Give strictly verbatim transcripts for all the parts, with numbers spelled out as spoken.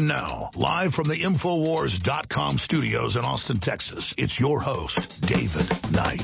And now, live from the Infowars dot com studios in Austin, Texas, it's your host, David Knight.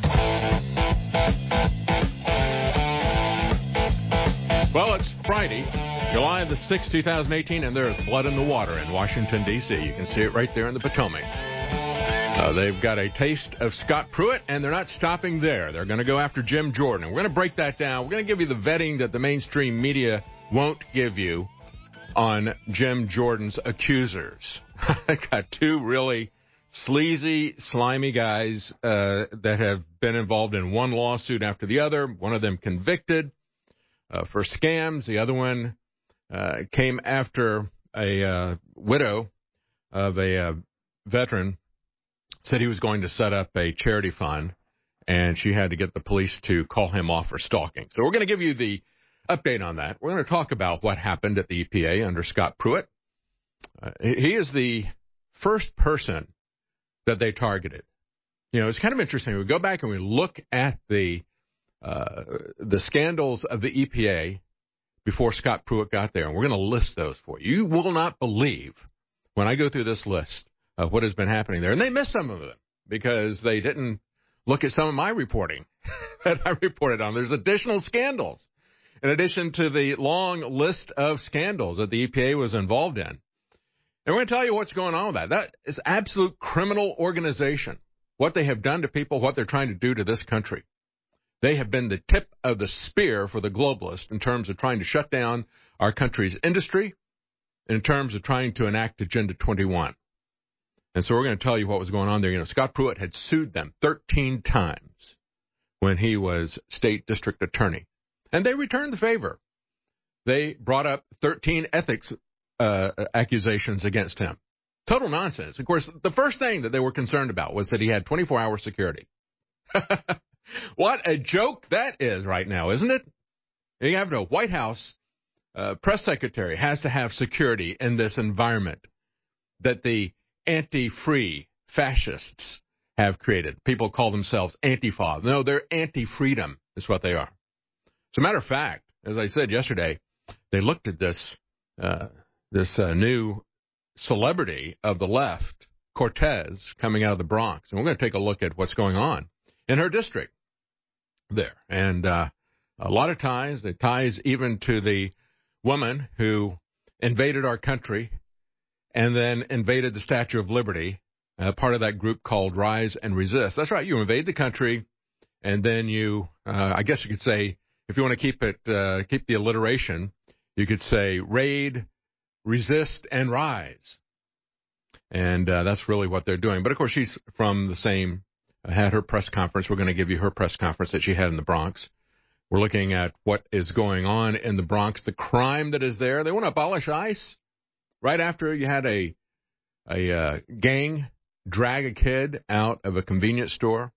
Well, it's Friday, July the sixth, two thousand eighteen, and there's blood in the water in Washington, D C You can see it right there in the Potomac. Uh, they've got a taste of Scott Pruitt, and they're not stopping there. They're going to go after Jim Jordan. And we're going to break that down. We're going to give you the vetting that the mainstream media won't give you on Jim Jordan's accusers. I got two really sleazy, slimy guys uh, that have been involved in one lawsuit after the other. One of them convicted uh, for scams. The other one uh, came after a uh, widow of a uh, veteran, said he was going to set up a charity fund, and she had to get the police to call him off for stalking. So we're going to give you the update on that. We're going to talk about what happened at the E P A under Scott Pruitt. Uh, he is the first person that they targeted. You know, it's kind of interesting. We go back and we look at the uh, the scandals of the E P A before Scott Pruitt got there, and we're going to list those for you. You will not believe when I go through this list of what has been happening there. And they missed some of them because they didn't look at some of my reporting that I reported on. There's additional scandals in addition to the long list of scandals that the E P A was involved in. And we're going to tell you what's going on with that. That is absolute criminal organization, what they have done to people, what they're trying to do to this country. They have been the tip of the spear for the globalists in terms of trying to shut down our country's industry, in terms of trying to enact Agenda twenty-one. And so we're going to tell you what was going on there. You know, Scott Pruitt had sued them thirteen times when he was state district attorney. And they returned the favor. They brought up thirteen ethics uh, accusations against him. Total nonsense. Of course, the first thing that they were concerned about was that he had twenty-four hour security. What a joke that is right now, isn't it? You have a White House uh, press secretary has to have security in this environment that the anti-free fascists have created. People call themselves Antifa. No, they're anti-freedom is what they are. As a matter of fact, as I said yesterday, they looked at this uh, this uh, new celebrity of the left, Cortez, coming out of the Bronx. And we're going to take a look at what's going on in her district there. And uh, a lot of ties, the ties even to the woman who invaded our country and then invaded the Statue of Liberty, uh, part of that group called Rise and Resist. That's right, you invade the country, and then you, uh, I guess you could say, if you want to keep it, uh, keep the alliteration, you could say raid, resist, and rise. And uh, that's really what they're doing. But, of course, she's from the same, uh, had her press conference. We're going to give you her press conference that she had in the Bronx. We're looking at what is going on in the Bronx, the crime that is there. They want to abolish ICE. Right after you had a a uh, gang drag a kid out of a convenience store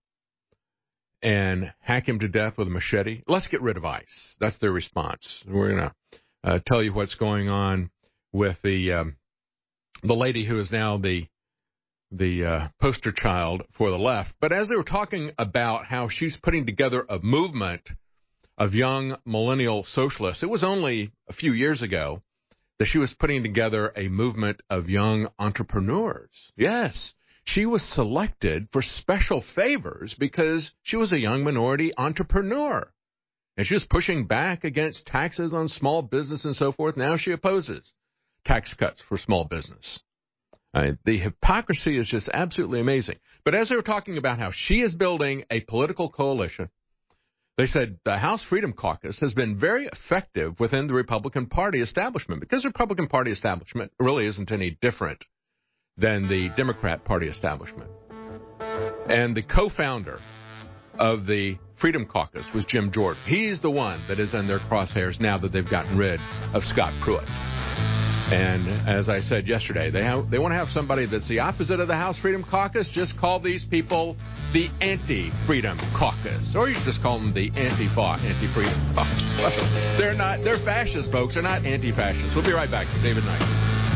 and hack him to death with a machete. Let's get rid of ICE. That's their response. We're going to uh, tell you what's going on with the um, the lady who is now the the uh, poster child for the left. But as they were talking about how she's putting together a movement of young millennial socialists, it was only a few years ago that she was putting together a movement of young entrepreneurs. Yes, she was selected for special favors because she was a young minority entrepreneur. And she was pushing back against taxes on small business and so forth. Now she opposes tax cuts for small business. Uh, the hypocrisy is just absolutely amazing. But as they were talking about how she is building a political coalition, they said the House Freedom Caucus has been very effective within the Republican Party establishment because the Republican Party establishment really isn't any different than the Democrat Party establishment. And the co-founder of the Freedom Caucus was Jim Jordan. He's the one that is in their crosshairs now that they've gotten rid of Scott Pruitt. And as I said yesterday, they have, they want to have somebody that's the opposite of the House Freedom Caucus. Just call these people the Anti-Freedom Caucus. Or you just call them the Antifa, Anti-Freedom Caucus. Well, they're not, they're fascists, folks. They're not anti-fascists. We'll be right back with David Knight.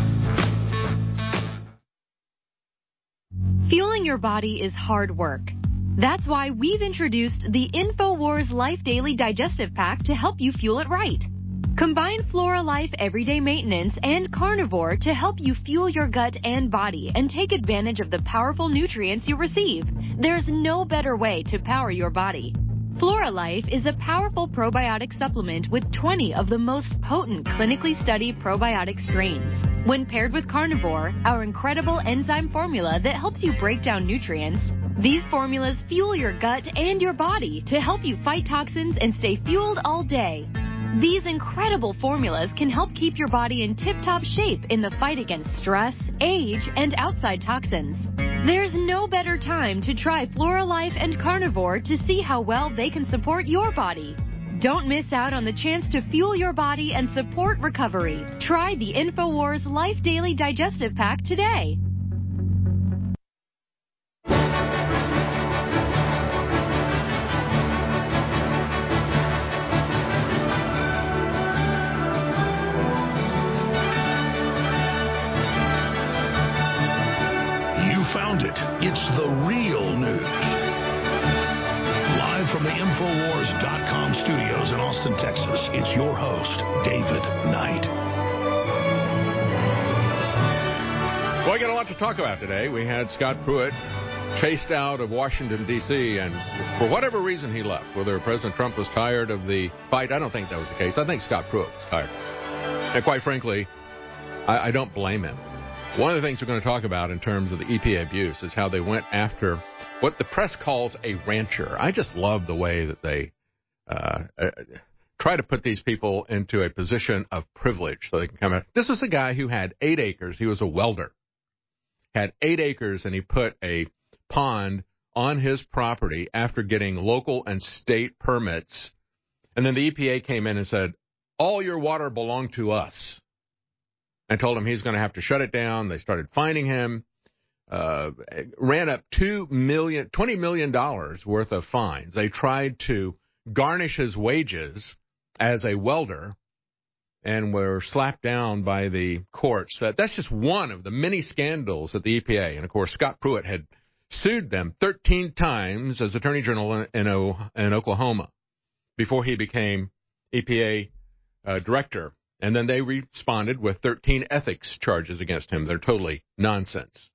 Fueling your body is hard work. That's why we've introduced the InfoWars Life Daily Digestive Pack to help you fuel it right. Combine FloraLife Everyday Maintenance and Carnivore to help you fuel your gut and body and take advantage of the powerful nutrients you receive. There's no better way to power your body. FloraLife is a powerful probiotic supplement with twenty of the most potent clinically studied probiotic strains. When paired with Carnivore, our incredible enzyme formula that helps you break down nutrients, these formulas fuel your gut and your body to help you fight toxins and stay fueled all day. These incredible formulas can help keep your body in tip-top shape in the fight against stress, age, and outside toxins. There's no better time to try FloraLife and Carnivore to see how well they can support your body. Don't miss out on the chance to fuel your body and support recovery. Try the InfoWars Life Daily Digestive Pack today. Found it. It's the real news. Live from the Infowars dot com studios in Austin, Texas, it's your host, David Knight. Well, we got a lot to talk about today. We had Scott Pruitt chased out of Washington, D C, and for whatever reason he left, whether President Trump was tired of the fight, I don't think that was the case. I think Scott Pruitt was tired. And quite frankly, I, I don't blame him. One of the things we're going to talk about in terms of the E P A abuse is how they went after what the press calls a rancher. I just love the way that they uh, uh, try to put these people into a position of privilege so they can come out. This was a guy who had eight acres. He was a welder. Had eight acres, and he put a pond on his property after getting local and state permits. And then the E P A came in and said, all your water belonged to us. And told him he's going to have to shut it down. They started fining him, uh, ran up two million, twenty million dollars worth of fines. They tried to garnish his wages as a welder and were slapped down by the courts. Uh, that's just one of the many scandals at the E P A. And, of course, Scott Pruitt had sued them thirteen times as Attorney General in, in, o, in Oklahoma before he became E P A uh, director. And then they responded with thirteen ethics charges against him. They're totally nonsense.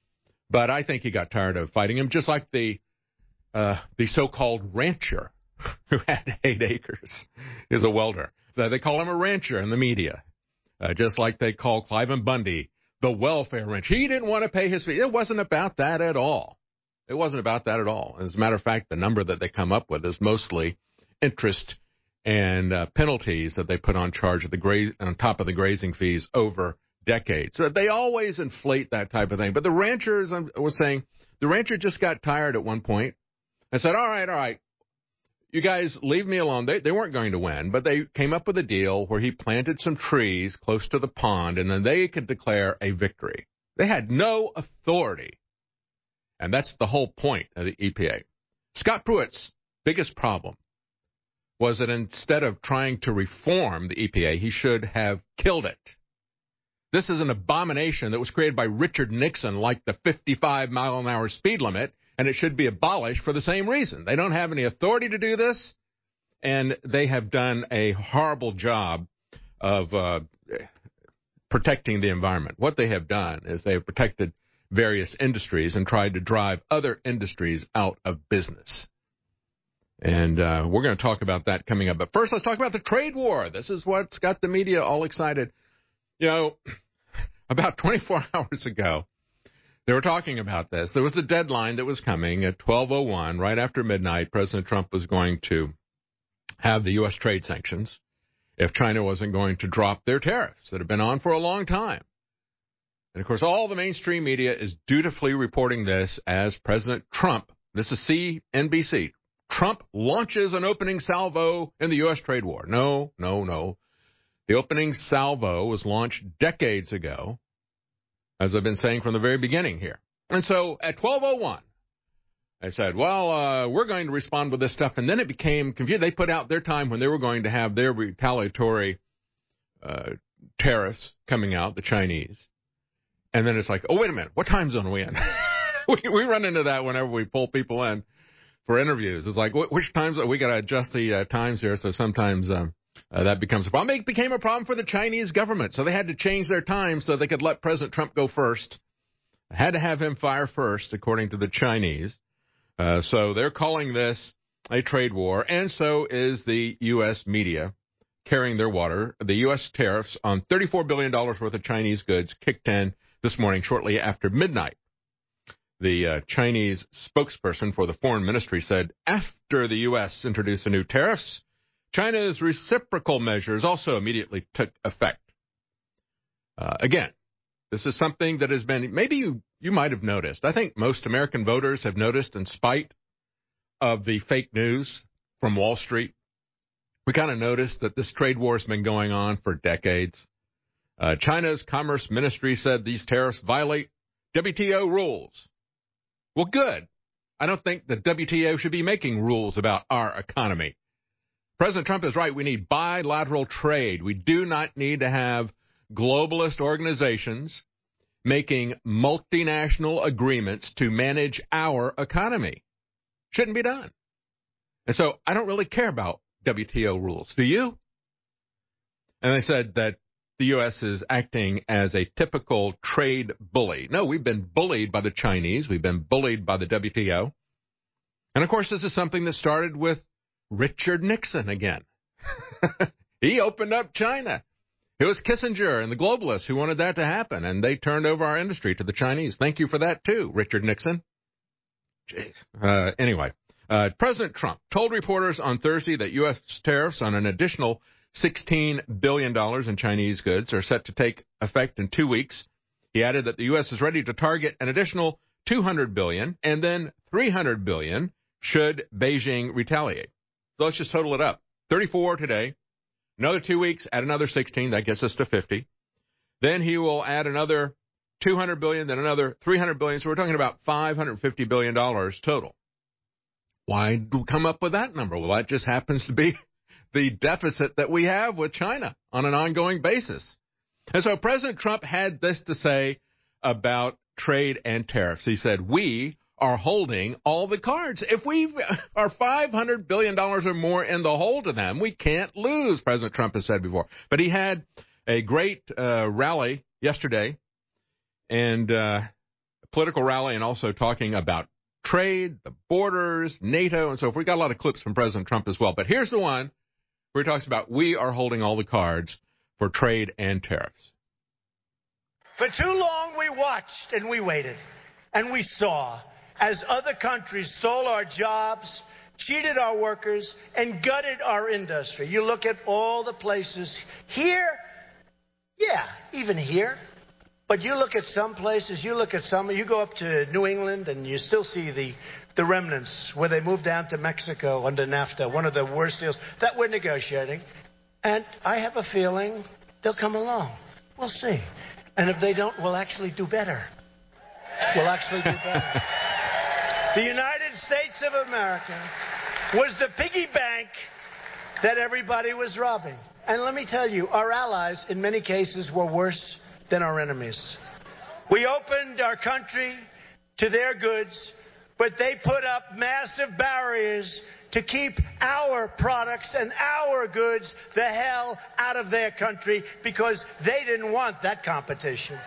But I think he got tired of fighting him, just like the uh, the so-called rancher who had eight acres is a welder. They call him a rancher in the media, uh, just like they call Cliven Bundy the welfare rancher. He didn't want to pay his fee. It wasn't about that at all. It wasn't about that at all. As a matter of fact, the number that they come up with is mostly interest and uh, penalties that they put on charge of the gra- on top of the grazing fees over decades. So they always inflate that type of thing. But the ranchers, I was saying, the rancher just got tired at one point and said, all right, all right, you guys leave me alone. They, they weren't going to win, but they came up with a deal where he planted some trees close to the pond, and then they could declare a victory. They had no authority. And that's the whole point of the E P A. Scott Pruitt's biggest problem was that instead of trying to reform the E P A, he should have killed it. This is an abomination that was created by Richard Nixon, like the fifty-five mile an hour speed limit, and it should be abolished for the same reason. They don't have any authority to do this, and they have done a horrible job of uh, protecting the environment. What they have done is they have protected various industries and tried to drive other industries out of business. And uh, we're going to talk about that coming up. But first, let's talk about the trade war. This is what's got the media all excited. You know, about twenty-four hours ago, they were talking about this. There was a deadline that was coming at twelve oh one, right after midnight. President Trump was going to have the U S trade sanctions if China wasn't going to drop their tariffs that have been on for a long time. And, of course, all the mainstream media is dutifully reporting this as President Trump, this is C N B C, Trump launches an opening salvo in the U S trade war. No, no, no. The opening salvo was launched decades ago, as I've been saying from the very beginning here. And so at twelve oh one, they said, well, uh, we're going to respond with this stuff. And then it became confused. They put out their time when they were going to have their retaliatory uh, tariffs coming out, the Chinese. And then it's like, oh, wait a minute. What time zone are we in? we, we run into that whenever we pull people in for interviews. It's like, which times we got to adjust the uh, times here. So sometimes um, Uh, that becomes a problem. It became a problem for the Chinese government, so they had to change their time so they could let President Trump go first. Had to have him fire first, according to the Chinese. Uh, so they're calling this a trade war, and so is the U S media carrying their water. The U S tariffs on thirty-four billion dollars worth of Chinese goods kicked in this morning shortly after midnight. The uh, Chinese spokesperson for the foreign ministry said after the U S introduced the new tariffs, China's reciprocal measures also immediately took effect. Uh, again, this is something that has been, maybe you, you might have noticed. I think most American voters have noticed, in spite of the fake news from Wall Street, we kind of noticed that this trade war has been going on for decades. Uh, China's Commerce Ministry said these tariffs violate W T O rules. Well, good. I don't think the W T O should be making rules about our economy. President Trump is right. We need bilateral trade. We do not need to have globalist organizations making multinational agreements to manage our economy. Shouldn't be done. And so I don't really care about W T O rules. Do you? And they said that the U S is acting as a typical trade bully. No, we've been bullied by the Chinese. We've been bullied by the W T O. And, of course, this is something that started with Richard Nixon again. He opened up China. It was Kissinger and the globalists who wanted that to happen, and they turned over our industry to the Chinese. Thank you for that, too, Richard Nixon. Jeez. Uh, anyway, uh, President Trump told reporters on Thursday that U S tariffs on an additional sixteen billion dollars in Chinese goods are set to take effect in two weeks. He added that the U S is ready to target an additional two hundred billion dollars and then three hundred billion dollars should Beijing retaliate. So let's just total it up. thirty-four today, another two weeks, add another sixteen, that gets us to fifty. Then he will add another two hundred billion dollars, then another three hundred billion dollars. So we're talking about five hundred fifty billion dollars total. Why do we come up with that number? Well, that just happens to be the deficit that we have with China on an ongoing basis. And so President Trump had this to say about trade and tariffs. He said, we are holding all the cards. If we are five hundred billion dollars or more in the hole to them, we can't lose, President Trump has said before. But he had a great uh, rally yesterday, and uh, a political rally, and also talking about trade, the borders, NATO, and so forth. We got a lot of clips from President Trump as well. But here's the one where he talks about we are holding all the cards for trade and tariffs. For too long we watched and we waited and we saw as other countries stole our jobs, cheated our workers, and gutted our industry. You look at all the places here, yeah, even here. But you look at some places, you look at some, you go up to New England and you still see the, the remnants where they moved down to Mexico under NAFTA, one of the worst deals that we're negotiating. And I have a feeling they'll come along. We'll see. And if they don't, we'll actually do better. We'll actually do better. The United States of America was the piggy bank that everybody was robbing. And let me tell you, our allies, in many cases, were worse than our enemies. We opened our country to their goods, but they put up massive barriers to keep our products and our goods the hell out of their country because they didn't want that competition.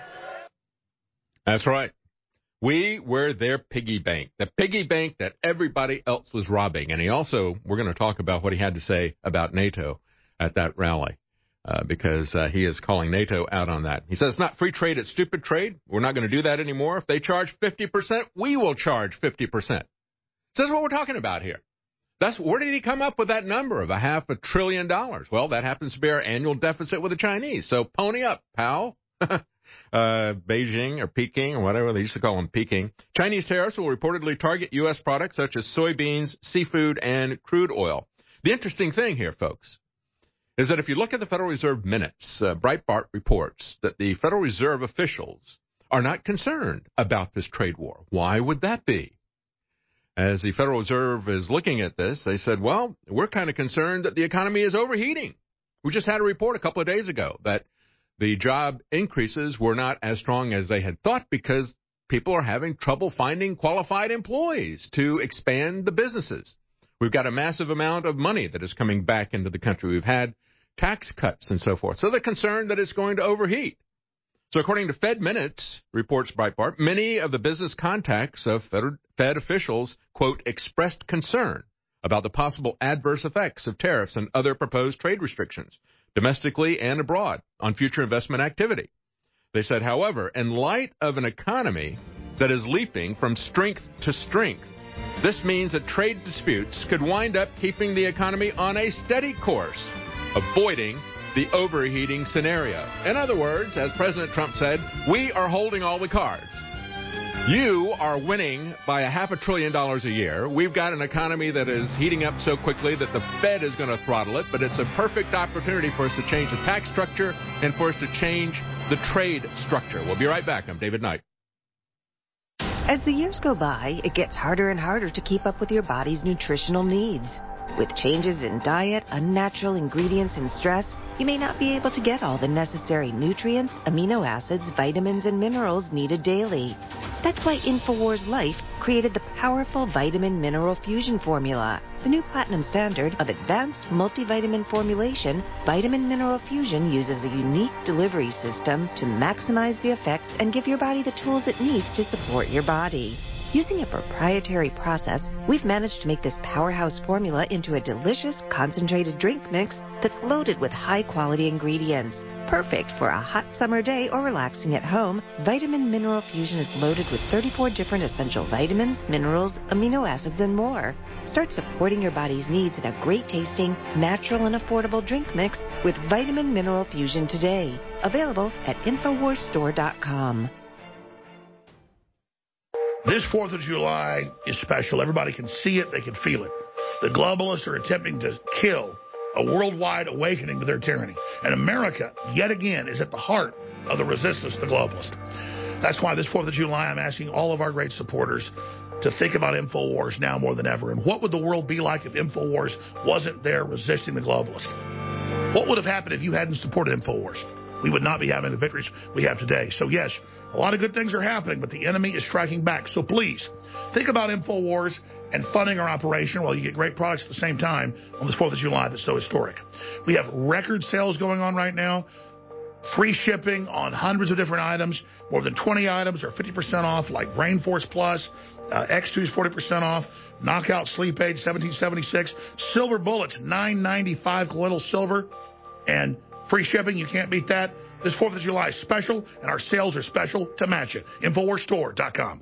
That's right. We were their piggy bank, the piggy bank that everybody else was robbing. And he also, we're going to talk about what he had to say about NATO at that rally, uh, because uh, he is calling NATO out on that. He says it's not free trade, it's stupid trade. We're not going to do that anymore. If they charge fifty percent, we will charge fifty percent. So that's what we're talking about here. That's where did he come up with that number of a half a trillion dollars? Well, that happens to be our annual deficit with the Chinese. So pony up, pal. Uh, Beijing or Peking or whatever they used to call them, Peking. Chinese tariffs will reportedly target U S products such as soybeans, seafood, and crude oil. The interesting thing here, folks, is that if you look at the Federal Reserve minutes, uh, Breitbart reports that the Federal Reserve officials are not concerned about this trade war. Why would that be? As the Federal Reserve is looking at this, they said, well, we're kind of concerned that the economy is overheating. We just had a report a couple of days ago that the job increases were not as strong as they had thought because people are having trouble finding qualified employees to expand the businesses. We've got a massive amount of money that is coming back into the country. We've had tax cuts and so forth. So they're concerned that it's going to overheat. So according to Fed Minutes, reports Breitbart, many of the business contacts of Fed, Fed officials, quote, expressed concern about the possible adverse effects of tariffs and other proposed trade restrictions, domestically and abroad, on future investment activity. They said, however, in light of an economy that is leaping from strength to strength, this means that trade disputes could wind up keeping the economy on a steady course, avoiding the overheating scenario. In other words, as President Trump said, we are holding all the cards. You are winning by a half a trillion dollars a year. We've got an economy that is heating up so quickly that the Fed is going to throttle it, but it's a perfect opportunity for us to change the tax structure and for us to change the trade structure. We'll be right back. I'm David Knight. As the years go by, it gets harder and harder to keep up with your body's nutritional needs. With changes in diet, unnatural ingredients, and stress, you may not be able to get all the necessary nutrients, amino acids, vitamins, and minerals needed daily. That's why InfoWars Life created the powerful Vitamin Mineral Fusion formula. The new platinum standard of advanced multivitamin formulation, Vitamin Mineral Fusion uses a unique delivery system to maximize the effects and give your body the tools it needs to support your body. Using a proprietary process, we've managed to make this powerhouse formula into a delicious, concentrated drink mix that's loaded with high-quality ingredients. Perfect for a hot summer day or relaxing at home, Vitamin Mineral Fusion is loaded with thirty-four different essential vitamins, minerals, amino acids, and more. Start supporting your body's needs in a great-tasting, natural, and affordable drink mix with Vitamin Mineral Fusion today. Available at Infowars Store dot com. This fourth of July is special. Everybody can see it. They can feel it. The globalists are attempting to kill a worldwide awakening to their tyranny. And America, yet again, is at the heart of the resistance to the globalists. That's why this fourth of July, I'm asking all of our great supporters to think about InfoWars now more than ever. And what would the world be like if InfoWars wasn't there resisting the globalists? What would have happened if you hadn't supported InfoWars? We would not be having the victories we have today. So, yes, a lot of good things are happening, but the enemy is striking back. So, please, think about InfoWars and funding our operation while you get great products at the same time on this fourth of July that's so historic. We have record sales going on right now. Free shipping on hundreds of different items. More than twenty items are fifty percent off, like Brain Force Plus. Uh, X two is forty percent off. Knockout Sleep Aid, seventeen seventy-six. Silver Bullets, nine ninety-five colloidal silver. And free shipping, you can't beat that. This fourth of July is special, and our sales are special to match it. Infowars Store dot com.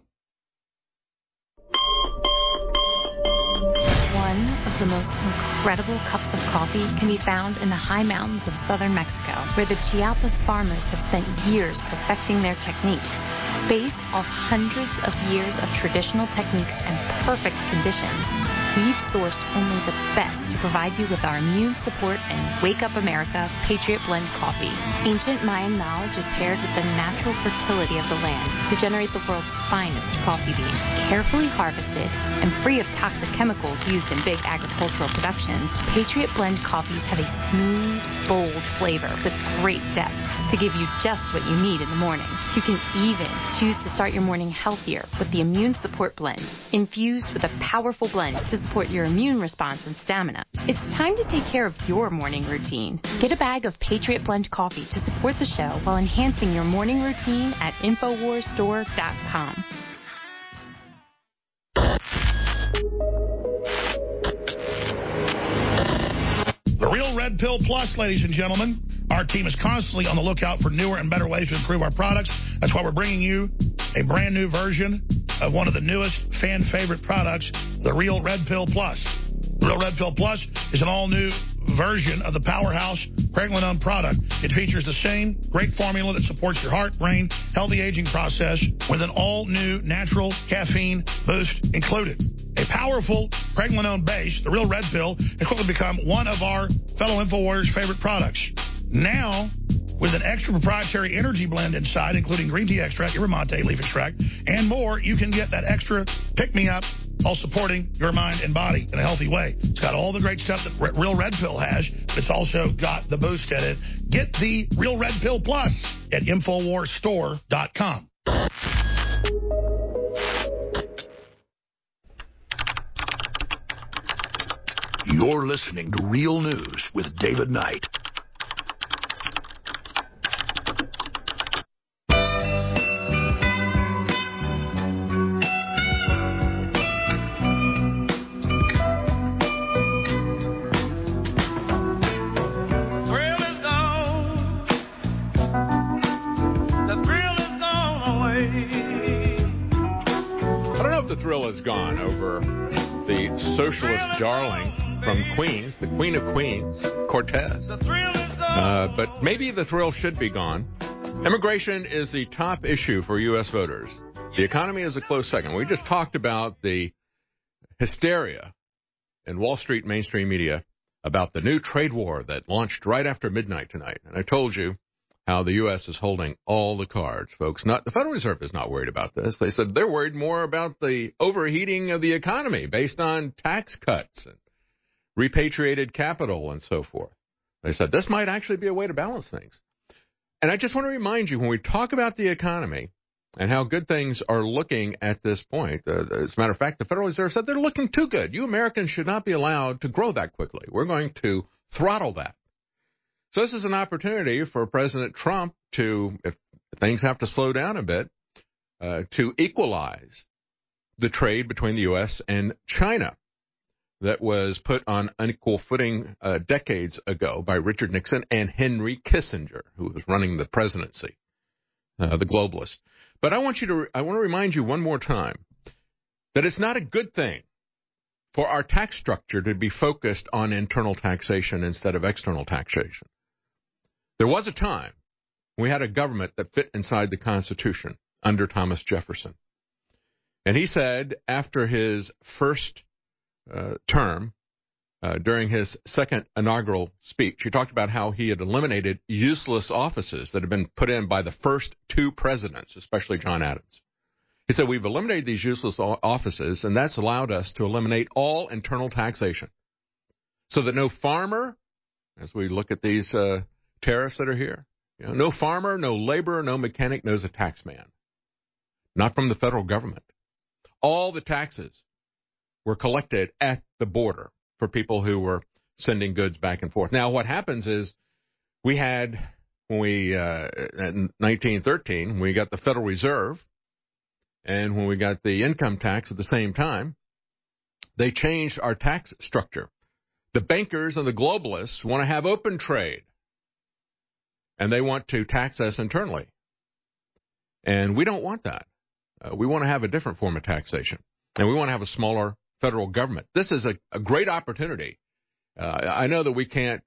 One of the most incredible cups of coffee can be found in the high mountains of southern Mexico, where the Chiapas farmers have spent years perfecting their techniques. Based off hundreds of years of traditional techniques and perfect conditions, we've sourced only the best to provide you with our immune support and Wake Up America Patriot Blend coffee. Ancient Mayan knowledge is paired with the natural fertility of the land to generate the world's finest coffee beans. Carefully harvested and free of toxic chemicals used in big agricultural productions, Patriot Blend coffees have a smooth, bold flavor with great depth to give you just what you need in the morning. You can even choose to start your morning healthier with the Immune Support Blend, infused with a powerful blend to support your immune response and stamina. It's time to take care of your morning routine. Get a bag of Patriot Blend coffee to support the show while enhancing your morning routine at Infowars Store dot com. The Real Red Pill Plus, ladies and gentlemen. Our team is constantly on the lookout for newer and better ways to improve our products. That's why we're bringing you a brand new version of one of the newest fan favorite products, the Real Red Pill Plus. The Real Red Pill Plus is an all-new version of the powerhouse pregnenolone product. It features the same great formula that supports your heart, brain, healthy aging process with an all-new natural caffeine boost included. A powerful pregnenolone base, the Real Red Pill, has quickly become one of our fellow InfoWarriors' favorite products. Now, with an extra proprietary energy blend inside, including green tea extract, yerba mate, leaf extract, and more, you can get that extra pick-me-up while supporting your mind and body in a healthy way. It's got all the great stuff that Real Red Pill has, but it's also got the boost in it. Get the Real Red Pill Plus at Infowars Store dot com. You're listening to Real News with David Knight. thrill is gone over the socialist darling from Queens, the Queen of Queens, Cortez. Uh, but maybe the thrill should be gone. Immigration is the top issue for U S voters. The economy is a close second. We just talked about the hysteria in Wall Street mainstream media about the new trade war that launched right after midnight tonight. And I told you how the U S is holding all the cards, folks. Not the Federal Reserve is not worried about this. They said they're worried more about the overheating of the economy based on tax cuts and repatriated capital and so forth. They said this might actually be a way to balance things. And I just want to remind you, when we talk about the economy and how good things are looking at this point, uh, as a matter of fact, the Federal Reserve said they're looking too good. You Americans should not be allowed to grow that quickly. We're going to throttle that. So this is an opportunity for President Trump to, if things have to slow down a bit, uh, to equalize the trade between the U S and China that was put on unequal footing uh, decades ago by Richard Nixon and Henry Kissinger, who was running the presidency, uh, the globalist. But I want you to, I want to remind you one more time that it's not a good thing for our tax structure to be focused on internal taxation instead of external taxation. There was a time we had a government that fit inside the Constitution under Thomas Jefferson. And he said after his first uh, term, uh, during his second inaugural speech, he talked about how he had eliminated useless offices that had been put in by the first two presidents, especially John Adams. He said, we've eliminated these useless offices, and that's allowed us to eliminate all internal taxation so that no farmer, as we look at these uh, tariffs that are here, you know, no farmer, no laborer, no mechanic knows a tax man, not from the federal government. All the taxes were collected at the border for people who were sending goods back and forth. Now, what happens is we had, when we, uh, in nineteen thirteen, we got the Federal Reserve, and when we got the income tax at the same time, they changed our tax structure. The bankers and the globalists want to have open trade, and they want to tax us internally. And we don't want that. Uh, we want to have a different form of taxation, and we want to have a smaller federal government. This is a, a great opportunity. Uh, I know that we can't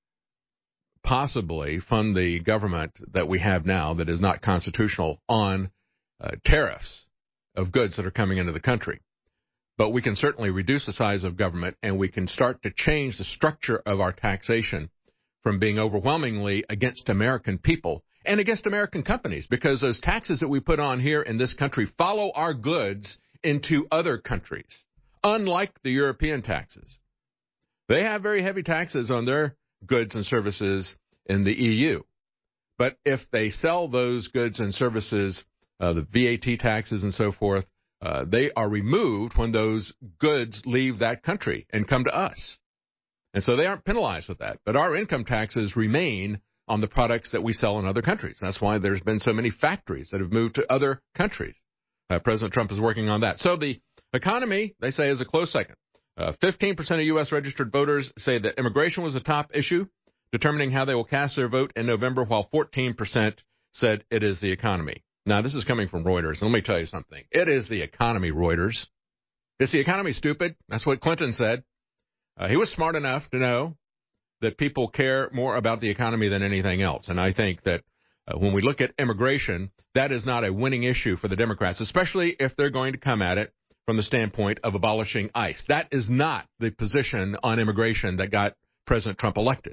possibly fund the government that we have now that is not constitutional on uh, tariffs of goods that are coming into the country. But we can certainly reduce the size of government, and we can start to change the structure of our taxation from being overwhelmingly against American people and against American companies, because those taxes that we put on here in this country follow our goods into other countries, unlike the European taxes. They have very heavy taxes on their goods and services in the E U. But if they sell those goods and services, uh, the V A T taxes and so forth, uh, they are removed when those goods leave that country and come to us. And so they aren't penalized with that. But our income taxes remain on the products that we sell in other countries. That's why there's been so many factories that have moved to other countries. Uh, President Trump is working on that. So the economy, they say, is a close second. Uh, fifteen percent of U S registered voters say that immigration was a top issue, determining how they will cast their vote in November, while fourteen percent said it is the economy. Now, this is coming from Reuters. Let me tell you something. It is the economy, Reuters. Is the economy stupid? That's what Clinton said. Uh, he was smart enough to know that people care more about the economy than anything else. And I think that uh, when we look at immigration, that is not a winning issue for the Democrats, especially if they're going to come at it from the standpoint of abolishing ICE. That is not the position on immigration that got President Trump elected.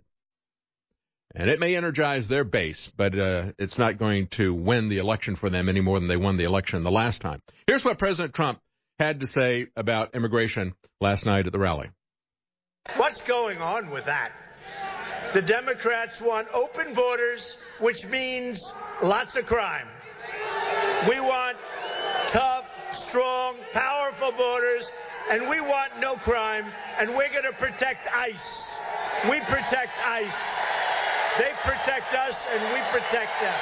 And it may energize their base, but uh, it's not going to win the election for them any more than they won the election the last time. Here's what President Trump had to say about immigration last night at the rally. What's going on with that? The Democrats want open borders, which means lots of crime. We want tough, strong, powerful borders, and we want no crime, and we're going to protect ICE. We protect ICE. They protect us, and we protect them.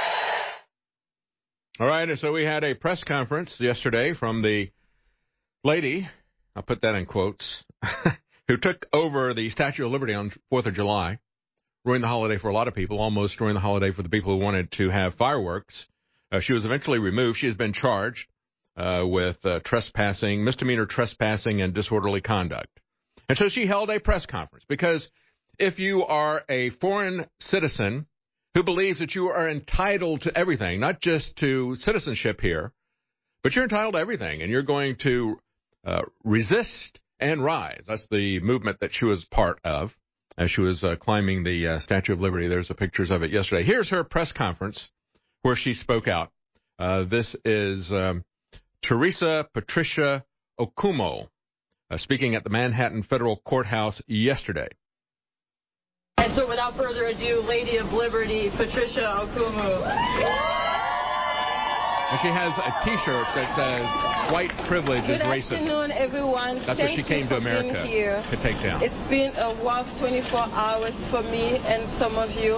All right, and so we had a press conference yesterday from the lady, I'll put that in quotes, who took over the Statue of Liberty on fourth of July, ruined the holiday for a lot of people, almost ruined the holiday for the people who wanted to have fireworks. Uh, she was eventually removed. She has been charged uh, with uh, trespassing, misdemeanor trespassing, and disorderly conduct. And so she held a press conference because if you are a foreign citizen who believes that you are entitled to everything, not just to citizenship here, but you're entitled to everything, and you're going to uh, resist and rise. That's the movement that she was part of as she was uh, climbing the uh, Statue of Liberty. There's the pictures of it yesterday. Here's her press conference where she spoke out. Uh, this is um, Teresa Patricia Okumo uh, speaking at the Manhattan Federal Courthouse yesterday. And so without further ado, Lady of Liberty, Patricia Okumu. And she has a T-shirt that says, white privilege is racism. Good afternoon, everyone. That's Thank what she came to America here. to take down. It's been a rough twenty-four hours for me and some of you.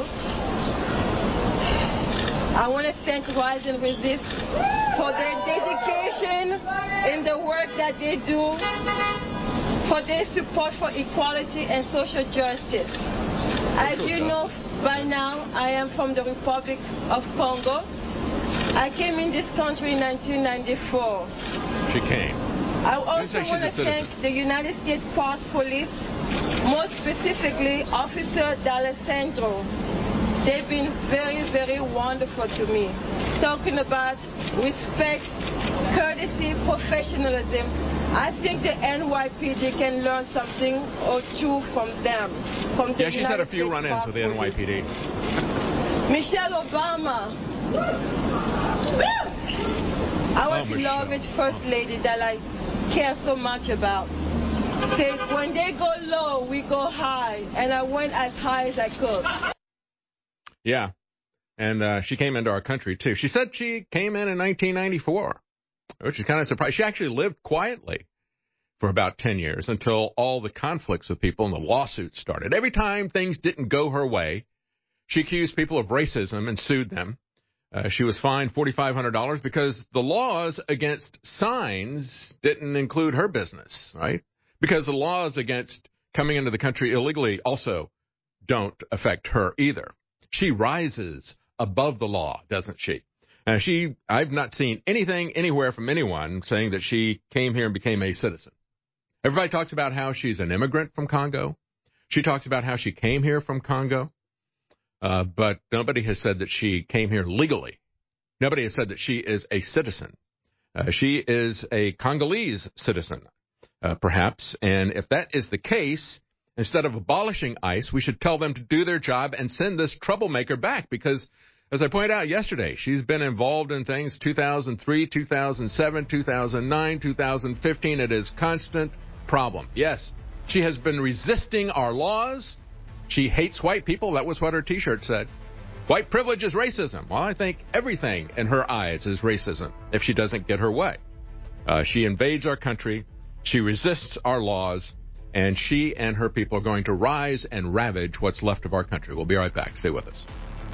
I want to thank Rise and Resist for their dedication in the work that they do, for their support for equality and social justice. As you know by now, I am from the Republic of Congo. I came in this country in nineteen ninety-four. She came. I also want to thank the United States Park Police, more specifically Officer D'Alessandro. They've been very, very wonderful to me. Talking about respect, courtesy, professionalism, I think the N Y P D can learn something or two from them. From the yeah, she's had a few run-ins with the N Y P D. Michelle Obama. Our oh, beloved First Lady that I care so much about said, when they go low, we go high. And I went as high as I could. Yeah. And uh, she came into our country, too. She said she came in in nineteen ninety-four, which is kind of surprising. She actually lived quietly for about ten years until all the conflicts with people and the lawsuits started. Every time things didn't go her way, she accused people of racism and sued them. Uh, she was fined four thousand five hundred dollars because the laws against signs didn't include her business, right? Because the laws against coming into the country illegally also don't affect her either. She rises above the law, doesn't she? Uh, she, I've not seen anything anywhere from anyone saying that she came here and became a citizen. Everybody talks about how she's an immigrant from Congo. She talks about how she came here from Congo. Uh, but nobody has said that she came here legally. Nobody has said that she is a citizen. Uh, she is a Congolese citizen, uh, perhaps. And if that is the case, instead of abolishing ICE, we should tell them to do their job and send this troublemaker back. Because, as I pointed out yesterday, she's been involved in things two thousand three, two thousand seven, two thousand nine, two thousand fifteen. It is constant problem. Yes, she has been resisting our laws. She hates white people. That was what her T-shirt said. White privilege is racism. Well, I think everything in her eyes is racism if she doesn't get her way. Uh, she invades our country. She resists our laws. And she and her people are going to rise and ravage what's left of our country. We'll be right back. Stay with us.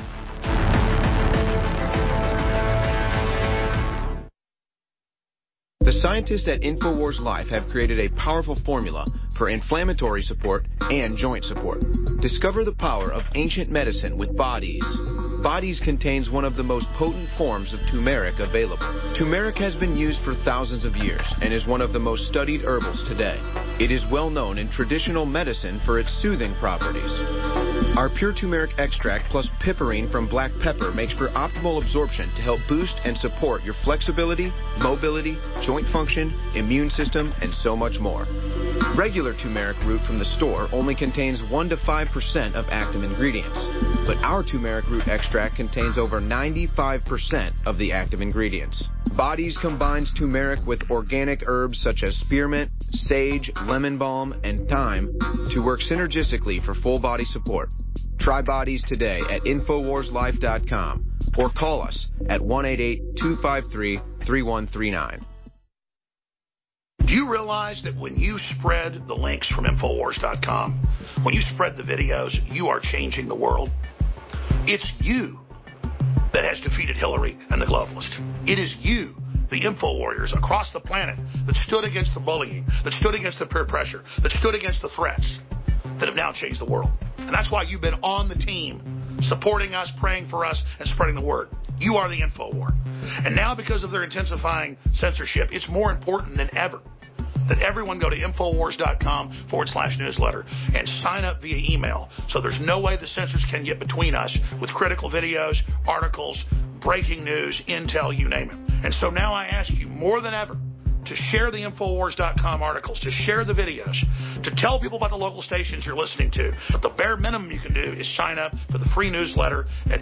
The scientists at InfoWars Life have created a powerful formula for inflammatory support and joint support. Discover the power of ancient medicine with Bodies. Bodies contains one of the most potent forms of turmeric available. Turmeric has been used for thousands of years and is one of the most studied herbals today. It is well known in traditional medicine for its soothing properties. Our pure turmeric extract plus piperine from black pepper makes for optimal absorption to help boost and support your flexibility, mobility, joint function, immune system, and so much more. Regular turmeric root from the store only contains one to five percent of active ingredients, but our turmeric root extract contains over ninety-five percent of the active ingredients. Bodies combines turmeric with organic herbs such as spearmint, sage, lemon balm, and thyme to work synergistically for full body support. Try Bodies today at Infowars Life dot com or call us at one eight eight, two five three, three one three nine. Do you realize that when you spread the links from Infowars dot com, when you spread the videos, you are changing the world? It's you that has defeated Hillary and the globalists. It is you, the info warriors across the planet, that stood against the bullying, that stood against the peer pressure, that stood against the threats, that have now changed the world. And that's why you've been on the team, supporting us, praying for us, and spreading the word. You are the info war. And now, because of their intensifying censorship, it's more important than ever that everyone go to Infowars.com forward slash newsletter and sign up via email. So there's no way the censors can get between us with critical videos, articles, breaking news, intel, you name it. And so now I ask you more than ever to share the Infowars dot com articles, to share the videos, to tell people about the local stations you're listening to. But the bare minimum you can do is sign up for the free newsletter at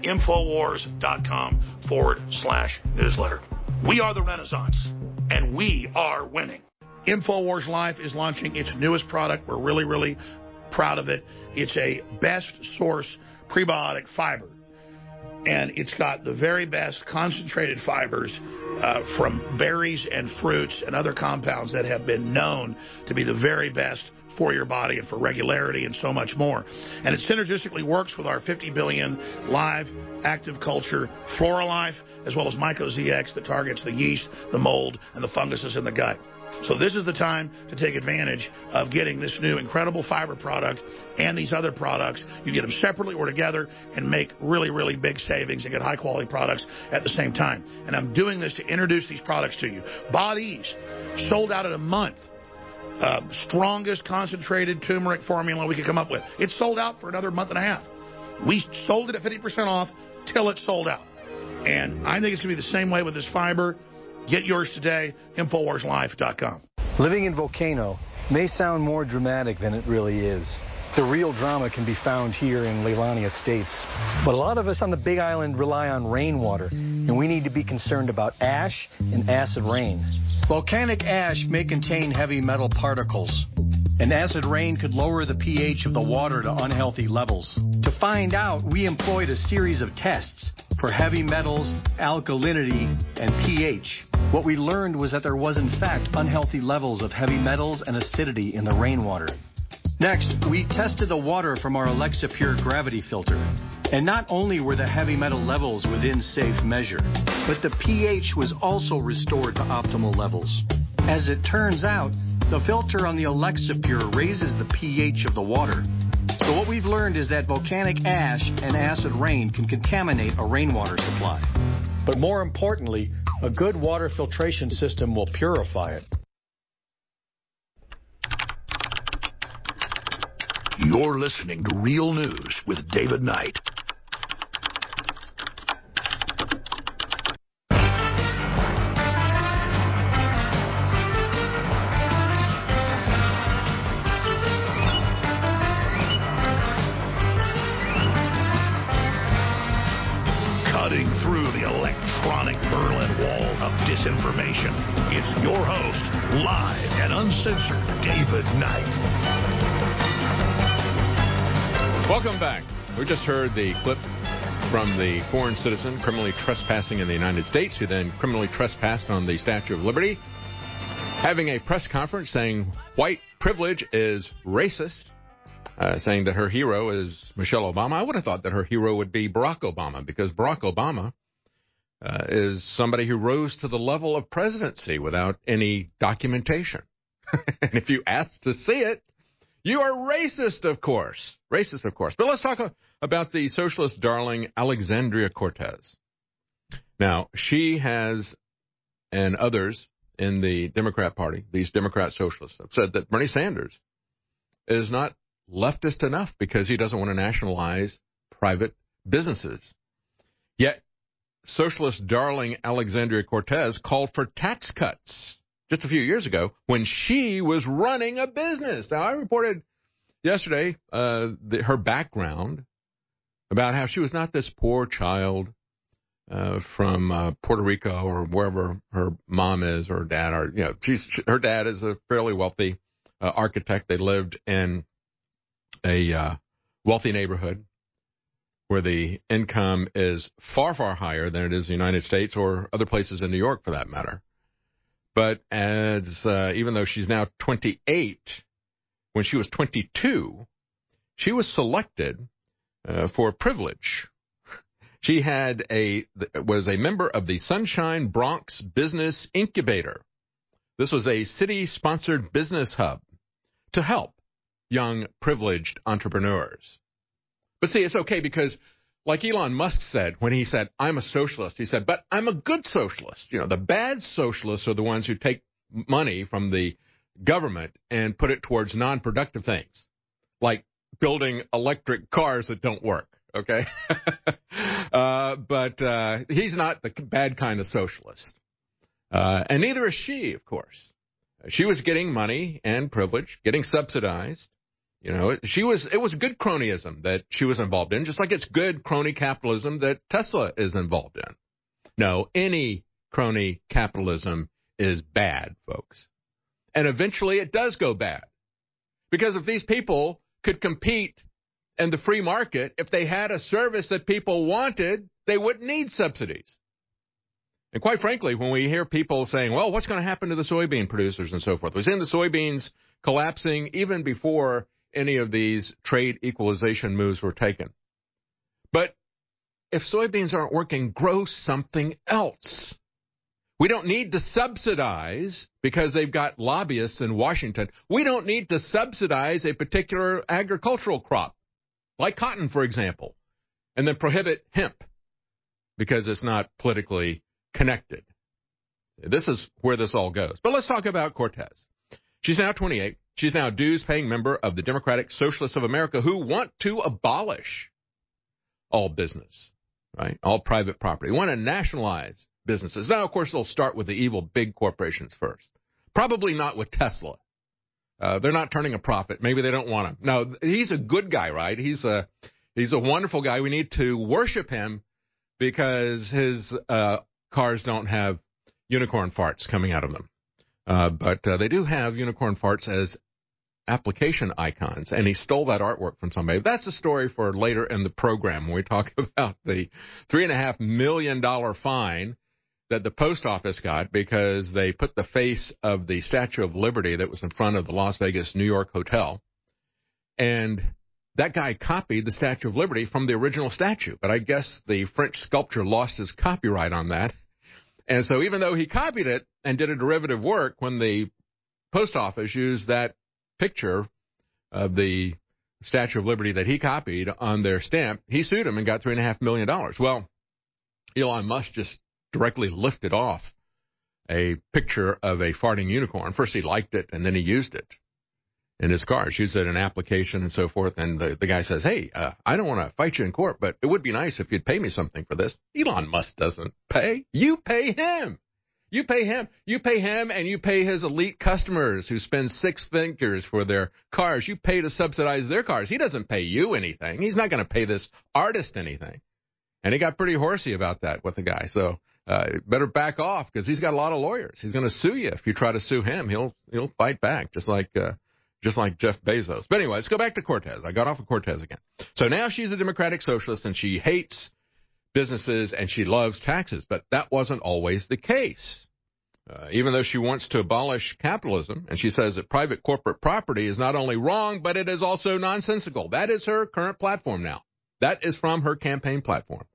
Infowars.com forward slash newsletter. We are the Renaissance, and we are winning. Infowars Life is launching its newest product. We're really, really proud of it. It's a best source prebiotic fiber. And it's got the very best concentrated fibers uh, from berries and fruits and other compounds that have been known to be the very best for your body and for regularity and so much more. And it synergistically works with our fifty billion live active culture FloraLife, as well as Myco-Z X that targets the yeast, the mold, and the funguses in the gut. So this is the time to take advantage of getting this new incredible fiber product and these other products. You get them separately or together and make really, really big savings and get high-quality products at the same time. And I'm doing this to introduce these products to you. Bodease, sold out in a month. Uh, strongest concentrated turmeric formula we could come up with. It's sold out for another month and a half. We sold it at fifty percent off till it's sold out. And I think it's going to be the same way with this fiber. Get yours today, Infowars Life dot com. Living in Volcano may sound more dramatic than it really is. The real drama can be found here in Leilani Estates. But a lot of us on the Big Island rely on rainwater, and we need to be concerned about ash and acid rain. Volcanic ash may contain heavy metal particles, and acid rain could lower the pH of the water to unhealthy levels. To find out, we employed a series of tests for heavy metals, alkalinity, and pH. What we learned was that there was in fact unhealthy levels of heavy metals and acidity in the rainwater. Next, we tested the water from our Alexa Pure gravity filter. And not only were the heavy metal levels within safe measure, but the pH was also restored to optimal levels. As it turns out, the filter on the Alexa Pure raises the pH of the water. So what we've learned is that volcanic ash and acid rain can contaminate a rainwater supply. But more importantly, a good water filtration system will purify it. You're listening to Real News with David Knight. Cutting through the electronic Berlin Wall of disinformation, it's your host, live and uncensored, David Knight. Welcome back. We just heard the clip from the foreign citizen criminally trespassing in the United States, who then criminally trespassed on the Statue of Liberty, having a press conference saying white privilege is racist, uh, saying that her hero is Michelle Obama. I would have thought that her hero would be Barack Obama, because Barack Obama uh, is somebody who rose to the level of presidency without any documentation. And if you ask to see it, you are racist, of course. Racist, of course. But let's talk about the socialist darling Alexandria Cortez. Now, she has, and others in the Democrat Party, these Democrat socialists, have said that Bernie Sanders is not leftist enough because he doesn't want to nationalize private businesses. Yet, socialist darling Alexandria Cortez called for tax cuts just a few years ago when she was running a business. Now, I reported yesterday uh, the, her background about how she was not this poor child uh, from uh, Puerto Rico or wherever her mom is or dad. Or, you know, she's, she, her dad is a fairly wealthy uh, architect. They lived in a uh, wealthy neighborhood where the income is far, far higher than it is in the United States or other places in New York, for that matter. But as uh, even though she's now twenty-eight, when she was twenty-two, she was selected uh, for privilege. She had a was a member of the Sunshine Bronx Business Incubator. This was a city-sponsored business hub to help young privileged entrepreneurs. But see, it's okay because like Elon Musk said when he said, I'm a socialist, he said, but I'm a good socialist. You know, the bad socialists are the ones who take money from the government and put it towards non-productive things, like building electric cars that don't work, okay? uh, but uh, he's not the bad kind of socialist. Uh, and neither is she, of course. She was getting money and privilege, getting subsidized. You know, she was. It was good cronyism that she was involved in, just like it's good crony capitalism that Tesla is involved in. No, any crony capitalism is bad, folks. And eventually it does go bad. Because if these people could compete in the free market, if they had a service that people wanted, they wouldn't need subsidies. And quite frankly, when we hear people saying, well, what's going to happen to the soybean producers and so forth? We've seen the soybeans collapsing even before any of these trade equalization moves were taken. But if soybeans aren't working, grow something else. We don't need to subsidize, because they've got lobbyists in Washington, we don't need to subsidize a particular agricultural crop, like cotton, for example, and then prohibit hemp because it's not politically connected. This is where this all goes. But let's talk about Cortez. She's now twenty-eight. She's now a dues-paying member of the Democratic Socialists of America, who want to abolish all business, right? All private property. They want to nationalize businesses. Now, of course, they'll start with the evil big corporations first. Probably not with Tesla. Uh, they're not turning a profit. Maybe they don't want him. No, he's a good guy, right? He's a he's a wonderful guy. We need to worship him because his uh, cars don't have unicorn farts coming out of them. Uh, but uh, they do have unicorn farts as application icons, and he stole that artwork from somebody. That's a story for later in the program when we talk about the three and a half million dollar fine that the post office got because they put the face of the Statue of Liberty that was in front of the Las Vegas New York hotel, and that guy copied the Statue of Liberty from the original statue. But I guess the French sculptor lost his copyright on that. And so even though he copied it and did a derivative work, when the post office used that picture of the Statue of Liberty that he copied on their stamp, he sued him and got three and a half million dollars. Well, Elon Musk just directly lifted off a picture of a farting unicorn. First he liked it, and then he used it in his cars, used it in an application and so forth. And the, the guy says, hey, uh, I don't want to fight you in court, but it would be nice if you'd pay me something for this. Elon Musk doesn't pay. You pay him. You pay him. You pay him, and you pay his elite customers who spend six figures for their cars. You pay to subsidize their cars. He doesn't pay you anything. He's not going to pay this artist anything. And he got pretty horsey about that with the guy. So uh, better back off, because he's got a lot of lawyers. He's going to sue you. If you try to sue him, he'll he'll fight back, just like uh, just like Jeff Bezos. But anyway, let's go back to Cortez. I got off of Cortez again. So now she's a Democratic socialist, and she hates businesses, and she loves taxes. But that wasn't always the case. Uh, even though she wants to abolish capitalism, and she says that private corporate property is not only wrong, but it is also nonsensical. That is her current platform now. That is from her campaign platform.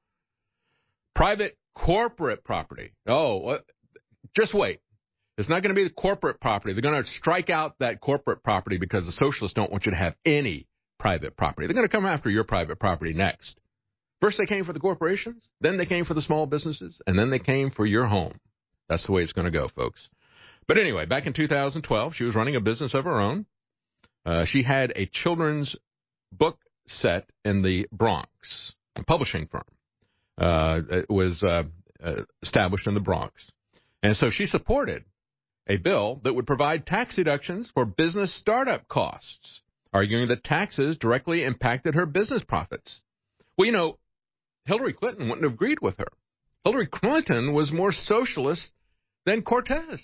Private corporate property. Oh, just wait. It's not going to be the corporate property. They're going to strike out that corporate property because the socialists don't want you to have any private property. They're going to come after your private property next. First they came for the corporations, then they came for the small businesses, and then they came for your home. That's the way it's going to go, folks. But anyway, back in two thousand twelve, she was running a business of her own. Uh, she had a children's book set in the Bronx, a publishing firm. Uh, it was uh, uh, established in the Bronx. And so she supported a bill that would provide tax deductions for business startup costs, arguing that taxes directly impacted her business profits. Well, you know, Hillary Clinton wouldn't have agreed with her. Hillary Clinton was more socialist than Cortez.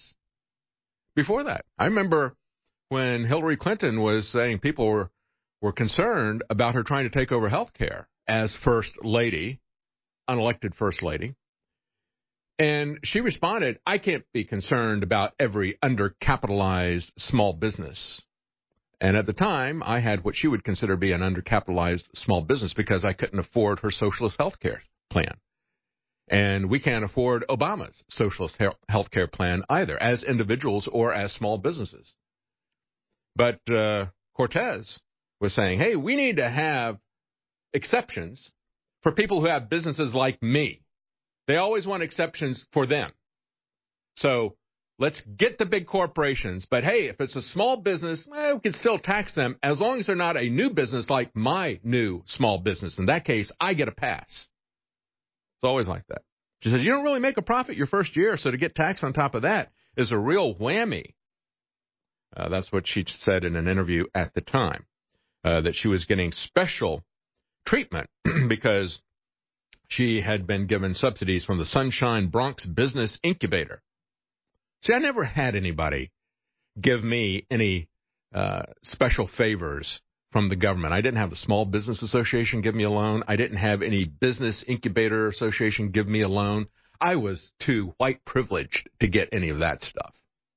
Before that, I remember when Hillary Clinton was saying people were, were concerned about her trying to take over health care as first lady, unelected first lady. And she responded, I can't be concerned about every undercapitalized small business. And at the time, I had what she would consider to be an undercapitalized small business because I couldn't afford her socialist health care plan. And we can't afford Obama's socialist health care plan either, as individuals or as small businesses. But uh, Cortez was saying, hey, we need to have exceptions for people who have businesses like me. They always want exceptions for them. So let's get the big corporations. But, hey, if it's a small business, eh, we can still tax them as long as they're not a new business like my new small business. In that case, I get a pass. It's always like that. She says, you don't really make a profit your first year, so to get taxed on top of that is a real whammy. Uh, that's what she said in an interview at the time, uh, that she was getting special treatment because she had been given subsidies from the Sunshine Bronx Business Incubator. See, I never had anybody give me any uh, special favors from the government. I didn't have the Small Business Association give me a loan. I didn't have any Business Incubator Association give me a loan. I was too white privileged to get any of that stuff.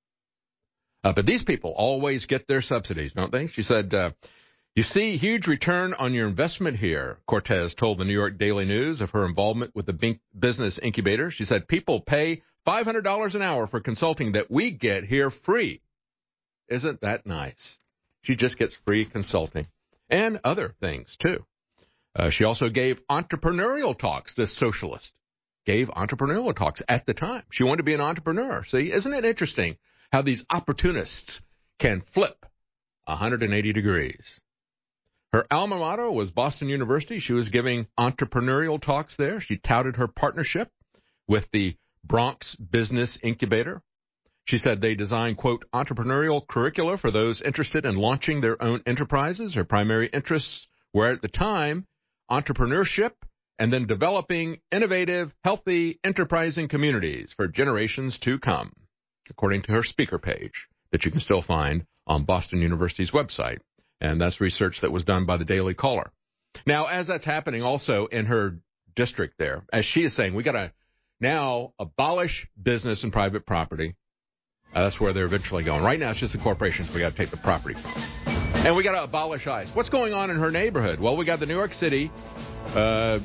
Uh, but these people always get their subsidies, don't they? She said, uh, you see huge return on your investment here, Cortez told the New York Daily News of her involvement with the Business Incubator. She said, people pay five hundred dollars an hour for consulting that we get here free. Isn't that nice? She just gets free consulting and other things, too. Uh, she also gave entrepreneurial talks, this socialist. Gave entrepreneurial talks at the time. She wanted to be an entrepreneur. See, isn't it interesting how these opportunists can flip one hundred eighty degrees? Her alma mater was Boston University. She was giving entrepreneurial talks there. She touted her partnership with the Bronx Business Incubator. She said they design, quote, entrepreneurial curricula for those interested in launching their own enterprises. Her primary interests were at the time entrepreneurship and then developing innovative, healthy, enterprising communities for generations to come, according to her speaker page that you can still find on Boston University's website. And that's research that was done by the Daily Caller. Now, as that's happening also in her district there, as she is saying, we got to now abolish business and private property. Uh, that's where they're eventually going. Right now, it's just the corporations we got to take the property from. And we got to abolish ICE. What's going on in her neighborhood? Well, we got the New York City uh,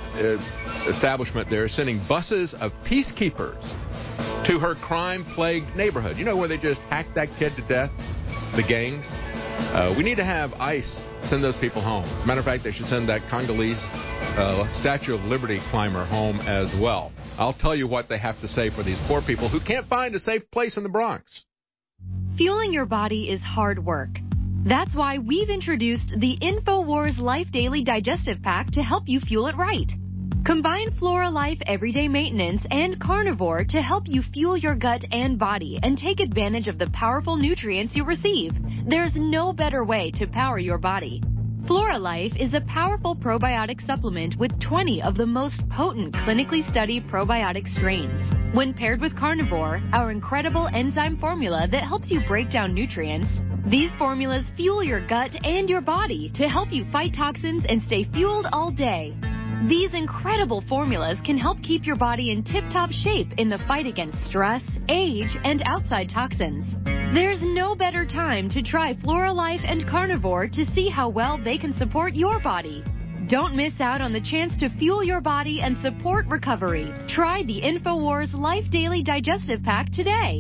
uh, establishment there sending buses of peacekeepers to her crime-plagued neighborhood. You know where they just hacked that kid to death? The gangs? Uh, we need to have ICE send those people home. As a matter of fact, they should send that Congolese uh, Statue of Liberty climber home as well. I'll tell you what they have to say for these poor people who can't find a safe place in the Bronx. Fueling your body is hard work. That's why we've introduced the InfoWars Life Daily Digestive Pack to help you fuel it right. Combine Flora Life Everyday Maintenance and Carnivore to help you fuel your gut and body and take advantage of the powerful nutrients you receive. There's no better way to power your body. Flora Life is a powerful probiotic supplement with twenty of the most potent clinically studied probiotic strains. When paired with Carnivore, our incredible enzyme formula that helps you break down nutrients, these formulas fuel your gut and your body to help you fight toxins and stay fueled all day. These incredible formulas can help keep your body in tip-top shape in the fight against stress, age, and outside toxins. There's no better time to try Flora Life and Carnivore to see how well they can support your body. Don't miss out on the chance to fuel your body and support recovery. Try the InfoWars Life Daily Digestive Pack today.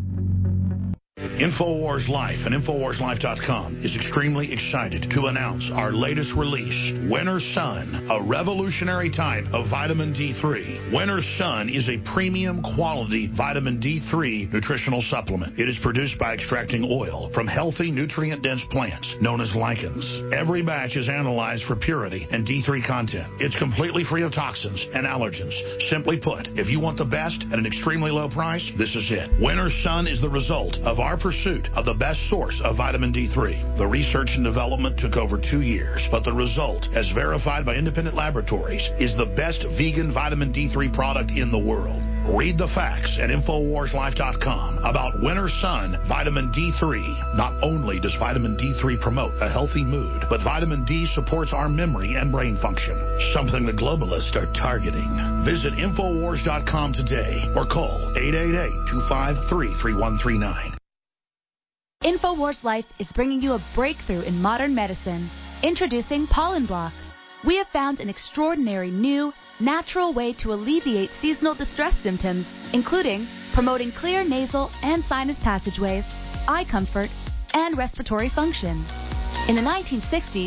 InfoWars Life and InfoWars Life dot com is extremely excited to announce our latest release, Winter Sun, a revolutionary type of vitamin D three. Winter Sun is a premium quality vitamin D three nutritional supplement. It is produced by extracting oil from healthy, nutrient-dense plants known as lichens. Every batch is analyzed for purity and D three content. It's completely free of toxins and allergens. Simply put, if you want the best at an extremely low price, this is it. Winter Sun is the result of our pursuit of the best source of vitamin D three. The research and development took over two years, but the result, as verified by independent laboratories, is the best vegan vitamin D three product in the world. Read the facts at InfoWars Life dot com about Winter Sun Vitamin D three. Not only does vitamin D three promote a healthy mood, but vitamin D supports our memory and brain function, something the globalists are targeting. Visit InfoWars dot com today or call eight eight eight, two five three, three one three nine. InfoWars Life is bringing you a breakthrough in modern medicine. Introducing Pollen Block. We have found an extraordinary new, natural way to alleviate seasonal distress symptoms, including promoting clear nasal and sinus passageways, eye comfort, and respiratory function. In the nineteen sixties,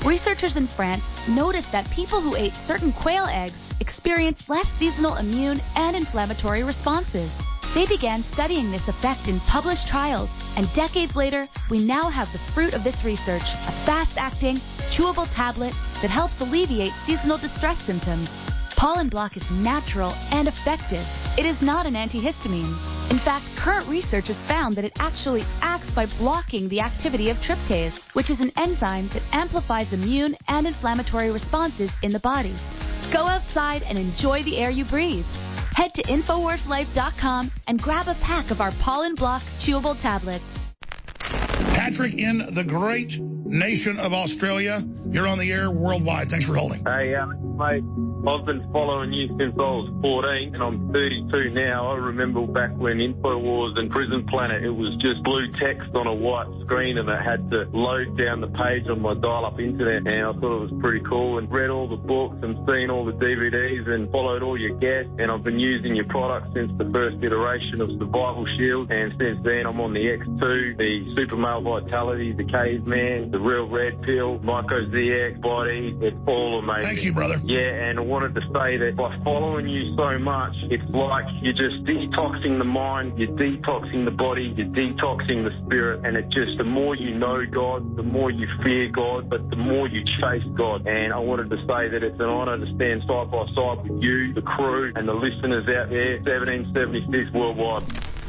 Researchers in France noticed that people who ate certain quail eggs experienced less seasonal immune and inflammatory responses. They began studying this effect in published trials, and decades later, we now have the fruit of this research, a fast-acting, chewable tablet that helps alleviate seasonal distress symptoms. Pollen Block is natural and effective. It is not an antihistamine. In fact, current research has found that it actually acts by blocking the activity of tryptase, which is an enzyme that amplifies immune and inflammatory responses in the body. Go outside and enjoy the air you breathe. Head to Infowars Life dot com and grab a pack of our Pollen Block chewable tablets. Patrick in the great nation of Australia. You're on the air worldwide. Thanks for holding. Hey, uh, mate. I've been following you since I was fourteen, and I'm thirty-two now. I remember back when InfoWars and Prison Planet, it was just blue text on a white screen, and it had to load down the page on my dial-up internet, and I thought it was pretty cool, and read all the books and seen all the D V Ds and followed all your guests, and I've been using your product since the first iteration of Survival Shield, and since then I'm on the X two, the Super Male Vitality, the Caveman, the Real Red Pill, Myco Z X, Body. It's all amazing. Thank you, brother. Yeah, and I wanted to say that by following you so much, it's like you're just detoxing the mind, you're detoxing the body, you're detoxing the spirit, and it just, the more you know God, the more you fear God, but the more you chase God. And I wanted to say that it's an honor to stand side by side with you, the crew, and the listeners out there, seventeen seventy-six worldwide.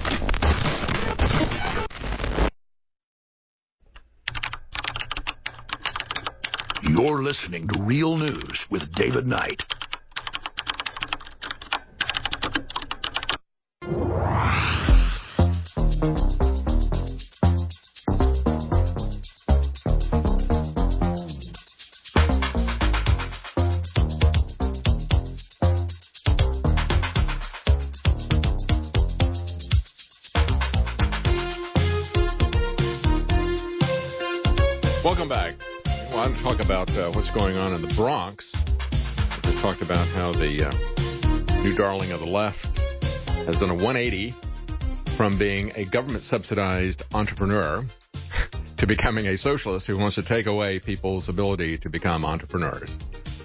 You're listening to Real News with David Knight. Welcome back. Well, I want to talk about uh, what's going on in the Bronx. I just talked about how the uh, new darling of the left has done a one eighty from being a government-subsidized entrepreneur to becoming a socialist who wants to take away people's ability to become entrepreneurs.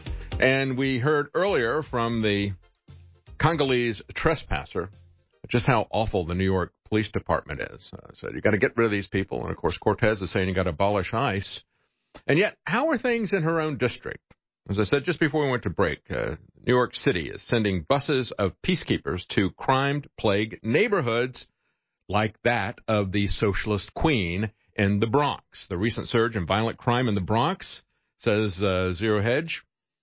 And we heard earlier from the Congolese trespasser just how awful the New York Police Department is. Uh, so you got to get rid of these people. And, of course, Cortez is saying you got to abolish ICE. And yet, how are things in her own district? As I said just before we went to break, uh, New York City is sending buses of peacekeepers to crime-plagued neighborhoods like that of the socialist queen in the Bronx. The recent surge in violent crime in the Bronx, says uh, Zero Hedge,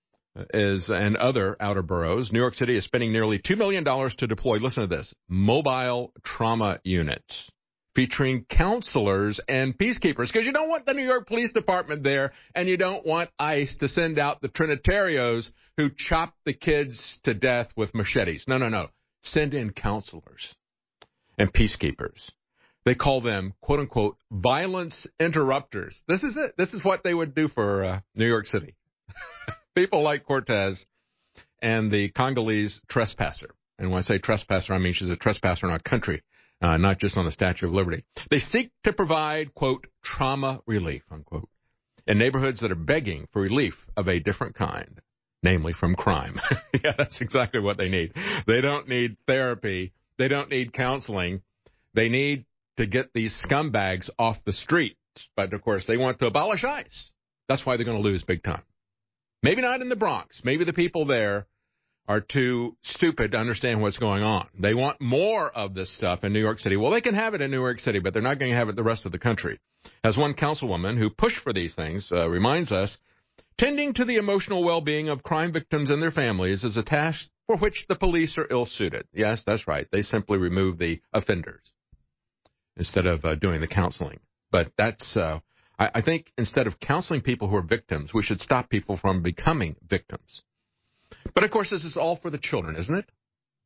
is and other outer boroughs. New York City is spending nearly two million dollars to deploy, listen to this, mobile trauma units featuring counselors and peacekeepers, because you don't want the New York Police Department there, and you don't want ICE to send out the Trinitarios who chop the kids to death with machetes. No, no, no. Send in counselors and peacekeepers. They call them, quote, unquote, violence interrupters. This is it. This is what they would do for uh, New York City. People like Cortez and the Congolese trespasser. And when I say trespasser, I mean she's a trespasser in our country, uh, not just on the Statue of Liberty. They seek to provide, quote, trauma relief, unquote, in neighborhoods that are begging for relief of a different kind, namely from crime. Yeah, that's exactly what they need. They don't need therapy. They don't need counseling. They need to get these scumbags off the streets. But, of course, they want to abolish ICE. That's why they're going to lose big time. Maybe not in the Bronx. Maybe the people there are too stupid to understand what's going on. They want more of this stuff in New York City. Well, they can have it in New York City, but they're not going to have it the rest of the country. As one councilwoman who pushed for these things uh, reminds us, tending to the emotional well-being of crime victims and their families is a task for which the police are ill-suited. Yes, that's right. They simply remove the offenders instead of uh, doing the counseling. But that's... Uh, I think instead of counseling people who are victims, we should stop people from becoming victims. But, of course, this is all for the children, isn't it?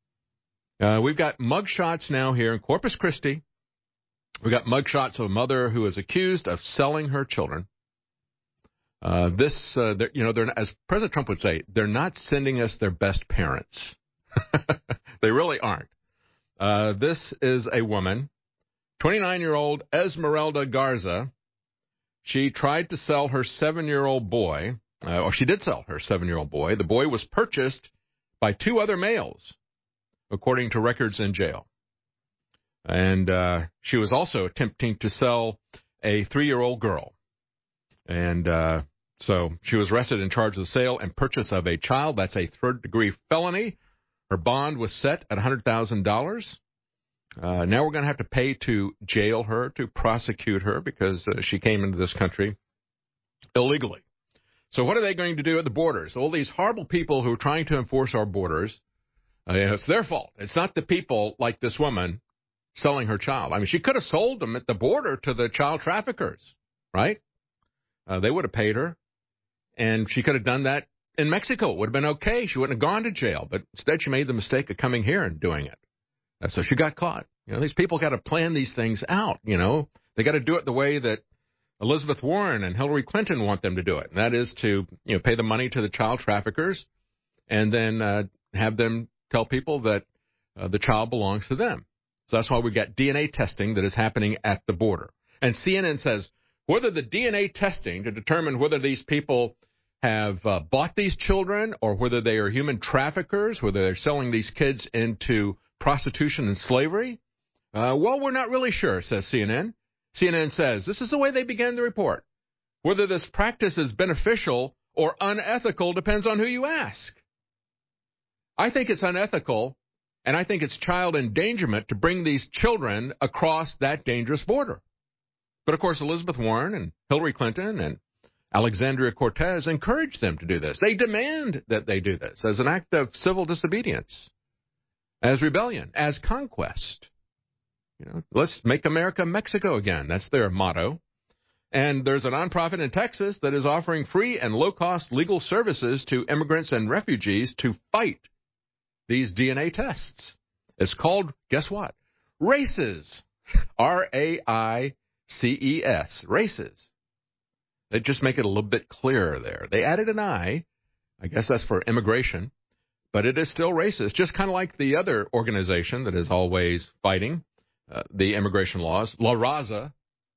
Uh, we've got mugshots now here in Corpus Christi. We've got mugshots of a mother who is accused of selling her children. Uh, this, uh, you know, they're, as President Trump would say, they're not sending us their best parents. They really aren't. Uh, this is a woman, twenty-nine-year-old Esmeralda Garza, She tried to sell her seven-year-old boy, uh, or she did sell her seven-year-old boy. The boy was purchased by two other males, according to records in jail. And uh, she was also attempting to sell a three-year-old girl. And uh, so she was arrested and charged with the sale and purchase of a child. That's a third-degree felony. Her bond was set at one hundred thousand dollars. Uh, now we're going to have to pay to jail her, to prosecute her, because uh, she came into this country illegally. So what are they going to do at the borders? All these horrible people who are trying to enforce our borders, uh, it's their fault. It's not the people like this woman selling her child. I mean, she could have sold them at the border to the child traffickers, right? Uh, they would have paid her, and she could have done that in Mexico. It would have been okay. She wouldn't have gone to jail, but instead she made the mistake of coming here and doing it. And so she got caught. You know, these people got to plan these things out, you know. They got to do it the way that Elizabeth Warren and Hillary Clinton want them to do it, and that is to, you know, pay the money to the child traffickers and then uh, have them tell people that uh, the child belongs to them. So that's why we've got D N A testing that is happening at the border. And C N N says whether the D N A testing to determine whether these people have uh, bought these children or whether they are human traffickers, whether they're selling these kids into prostitution and slavery, uh, well, we're not really sure, says C N N. C N N says this is the way they began the report. Whether this practice is beneficial or unethical depends on who you ask. I think it's unethical, and I think it's child endangerment to bring these children across that dangerous border. But, of course, Elizabeth Warren and Hillary Clinton and Alexandria Cortez encourage them to do this. They demand that they do this as an act of civil disobedience, as rebellion, as conquest. You know, let's make America Mexico again. That's their motto. And there's a nonprofit in Texas that is offering free and low-cost legal services to immigrants and refugees to fight these D N A tests. It's called, guess what? RACES. R A I C E S. RACES. They just make it a little bit clearer there. They added an I. I guess that's for immigration. But it is still racist, just kind of like the other organization that is always fighting uh, the immigration laws, La Raza,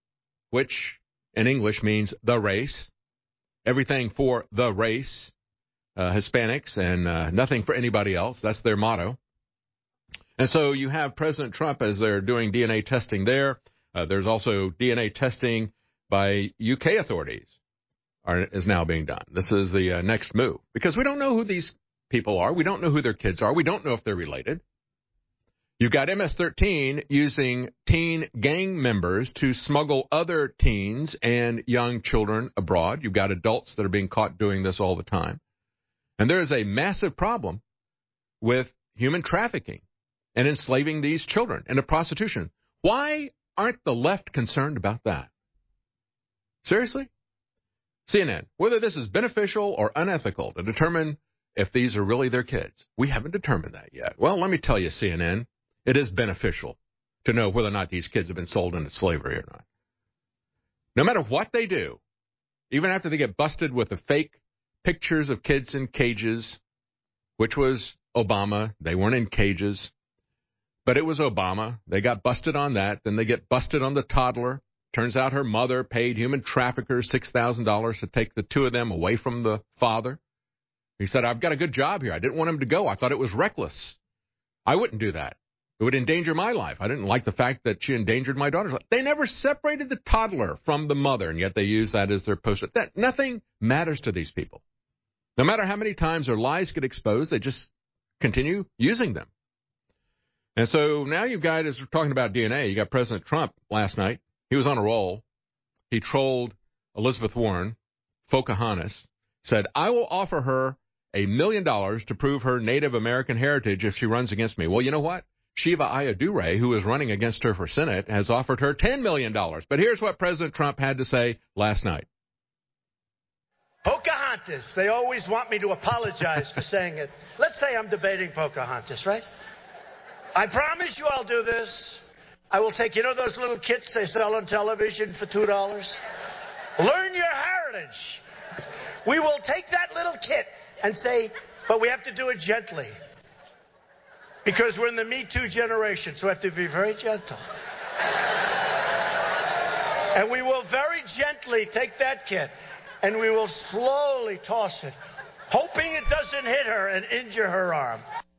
which in English means the race, everything for the race, uh, Hispanics, and uh, nothing for anybody else. That's their motto. And so you have President Trump as they're doing D N A testing there. Uh, there's also D N A testing by U K authorities are, is now being done. This is the uh, next move, because we don't know who these people are. We don't know who their kids are. We don't know if they're related. You've got M S thirteen using teen gang members to smuggle other teens and young children abroad. You've got adults that are being caught doing this all the time. And there is a massive problem with human trafficking and enslaving these children into prostitution. Why aren't the left concerned about that? Seriously? C N N, whether this is beneficial or unethical to determine if these are really their kids. We haven't determined that yet. Well, let me tell you, C N N, it is beneficial to know whether or not these kids have been sold into slavery or not. No matter what they do, even after they get busted with the fake pictures of kids in cages, which was Obama. They weren't in cages, but it was Obama. They got busted on that. Then they get busted on the toddler. Turns out her mother paid human traffickers six thousand dollars to take the two of them away from the father. He said, I've got a good job here. I didn't want him to go. I thought it was reckless. I wouldn't do that. It would endanger my life. I didn't like the fact that she endangered my daughter's life. They never separated the toddler from the mother, and yet they use that as their poster. That, nothing matters to these people. No matter how many times their lies get exposed, they just continue using them. And so now you've got, as we're talking about D N A, you got President Trump last night. He was on a roll. He trolled Elizabeth Warren, Pocahontas, said, I will offer her a million dollars to prove her Native American heritage if she runs against me. Well, you know what? Shiva Ayyadurai, who is running against her for Senate, has offered her ten million dollars. But here's what President Trump had to say last night. Pocahontas. They always want me to apologize for saying it. Let's say I'm debating Pocahontas, right? I promise you I'll do this. I will take, you know those little kits they sell on television for two dollars? Learn your heritage. We will take that little kit and say, but we have to do it gently. Because we're in the Me Too generation, so we have to be very gentle. And we will very gently take that kit and we will slowly toss it, hoping it doesn't hit her and injure her arm.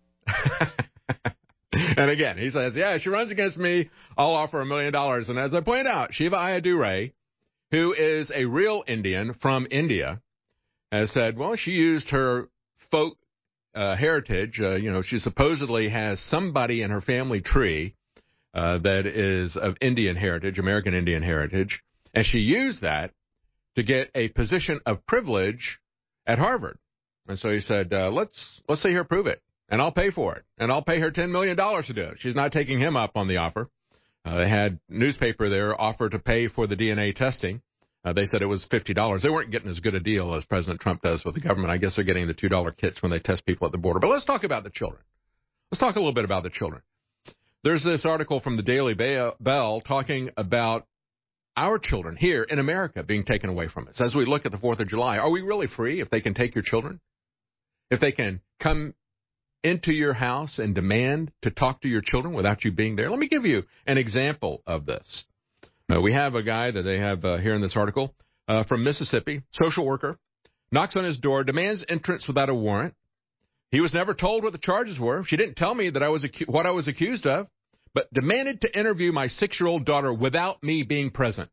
And again, he says, yeah, she runs against me, I'll offer a million dollars. And as I point out, Shiva Ayyadurai, who is a real Indian from India, has said, well, she used her folk uh, heritage. Uh, you know, she supposedly has somebody in her family tree uh, that is of Indian heritage, American Indian heritage, and she used that to get a position of privilege at Harvard. And so he said, uh, let's let's see her prove it, and I'll pay for it, and I'll pay her ten million dollars to do it. She's not taking him up on the offer. Uh, they had newspaper there offer to pay for the D N A testing. Uh, they said it was fifty dollars. They weren't getting as good a deal as President Trump does with the government. I guess they're getting the two dollar kits when they test people at the border. But let's talk about the children. Let's talk a little bit about the children. There's this article from the Daily Bell talking about our children here in America being taken away from us. As we look at the fourth of July, are we really free if they can take your children? If they can come into your house and demand to talk to your children without you being there? Let me give you an example of this. Uh, we have a guy that they have uh, here in this article uh, from Mississippi, social worker, knocks on his door, demands entrance without a warrant. He was never told what the charges were. She didn't tell me that I was acu- what I was accused of, but demanded to interview my six-year-old daughter without me being present.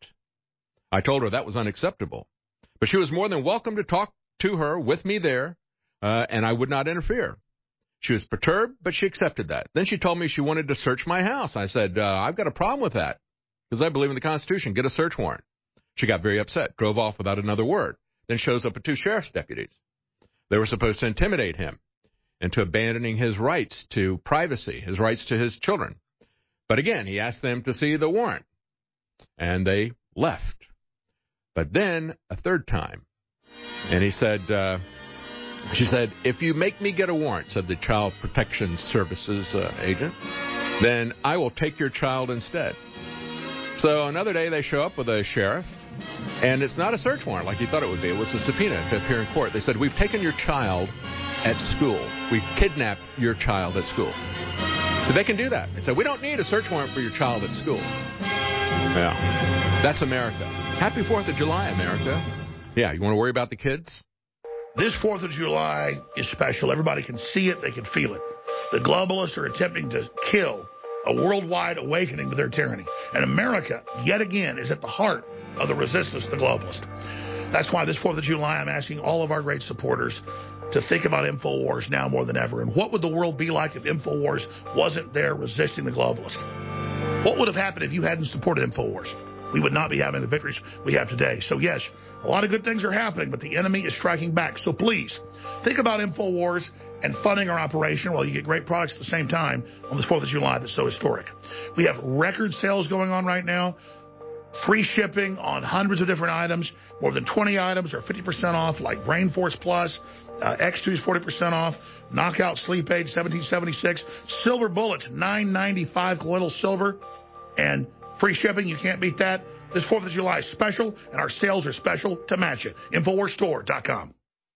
I told her that was unacceptable, but she was more than welcome to talk to her with me there, uh, and I would not interfere. She was perturbed, but she accepted that. Then she told me she wanted to search my house. I said, uh, I've got a problem with that because I believe in the Constitution. Get a search warrant. She got very upset, drove off without another word, then shows up with two sheriff's deputies. They were supposed to intimidate him into abandoning his rights to privacy, his rights to his children. But again, he asked them to see the warrant, and they left. But then a third time, and he said, uh, she said, if you make me get a warrant, said the Child Protection Services uh, agent, then I will take your child instead. So another day they show up with a sheriff, and it's not a search warrant like he thought it would be. It was a subpoena to appear in court. They said, we've taken your child at school. We've kidnapped your child at school. So they can do that. They said, we don't need a search warrant for your child at school. Yeah, that's America. Happy fourth of July, America. Yeah, you want to worry about the kids? This fourth of July is special. Everybody can see it. They can feel it. The globalists are attempting to kill a worldwide awakening to their tyranny. And America, yet again, is at the heart of the resistance to the globalists. That's why this fourth of July, I'm asking all of our great supporters to think about InfoWars now more than ever. And what would the world be like if InfoWars wasn't there resisting the globalists? What would have happened if you hadn't supported InfoWars? We would not be having the victories we have today. So, yes, a lot of good things are happening, but the enemy is striking back. So, please, think about InfoWars and funding our operation while you get great products at the same time on this fourth of July that's so historic. We have record sales going on right now. Free shipping on hundreds of different items. More than twenty items are fifty percent off, like Brain Force Plus. Uh, X two is forty percent off. Knockout Sleep Aid, seventeen seventy-six. Silver Bullets, nine ninety-five colloidal silver. And free shipping, you can't beat that. This fourth of July is special, and our sales are special to match it. Infowars Store dot com.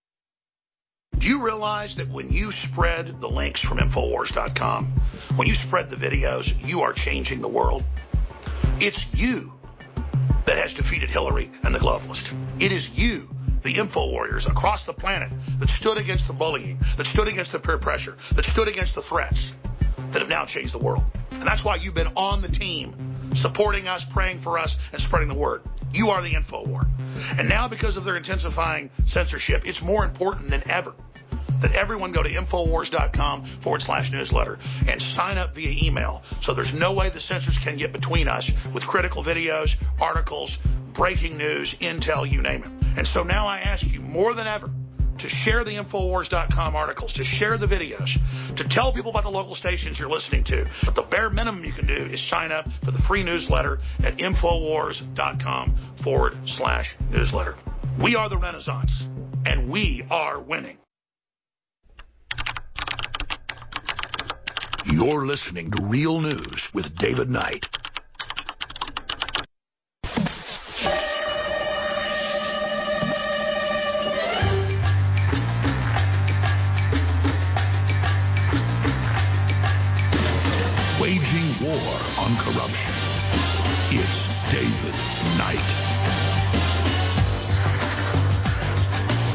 Do you realize that when you spread the links from Infowars dot com, when you spread the videos, you are changing the world? It's you that has defeated Hillary and the globalists. It is you, the info warriors across the planet, that stood against the bullying, that stood against the peer pressure, that stood against the threats, that have now changed the world. And that's why you've been on the team, supporting us, praying for us, and spreading the word. You are the info war. And now, because of their intensifying censorship, it's more important than ever that everyone go to Infowars dot com forward slash newsletter and sign up via email, so there's no way the censors can get between us with critical videos, articles, breaking news, intel, you name it. And so now I ask you more than ever to share the Infowars dot com articles, to share the videos, to tell people about the local stations you're listening to. But the bare minimum you can do is sign up for the free newsletter at Infowars dot com forward slash newsletter. We are the Renaissance, and we are winning. You're listening to Real News with David Knight. Waging war on corruption. It's David Knight.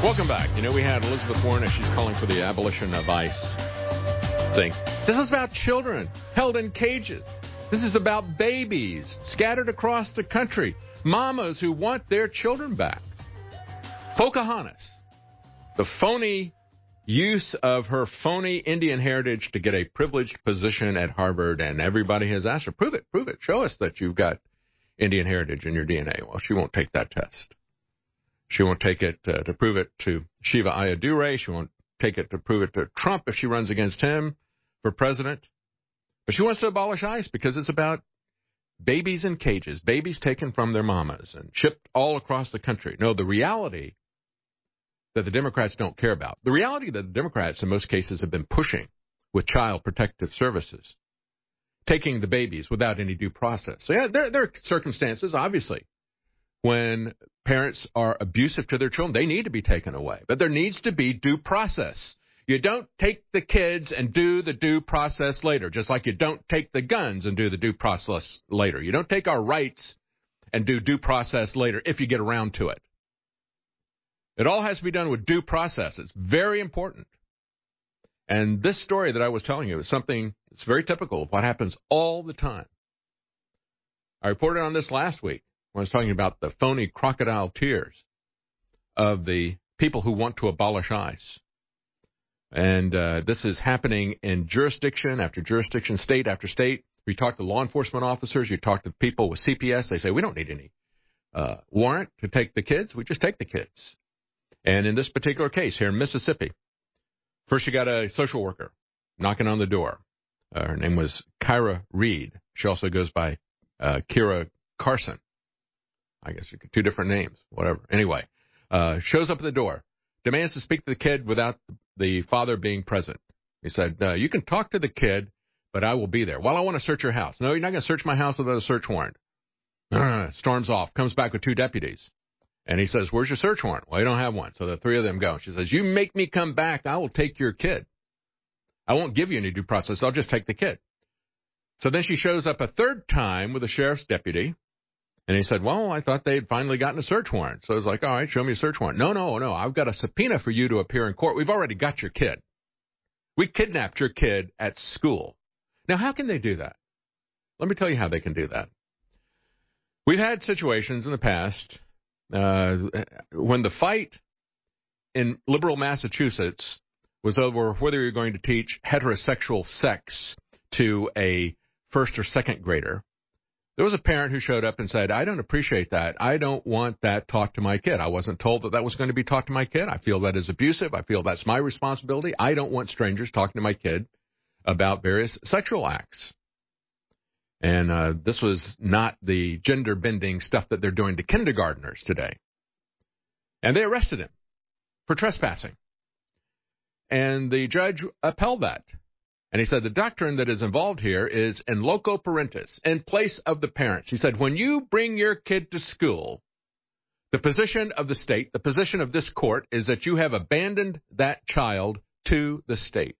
Welcome back. You know, we had Elizabeth Warren as she's calling for the abolition of ICE thing. This is about children held in cages. This is about babies scattered across the country. Mamas who want their children back. Pocahontas, the phony use of her phony Indian heritage to get a privileged position at Harvard, and everybody has asked her, prove it, prove it, show us that you've got Indian heritage in your D N A. Well, she won't take that test. She won't take it uh, to prove it to Shiva Ayyadurai. She won't take it to prove it to Trump if she runs against him for president. But she wants to abolish ICE because it's about babies in cages, babies taken from their mamas and shipped all across the country. No, the reality that the Democrats don't care about, the reality that the Democrats in most cases have been pushing with child protective services, taking the babies without any due process. So, yeah, there, there are circumstances, obviously, when parents are abusive to their children, they need to be taken away. But there needs to be due process. You don't take the kids and do the due process later, just like you don't take the guns and do the due process later. You don't take our rights and do due process later if you get around to it. It all has to be done with due process. It's very important. And this story that I was telling you is something that's very typical of what happens all the time. I reported on this last week when I was talking about the phony crocodile tears of the people who want to abolish ICE. And uh, this is happening in jurisdiction after jurisdiction, state after state. You talk to law enforcement officers, you talk to people with C P S, they say, we don't need any uh, warrant to take the kids, we just take the kids. And in this particular case here in Mississippi, first you got a social worker knocking on the door. Uh, her name was Kyra Reed. She also goes by uh, Kira Carson. I guess you could, two different names, whatever. Anyway, uh, shows up at the door, demands to speak to the kid without the father being present. He said, uh, you can talk to the kid, but I will be there. Well, I want to search your house. No, you're not going to search my house without a search warrant. Uh, storms off, comes back with two deputies. And he says, where's your search warrant? Well, you don't have one. So the three of them go. She says, you make me come back, I will take your kid. I won't give you any due process. I'll just take the kid. So then she shows up a third time with a sheriff's deputy. And he said, well, I thought they'd finally gotten a search warrant. So I was like, all right, show me a search warrant. No, no, no, I've got a subpoena for you to appear in court. We've already got your kid. We kidnapped your kid at school. Now, how can they do that? Let me tell you how they can do that. We've had situations in the past uh, when the fight in liberal Massachusetts was over whether you're going to teach heterosexual sex to a first or second grader. There was a parent who showed up and said, I don't appreciate that. I don't want that taught to my kid. I wasn't told that that was going to be taught to my kid. I feel that is abusive. I feel that's my responsibility. I don't want strangers talking to my kid about various sexual acts. And uh, this was not the gender-bending stuff that they're doing to kindergartners today. And they arrested him for trespassing. And the judge upheld that. And he said the doctrine that is involved here is in loco parentis, in place of the parents. He said, when you bring your kid to school, the position of the state, the position of this court, is that you have abandoned that child to the state.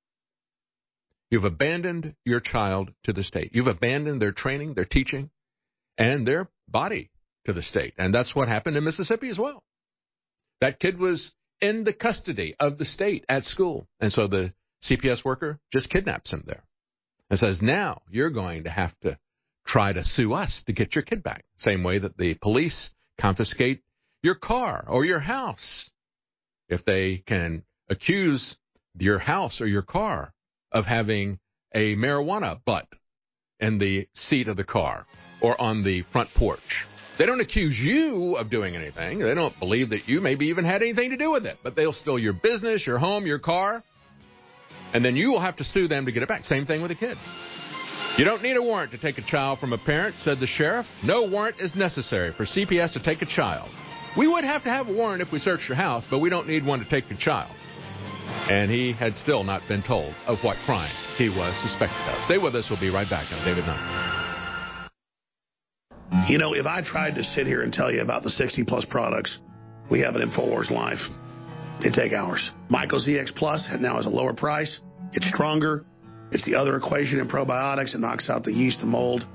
You've abandoned your child to the state. You've abandoned their training, their teaching, and their body to the state. And that's what happened in Mississippi as well. That kid was in the custody of the state at school. And so the C P S worker just kidnaps him there and says, now you're going to have to try to sue us to get your kid back. Same way that the police confiscate your car or your house. If they can accuse your house or your car of having a marijuana butt in the seat of the car or on the front porch. They don't accuse you of doing anything. They don't believe that you maybe even had anything to do with it, but they'll steal your business, your home, your car. And then you will have to sue them to get it back. Same thing with a kid. You don't need a warrant to take a child from a parent, said the sheriff. No warrant is necessary for C P S to take a child. We would have to have a warrant if we searched your house, but we don't need one to take a child. And he had still not been told of what crime he was suspected of. Stay with us. We'll be right back on David Knight. You know, if I tried to sit here and tell you about the sixty plus products we have at InfoWars Live, it'd take hours. Myco Z X Plus now has a lower price. It's stronger. It's the other equation in probiotics. It knocks out the yeast, the mold.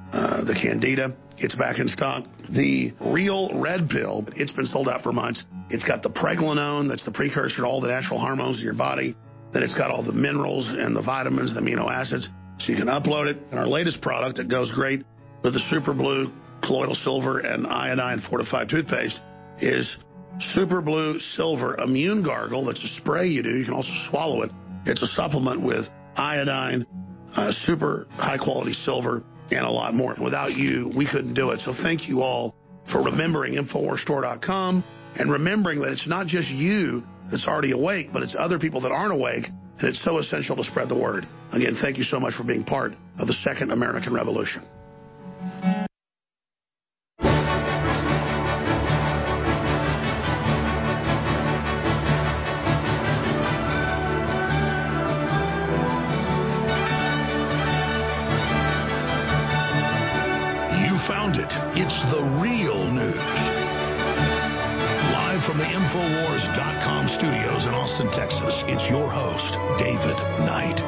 uh, the Candida. It's back in stock. The Real Red Pill, it's been sold out for months. It's got the pregnenolone, that's the precursor to all the natural hormones in your body. Then it's got all the minerals and the vitamins, the amino acids. So you can upload it. And our latest product that goes great with the Super Blue, colloidal silver, and iodine fortified toothpaste is Super Blue Silver Immune Gargle. That's a spray you do. You can also swallow it. It's a supplement with iodine, uh, super high-quality silver, and a lot more. Without you, we couldn't do it. So thank you all for remembering Infowars Store dot com and remembering that it's not just you that's already awake, but it's other people that aren't awake, and it's so essential to spread the word. Again, thank you so much for being part of the Second American Revolution. It's the real news. Live from the Infowars dot com studios in Austin, Texas, it's your host, David Knight.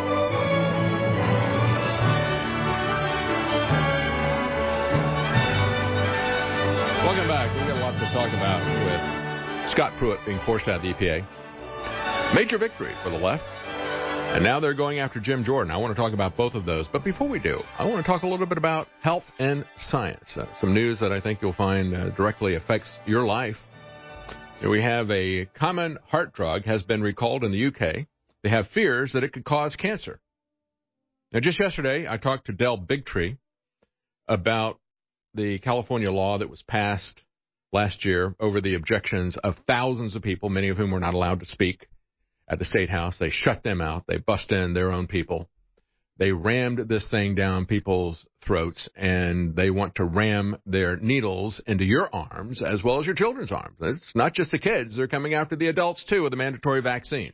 Welcome back. We've got a lot to talk about with Scott Pruitt being forced out of the E P A. Major victory for the left. And now they're going after Jim Jordan. I want to talk about both of those. But before we do, I want to talk a little bit about health and science. Uh, some news that I think you'll find uh, directly affects your life. Here we have a common heart drug has been recalled in the U K. They have fears that it could cause cancer. Now, just yesterday, I talked to Del Bigtree about the California law that was passed last year over the objections of thousands of people, many of whom were not allowed to speak at the State House. They shut them out. They bust in their own people. They rammed this thing down people's throats, and they want to ram their needles into your arms as well as your children's arms. It's not just the kids. They're coming after the adults, too, with the mandatory vaccines.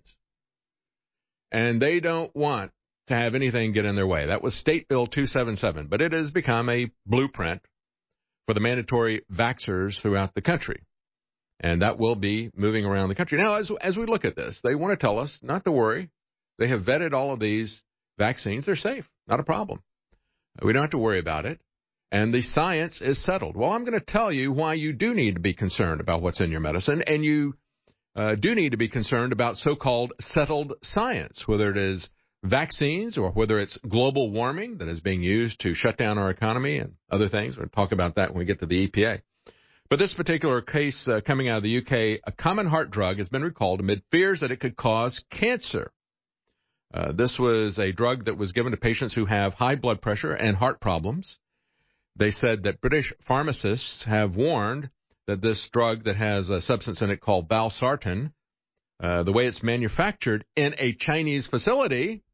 And they don't want to have anything get in their way. That was State Bill two seventy-seven, but it has become a blueprint for the mandatory vaxxers throughout the country. And that will be moving around the country. Now, as as we look at this, they want to tell us not to worry. They have vetted all of these vaccines. They're safe. Not a problem. We don't have to worry about it. And the science is settled. Well, I'm going to tell you why you do need to be concerned about what's in your medicine. And you uh, do need to be concerned about so-called settled science, whether it is vaccines or whether it's global warming that is being used to shut down our economy and other things. We'll talk about that when we get to the E P A. But this particular case uh, coming out of the U K, a common heart drug has been recalled amid fears that it could cause cancer. Uh, this was a drug that was given to patients who have high blood pressure and heart problems. They said that British pharmacists have warned that this drug that has a substance in it called valsartan, uh, the way it's manufactured in a Chinese facility,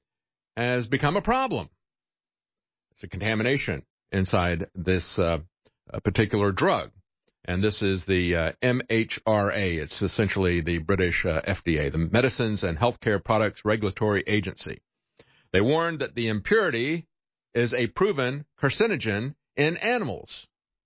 has become a problem. It's a contamination inside this uh, particular drug. And this is the uh, M H R A. It's essentially the British uh, F D A, the Medicines and Healthcare Products Regulatory Agency. They warned that the impurity is a proven carcinogen in animals.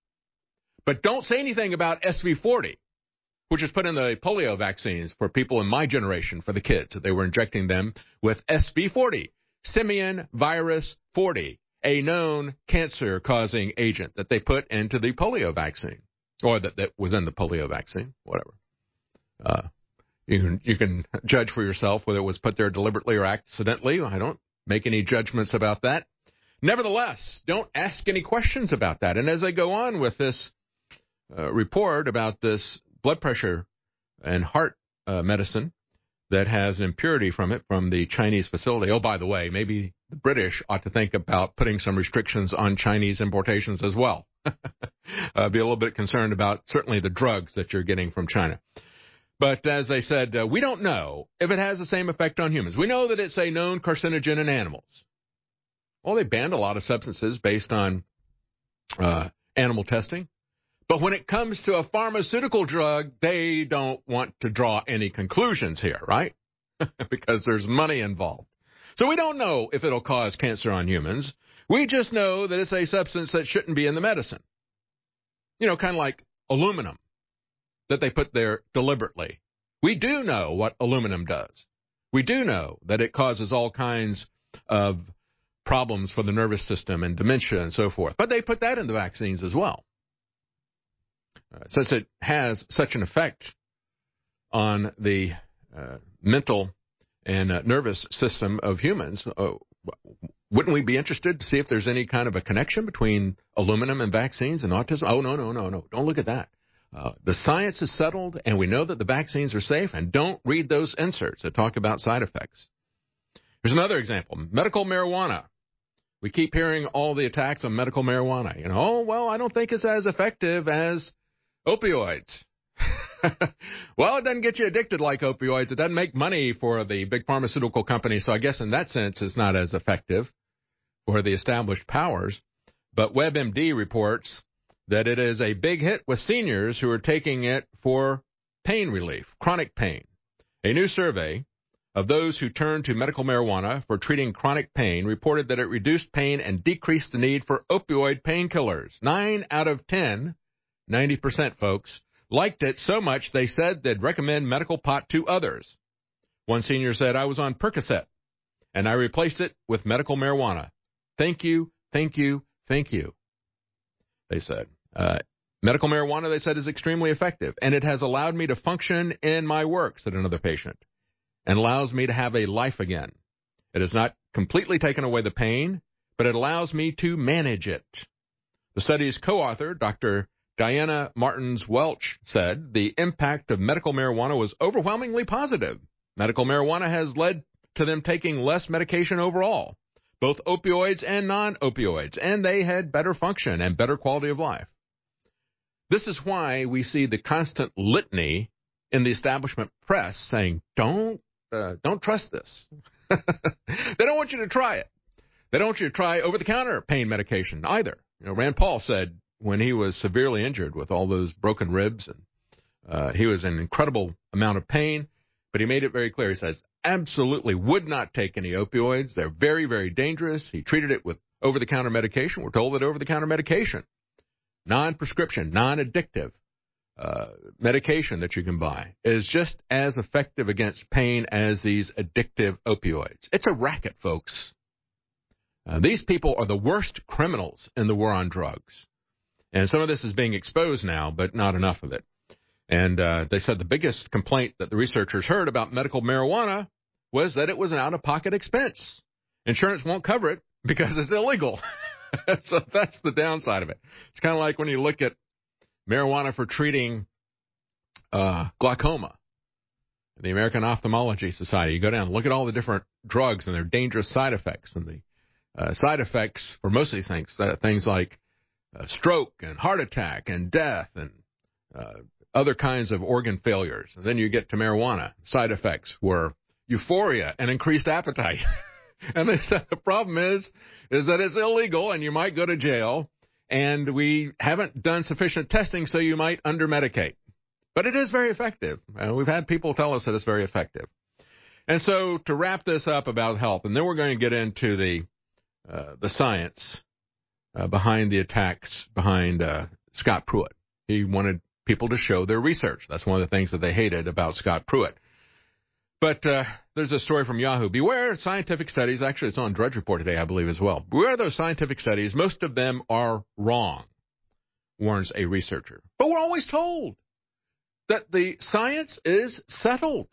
But don't say anything about S V forty, which is put in the polio vaccines for people in my generation, for the kids. They were injecting them with S V forty, simian virus forty, a known cancer-causing agent that they put into the polio vaccine. Or that, that was in the polio vaccine, whatever. Uh, you can you can judge for yourself whether it was put there deliberately or accidentally. I don't make any judgments about that. Nevertheless, don't ask any questions about that. And as I go on with this uh, report about this blood pressure and heart uh, medicine that has an impurity from it from the Chinese facility. Oh, by the way, maybe the British ought to think about putting some restrictions on Chinese importations as well. uh, be a little bit concerned about certainly the drugs that you're getting from China. But as they said, uh, we don't know if it has the same effect on humans. We know that it's a known carcinogen in animals. Well, they banned a lot of substances based on uh, animal testing. But when it comes to a pharmaceutical drug, they don't want to draw any conclusions here, right? Because there's money involved. So we don't know if it'll cause cancer on humans. We just know that it's a substance that shouldn't be in the medicine. You know, kind of like aluminum that they put there deliberately. We do know what aluminum does. We do know that it causes all kinds of problems for the nervous system and dementia and so forth. But they put that in the vaccines as well. Uh, since it has such an effect on the uh, mental and uh, nervous system of humans, uh, wouldn't we be interested to see if there's any kind of a connection between aluminum and vaccines and autism? Oh, no, no, no, no. Don't look at that. Uh, the science is settled, and we know that the vaccines are safe, and don't read those inserts that talk about side effects. Here's another example. Medical marijuana. We keep hearing all the attacks on medical marijuana. You know, oh, well, I don't think it's as effective as opioids. Well, it doesn't get you addicted like opioids. It doesn't make money for the big pharmaceutical companies, so I guess in that sense it's not as effective for the established powers. But WebMD reports that it is a big hit with seniors who are taking it for pain relief, chronic pain. A new survey of those who turned to medical marijuana for treating chronic pain reported that it reduced pain and decreased the need for opioid painkillers. Nine out of ten, ninety percent folks, liked it so much they said they'd recommend medical pot to others. One senior said, I was on Percocet, and I replaced it with medical marijuana. Thank you, thank you, thank you, they said. Uh, medical marijuana, they said, is extremely effective, and it has allowed me to function in my work, said another patient, and allows me to have a life again. It has not completely taken away the pain, but it allows me to manage it. The study's co-author, Doctor Diana Martins-Welch, said the impact of medical marijuana was overwhelmingly positive. Medical marijuana has led to them taking less medication overall, both opioids and non-opioids, and they had better function and better quality of life. This is why we see the constant litany in the establishment press saying, don't, uh, don't trust this. They don't want you to try it. They don't want you to try over-the-counter pain medication either. You know, Rand Paul said when he was severely injured with all those broken ribs, and uh, he was in an incredible amount of pain, but he made it very clear. He says, absolutely would not take any opioids. They're very, very dangerous. He treated it with over-the-counter medication. We're told that over-the-counter medication, non-prescription, non-addictive uh, medication that you can buy, is just as effective against pain as these addictive opioids. It's a racket, folks. Uh, these people are the worst criminals in the war on drugs. And some of this is being exposed now, but not enough of it. And uh, they said the biggest complaint that the researchers heard about medical marijuana was that it was an out-of-pocket expense. Insurance won't cover it because it's illegal. So that's the downside of it. It's kind of like when you look at marijuana for treating uh, glaucoma. The American Ophthalmology Society, you go down and look at all the different drugs and their dangerous side effects. And the uh, side effects for most of these things, uh, things like uh, stroke and heart attack and death and uh, other kinds of organ failures. And then you get to marijuana. Side effects were euphoria and increased appetite. And they said the problem is, is that it's illegal and you might go to jail, and we haven't done sufficient testing, so you might under-medicate. But it is very effective. Uh, we've had people tell us that it's very effective. And so to wrap this up about health, and then we're going to get into the uh, the science uh, behind the attacks behind uh, Scott Pruitt. He wanted people to show their research. That's one of the things that they hated about Scott Pruitt. But uh, there's a story from Yahoo. Beware scientific studies. Actually, it's on Drudge Report today, I believe, as well. Beware those scientific studies. Most of them are wrong, warns a researcher. But we're always told that the science is settled.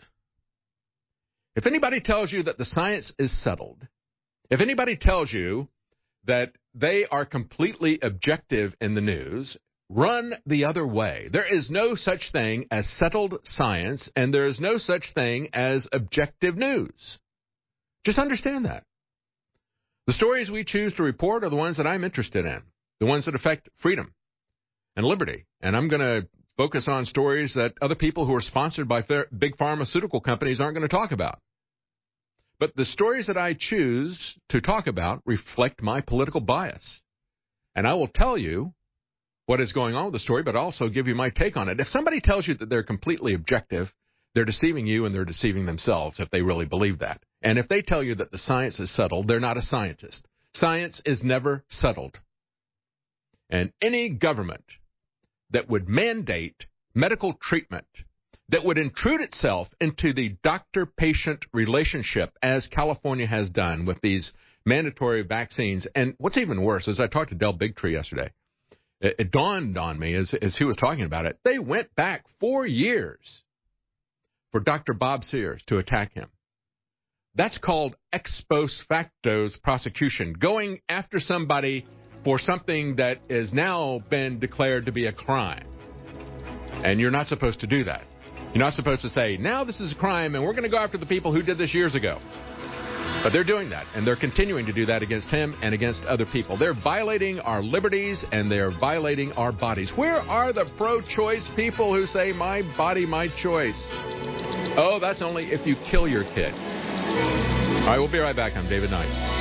If anybody tells you that the science is settled, if anybody tells you that they are completely objective in the news, run the other way. There is no such thing as settled science, and there is no such thing as objective news. Just understand that. The stories we choose to report are the ones that I'm interested in, the ones that affect freedom and liberty. And I'm going to focus on stories that other people who are sponsored by big pharmaceutical companies aren't going to talk about. But the stories that I choose to talk about reflect my political bias. And I will tell you what is going on with the story, but also give you my take on it. If somebody tells you that they're completely objective, they're deceiving you and they're deceiving themselves if they really believe that. And if they tell you that the science is settled, they're not a scientist. Science is never settled. And any government that would mandate medical treatment, that would intrude itself into the doctor-patient relationship, as California has done with these mandatory vaccines. And what's even worse is I talked to Del Bigtree yesterday. It, it dawned on me as, as he was talking about it. They went back four years for Doctor Bob Sears to attack him. That's called ex post facto prosecution, going after somebody for something that has now been declared to be a crime. And you're not supposed to do that. You're not supposed to say, now this is a crime and we're going to go after the people who did this years ago. But they're doing that, and they're continuing to do that against him and against other people. They're violating our liberties, and they're violating our bodies. Where are the pro-choice people who say, my body, my choice? Oh, that's only if you kill your kid. All right, we'll be right back. I'm David Knight.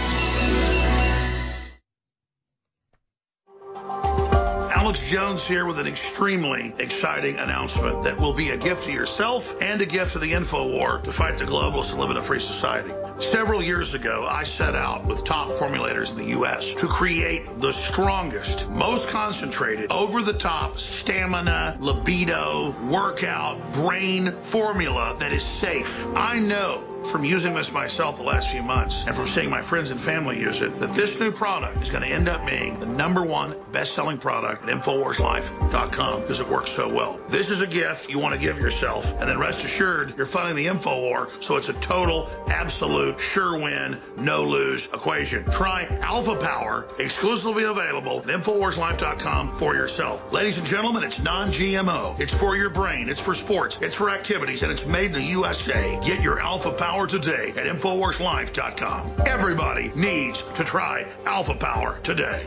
Alex Jones here with an extremely exciting announcement that will be a gift to yourself and a gift to the InfoWar to fight the globalists and live in a free society. Several years ago, I set out with top formulators in the U S to create the strongest, most concentrated, over-the-top stamina, libido, workout, brain formula that is safe. I know from using this myself the last few months and from seeing my friends and family use it, that this new product is going to end up being the number one best-selling product at Infowars Life dot com because it works so well. This is a gift you want to give yourself, and then rest assured you're funding the InfoWar, so it's a total, absolute, sure-win, no-lose equation. Try Alpha Power, exclusively available at Infowars Life dot com for yourself. Ladies and gentlemen, it's non-G M O. It's for your brain. It's for sports. It's for activities, and it's made in the U S A. Get your Alpha Power today at Infowars Life dot com. Everybody needs to try Alpha Power today.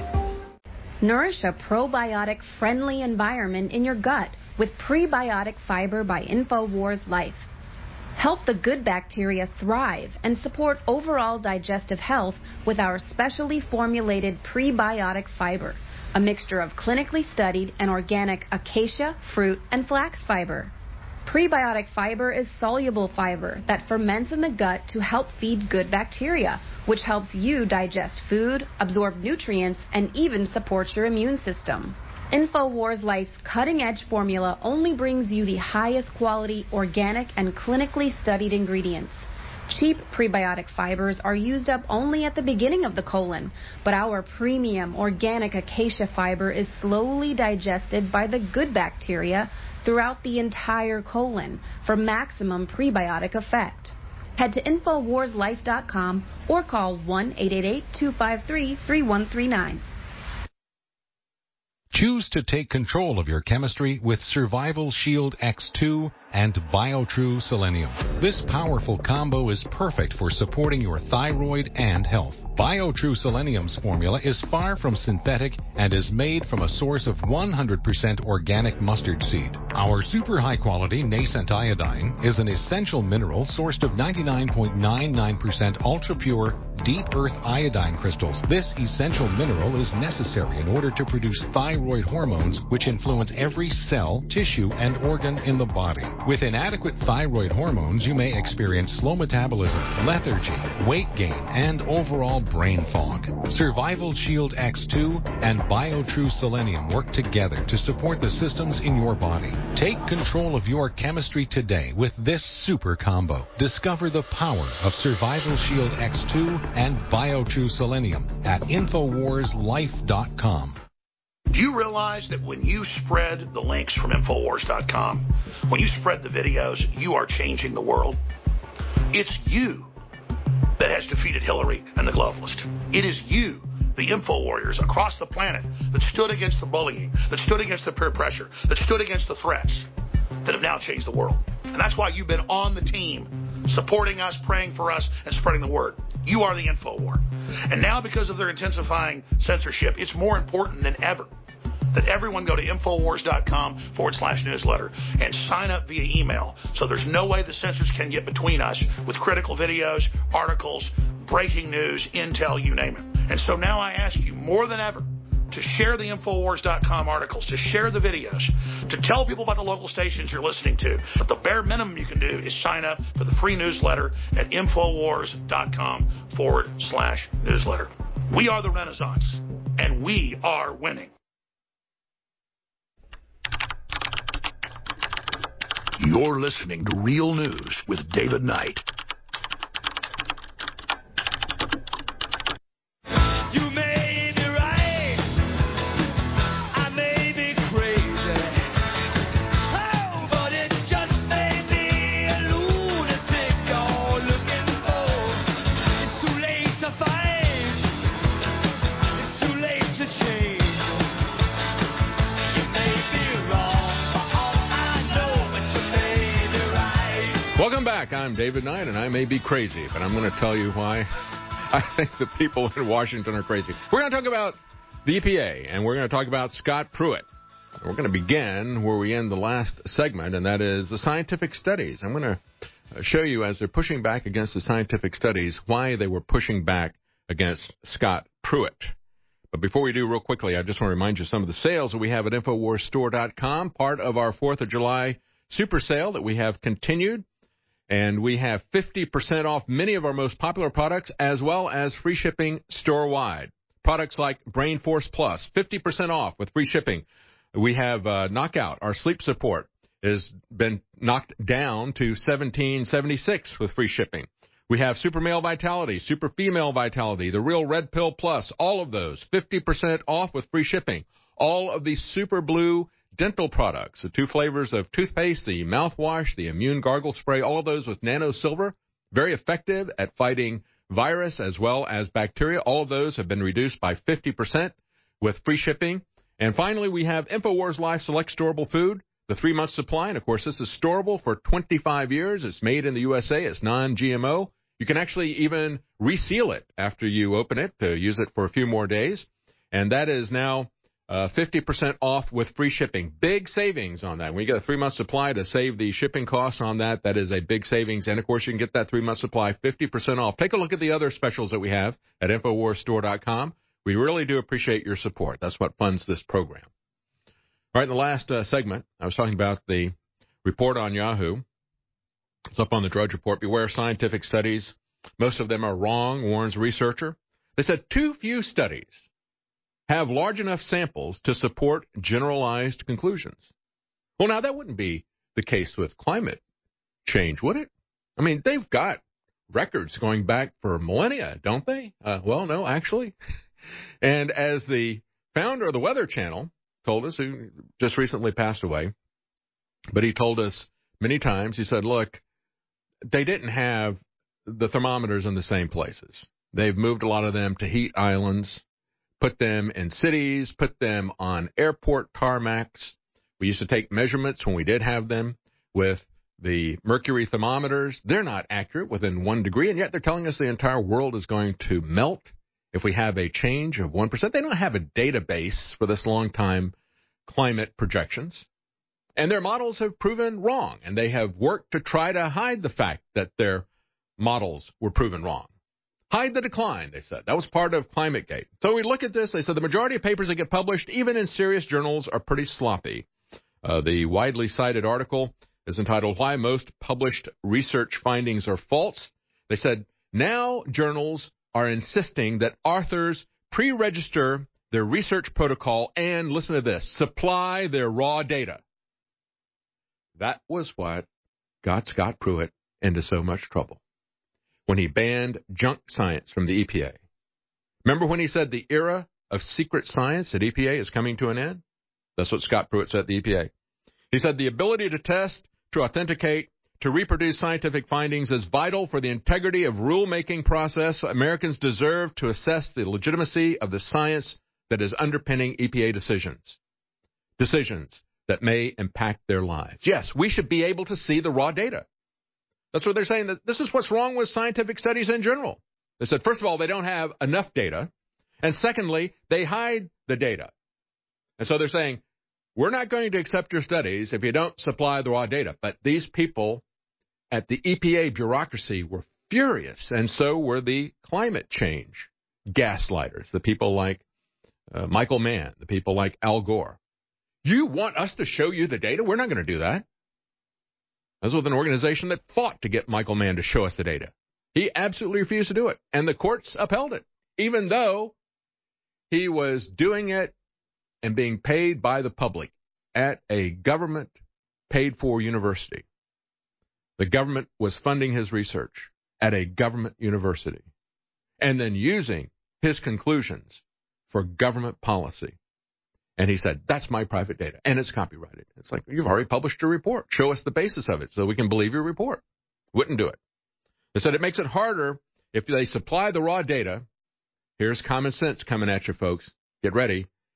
Nourish a probiotic-friendly environment in your gut with Prebiotic Fiber by InfoWars Life. Help the good bacteria thrive and support overall digestive health with our specially formulated prebiotic fiber, a mixture of clinically studied and organic acacia, fruit, and flax fiber. Prebiotic fiber is soluble fiber that ferments in the gut to help feed good bacteria, which helps you digest food, absorb nutrients, and even support your immune system. InfoWars Life's cutting-edge formula only brings you the highest quality, organic, and clinically studied ingredients. Cheap prebiotic fibers are used up only at the beginning of the colon, but our premium organic acacia fiber is slowly digested by the good bacteria throughout the entire colon for maximum prebiotic effect. Head to Infowars Life dot com or call one eight eight eight, two five three, three one three nine. Choose to take control of your chemistry with Survival Shield X two and BioTrue Selenium. This powerful combo is perfect for supporting your thyroid and health. BioTrue Selenium's formula is far from synthetic and is made from a source of one hundred percent organic mustard seed. Our super high-quality nascent iodine is an essential mineral sourced of ninety-nine point nine nine percent ultra-pure, deep earth iodine crystals. This essential mineral is necessary in order to produce thyroid hormones, which influence every cell, tissue, and organ in the body. With inadequate thyroid hormones, you may experience slow metabolism, lethargy, weight gain, and overall brain fog. Survival Shield X two and BioTrue Selenium work together to support the systems in your body. Take control of your chemistry today with this super combo. Discover the power of Survival Shield X two and BioTrue Selenium at Infowars Life dot com. Do you realize that when you spread the links from Infowars dot com, when you spread the videos, you are changing the world? It's you that has defeated Hillary and the globalists. It is you, the info warriors across the planet, that stood against the bullying, that stood against the peer pressure, that stood against the threats, that have now changed the world. And that's why you've been on the team, supporting us, praying for us, and spreading the word. You are the info war. And now, because of their intensifying censorship, it's more important than ever that everyone go to Infowars dot com forward slash newsletter and sign up via email. So there's no way the censors can get between us with critical videos, articles, breaking news, intel, you name it. And so now I ask you more than ever to share the Infowars dot com articles, to share the videos, to tell people about the local stations you're listening to. But the bare minimum you can do is sign up for the free newsletter at Infowars dot com forward slash newsletter. We are the Renaissance, and we are winning. You're listening to Real News with David Knight. Welcome back. I'm David Knight, and I may be crazy, but I'm going to tell you why I think the people in Washington are crazy. We're going to talk about the E P A, and we're going to talk about Scott Pruitt. We're going to begin where we end the last segment, and that is the scientific studies. I'm going to show you, as they're pushing back against the scientific studies, why they were pushing back against Scott Pruitt. But before we do, real quickly, I just want to remind you of some of the sales that we have at Infowars Store dot com, part of our fourth of July super sale that we have continued. And we have fifty percent off many of our most popular products, as well as free shipping store-wide. Products like Brain Force Plus, fifty percent off with free shipping. We have uh, Knockout, our sleep support, has been knocked down to seventeen seventy-six with free shipping. We have Super Male Vitality, Super Female Vitality, the Real Red Pill Plus, all of those, fifty percent off with free shipping. All of the Super Blue dental products, the two flavors of toothpaste, the mouthwash, the immune gargle spray, all of those with nano silver, very effective at fighting virus as well as bacteria. All of those have been reduced by fifty percent with free shipping. And finally, we have InfoWars Life Select Storable Food, the three-month supply. And, of course, this is storable for twenty-five years. It's made in the U S A. It's non G M O. You can actually even reseal it after you open it to use it for a few more days. And that is now Uh, fifty percent off with free shipping. Big savings on that. When you get a three-month supply to save the shipping costs on that, that is a big savings. And, of course, you can get that three-month supply fifty percent off. Take a look at the other specials that we have at Infowars Store dot com. We really do appreciate your support. That's what funds this program. All right, in the last uh, segment, I was talking about the report on Yahoo. It's up on the Drudge Report. Beware scientific studies. Most of them are wrong, warns researcher. They said too few studies have large enough samples to support generalized conclusions. Well, now, that wouldn't be the case with climate change, would it? I mean, they've got records going back for millennia, don't they? Uh, well, no, actually. And as the founder of the Weather Channel told us, who just recently passed away, but he told us many times, he said, look, they didn't have the thermometers in the same places. They've moved a lot of them to heat islands, put them in cities, put them on airport tarmacs. We used to take measurements when we did have them with the mercury thermometers. They're not accurate within one degree, and yet they're telling us the entire world is going to melt if we have a change of one percent. They don't have a database for this long-time climate projections. And their models have proven wrong, and they have worked to try to hide the fact that their models were proven wrong. Hide the decline, they said. That was part of ClimateGate. So we look at this. They said the majority of papers that get published, even in serious journals, are pretty sloppy. Uh, the widely cited article is entitled, Why Most Published Research Findings Are False. They said, now journals are insisting that authors pre-register their research protocol and, listen to this, supply their raw data. That was what got Scott Pruitt into so much trouble when he banned junk science from the E P A. Remember when he said the era of secret science at E P A is coming to an end? That's what Scott Pruitt said at the E P A. He said the ability to test, to authenticate, to reproduce scientific findings is vital for the integrity of rulemaking process. Americans deserve to assess the legitimacy of the science that is underpinning E P A decisions. Decisions that may impact their lives. Yes, we should be able to see the raw data. That's what they're saying. That this is what's wrong with scientific studies in general. They said, first of all, they don't have enough data. And secondly, they hide the data. And so they're saying, we're not going to accept your studies if you don't supply the raw data. But these people at the E P A bureaucracy were furious, and so were the climate change gaslighters, the people like uh, Michael Mann, the people like Al Gore. You want us to show you the data? We're not going to do that. That was with an organization that fought to get Michael Mann to show us the data. He absolutely refused to do it, and the courts upheld it, even though he was doing it and being paid by the public at a government-paid-for university. The government was funding his research at a government university and then using his conclusions for government policy. And he said, that's my private data, and it's copyrighted. It's like, you've already published your report. Show us the basis of it so we can believe your report. Wouldn't do it. They said it makes it harder if they supply the raw data. Here's common sense coming at you, folks. Get ready.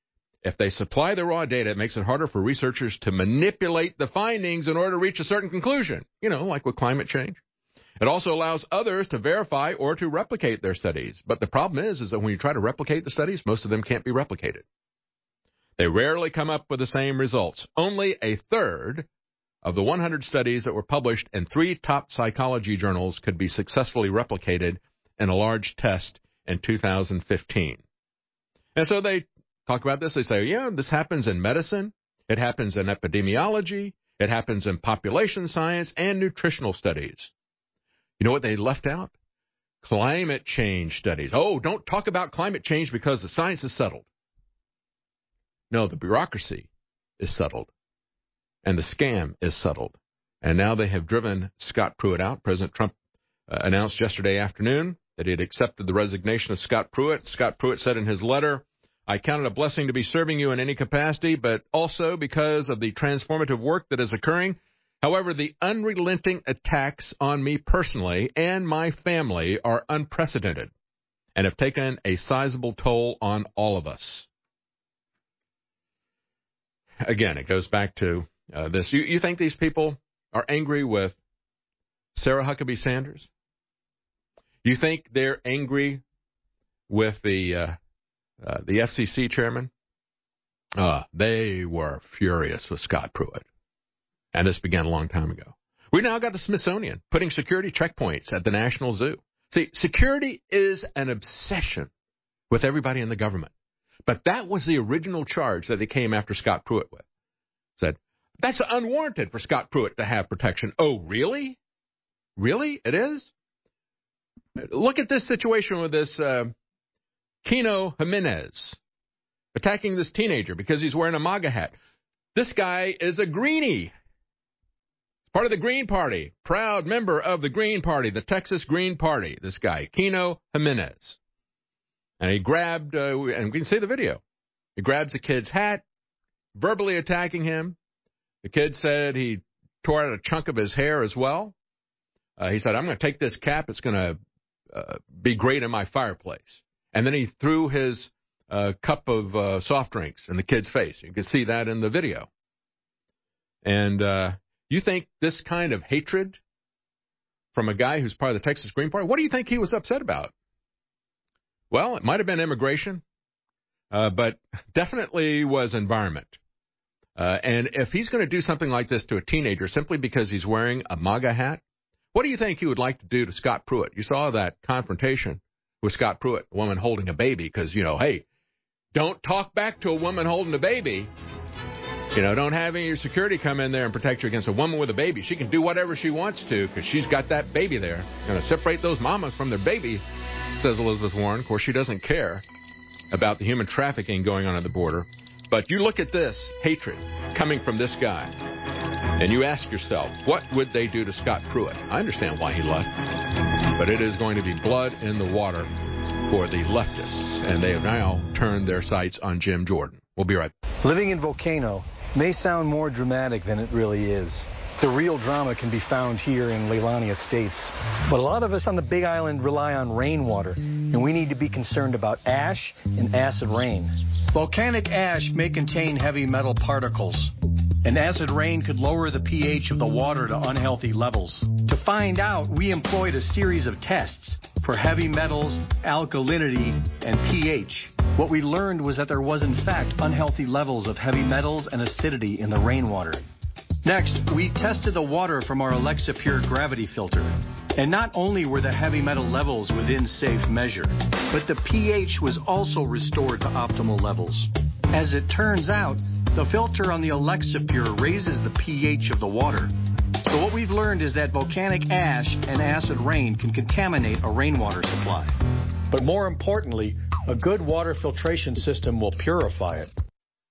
If they supply the raw data, it makes it harder for researchers to manipulate the findings in order to reach a certain conclusion, you know, like with climate change. It also allows others to verify or to replicate their studies. But the problem is, is that when you try to replicate the studies, most of them can't be replicated. They rarely come up with the same results. Only a third of the one hundred studies that were published in three top psychology journals could be successfully replicated in a large test in two thousand fifteen. And so they talk about this. They say, yeah, this happens in medicine. It happens in epidemiology. It happens in population science and nutritional studies. You know what they left out? Climate change studies. Oh, don't talk about climate change because the science is settled. No, the bureaucracy is settled. And the scam is settled. And now they have driven Scott Pruitt out. President Trump uh, announced yesterday afternoon that he had accepted the resignation of Scott Pruitt. Scott Pruitt said in his letter, I count it a blessing to be serving you in any capacity, but also because of the transformative work that is occurring. However, the unrelenting attacks on me personally and my family are unprecedented and have taken a sizable toll on all of us. Again, it goes back to uh, this. You, you think these people are angry with Sarah Huckabee Sanders? You think they're angry with the uh, uh, the F C C chairman? Uh, they were furious with Scott Pruitt. And this began a long time ago. We now got the Smithsonian putting security checkpoints at the National Zoo. See, security is an obsession with everybody in the government. But that was the original charge that they came after Scott Pruitt with. Said, that's unwarranted for Scott Pruitt to have protection. Oh, really? Really? It is? Look at this situation with this uh, Kino Jimenez attacking this teenager because he's wearing a MAGA hat. This guy is a greenie. Part of the Green Party, proud member of the Green Party, the Texas Green Party, this guy, Kino Jimenez. And he grabbed, uh, and we can see the video. He grabs the kid's hat, verbally attacking him. The kid said he tore out a chunk of his hair as well. Uh, he said, I'm going to take this cap. It's going to uh, be great in my fireplace. And then he threw his uh, cup of uh, soft drinks in the kid's face. You can see that in the video. And uh, you think this kind of hatred from a guy who's part of the Texas Green Party, what do you think he was upset about? Well, it might have been immigration, uh, but definitely was environment. Uh, and if he's going to do something like this to a teenager simply because he's wearing a MAGA hat, what do you think he would like to do to Scott Pruitt? You saw that confrontation with Scott Pruitt, a woman holding a baby, because, you know, hey, don't talk back to a woman holding a baby. You know, don't have any of your security come in there and protect you against a woman with a baby. She can do whatever she wants to because she's got that baby there. Going to separate those mamas from their baby, says Elizabeth Warren. Of course, she doesn't care about the human trafficking going on at the border. But you look at this hatred coming from this guy, and you ask yourself, what would they do to Scott Pruitt? I understand why he left, but it is going to be blood in the water for the leftists, and they have now turned their sights on Jim Jordan. We'll be right back. Living in Volcano may sound more dramatic than it really is. The real drama can be found here in Leilani Estates. But a lot of us on the Big Island rely on rainwater, and we need to be concerned about ash and acid rain. Volcanic ash may contain heavy metal particles, and acid rain could lower the pH of the water to unhealthy levels. To find out, we employed a series of tests for heavy metals, alkalinity, and pH. What we learned was that there was in fact unhealthy levels of heavy metals and acidity in the rainwater. Next, we tested the water from our Alexa Pure gravity filter. And not only were the heavy metal levels within safe measure, but the pH was also restored to optimal levels. As it turns out, the filter on the Alexa Pure raises the pH of the water. So what we've learned is that volcanic ash and acid rain can contaminate a rainwater supply. But more importantly, a good water filtration system will purify it.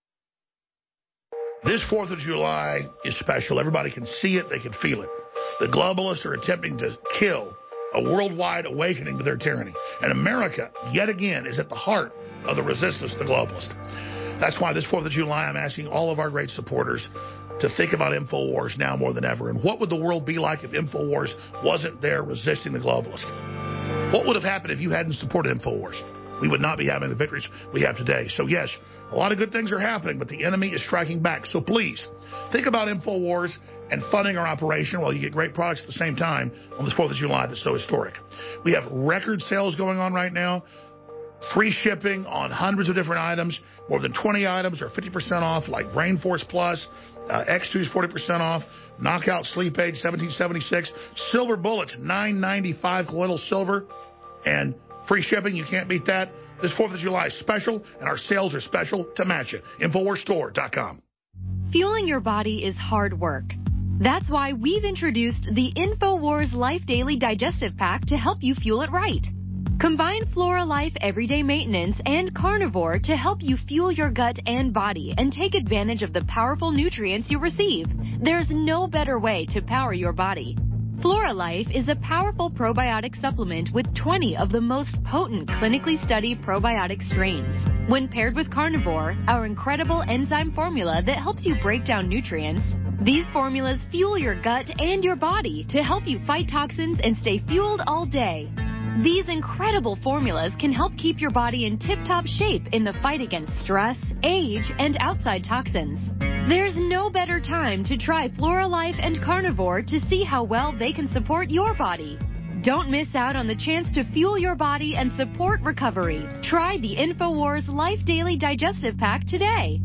This fourth of July is special. Everybody can see it. They can feel it. The globalists are attempting to kill a worldwide awakening to their tyranny. And America, yet again, is at the heart of the resistance to the globalists. That's why this fourth of July, I'm asking all of our great supporters to think about InfoWars now more than ever. And what would the world be like if InfoWars wasn't there resisting the globalists? What would have happened if you hadn't supported InfoWars? we would not be having the victories we have today. So, yes, a lot of good things are happening, but the enemy is striking back. So, please, think about InfoWars and funding our operation while you get great products at the same time on this fourth of July that's so historic. We have record sales going on right now. Free shipping on hundreds of different items. More than twenty items are fifty percent off, like Brain Force Plus. Uh, X two is forty percent off. Knockout Sleep Aid, seventeen seventy-six. Silver Bullets, nine ninety-five colloidal silver. And free shipping, you can't beat that. This fourth of July is special, and our sales are special to match it. Infowars Store dot com. Fueling your body is hard work. That's why we've introduced the InfoWars Life Daily Digestive Pack to help you fuel it right. Combine Flora Life Everyday Maintenance and Carnivore to help you fuel your gut and body and take advantage of the powerful nutrients you receive. There's no better way to power your body. Flora Life is a powerful probiotic supplement with twenty of the most potent clinically studied probiotic strains. When paired with Carnivore, our incredible enzyme formula that helps you break down nutrients, these formulas fuel your gut and your body to help you fight toxins and stay fueled all day. These incredible formulas can help keep your body in tip-top shape in the fight against stress, age, and outside toxins. There's no better time to try Flora Life and Carnivore to see how well they can support your body. Don't miss out on the chance to fuel your body and support recovery. Try the InfoWars Life Daily Digestive Pack today.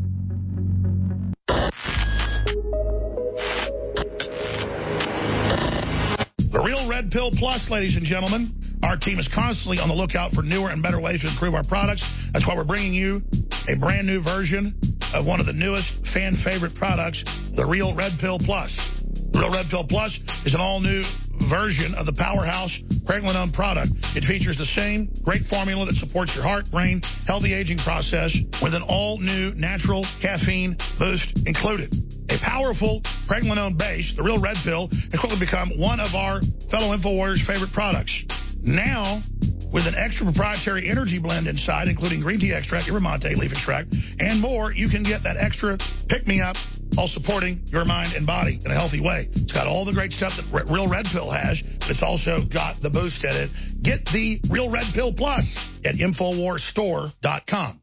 The Real Red Pill Plus, ladies and gentlemen. Our team is constantly on the lookout for newer and better ways to improve our products. That's why we're bringing you a brand new version of one of the newest fan favorite products, the Real Red Pill Plus. The Real Red Pill Plus is an all-new version of the powerhouse Pregnenolone product. It features the same great formula that supports your heart, brain, healthy aging process with an all-new natural caffeine boost included. A powerful Pregnenolone base, the Real Red Pill, has quickly become one of our fellow InfoWarriors' favorite products. Now, with an extra proprietary energy blend inside, including green tea extract, yerba mate, leaf extract, and more, you can get that extra pick-me-up while supporting your mind and body in a healthy way. It's got all the great stuff that Real Red Pill has, but it's also got the boost in it. Get the Real Red Pill Plus at Infowars Store dot com.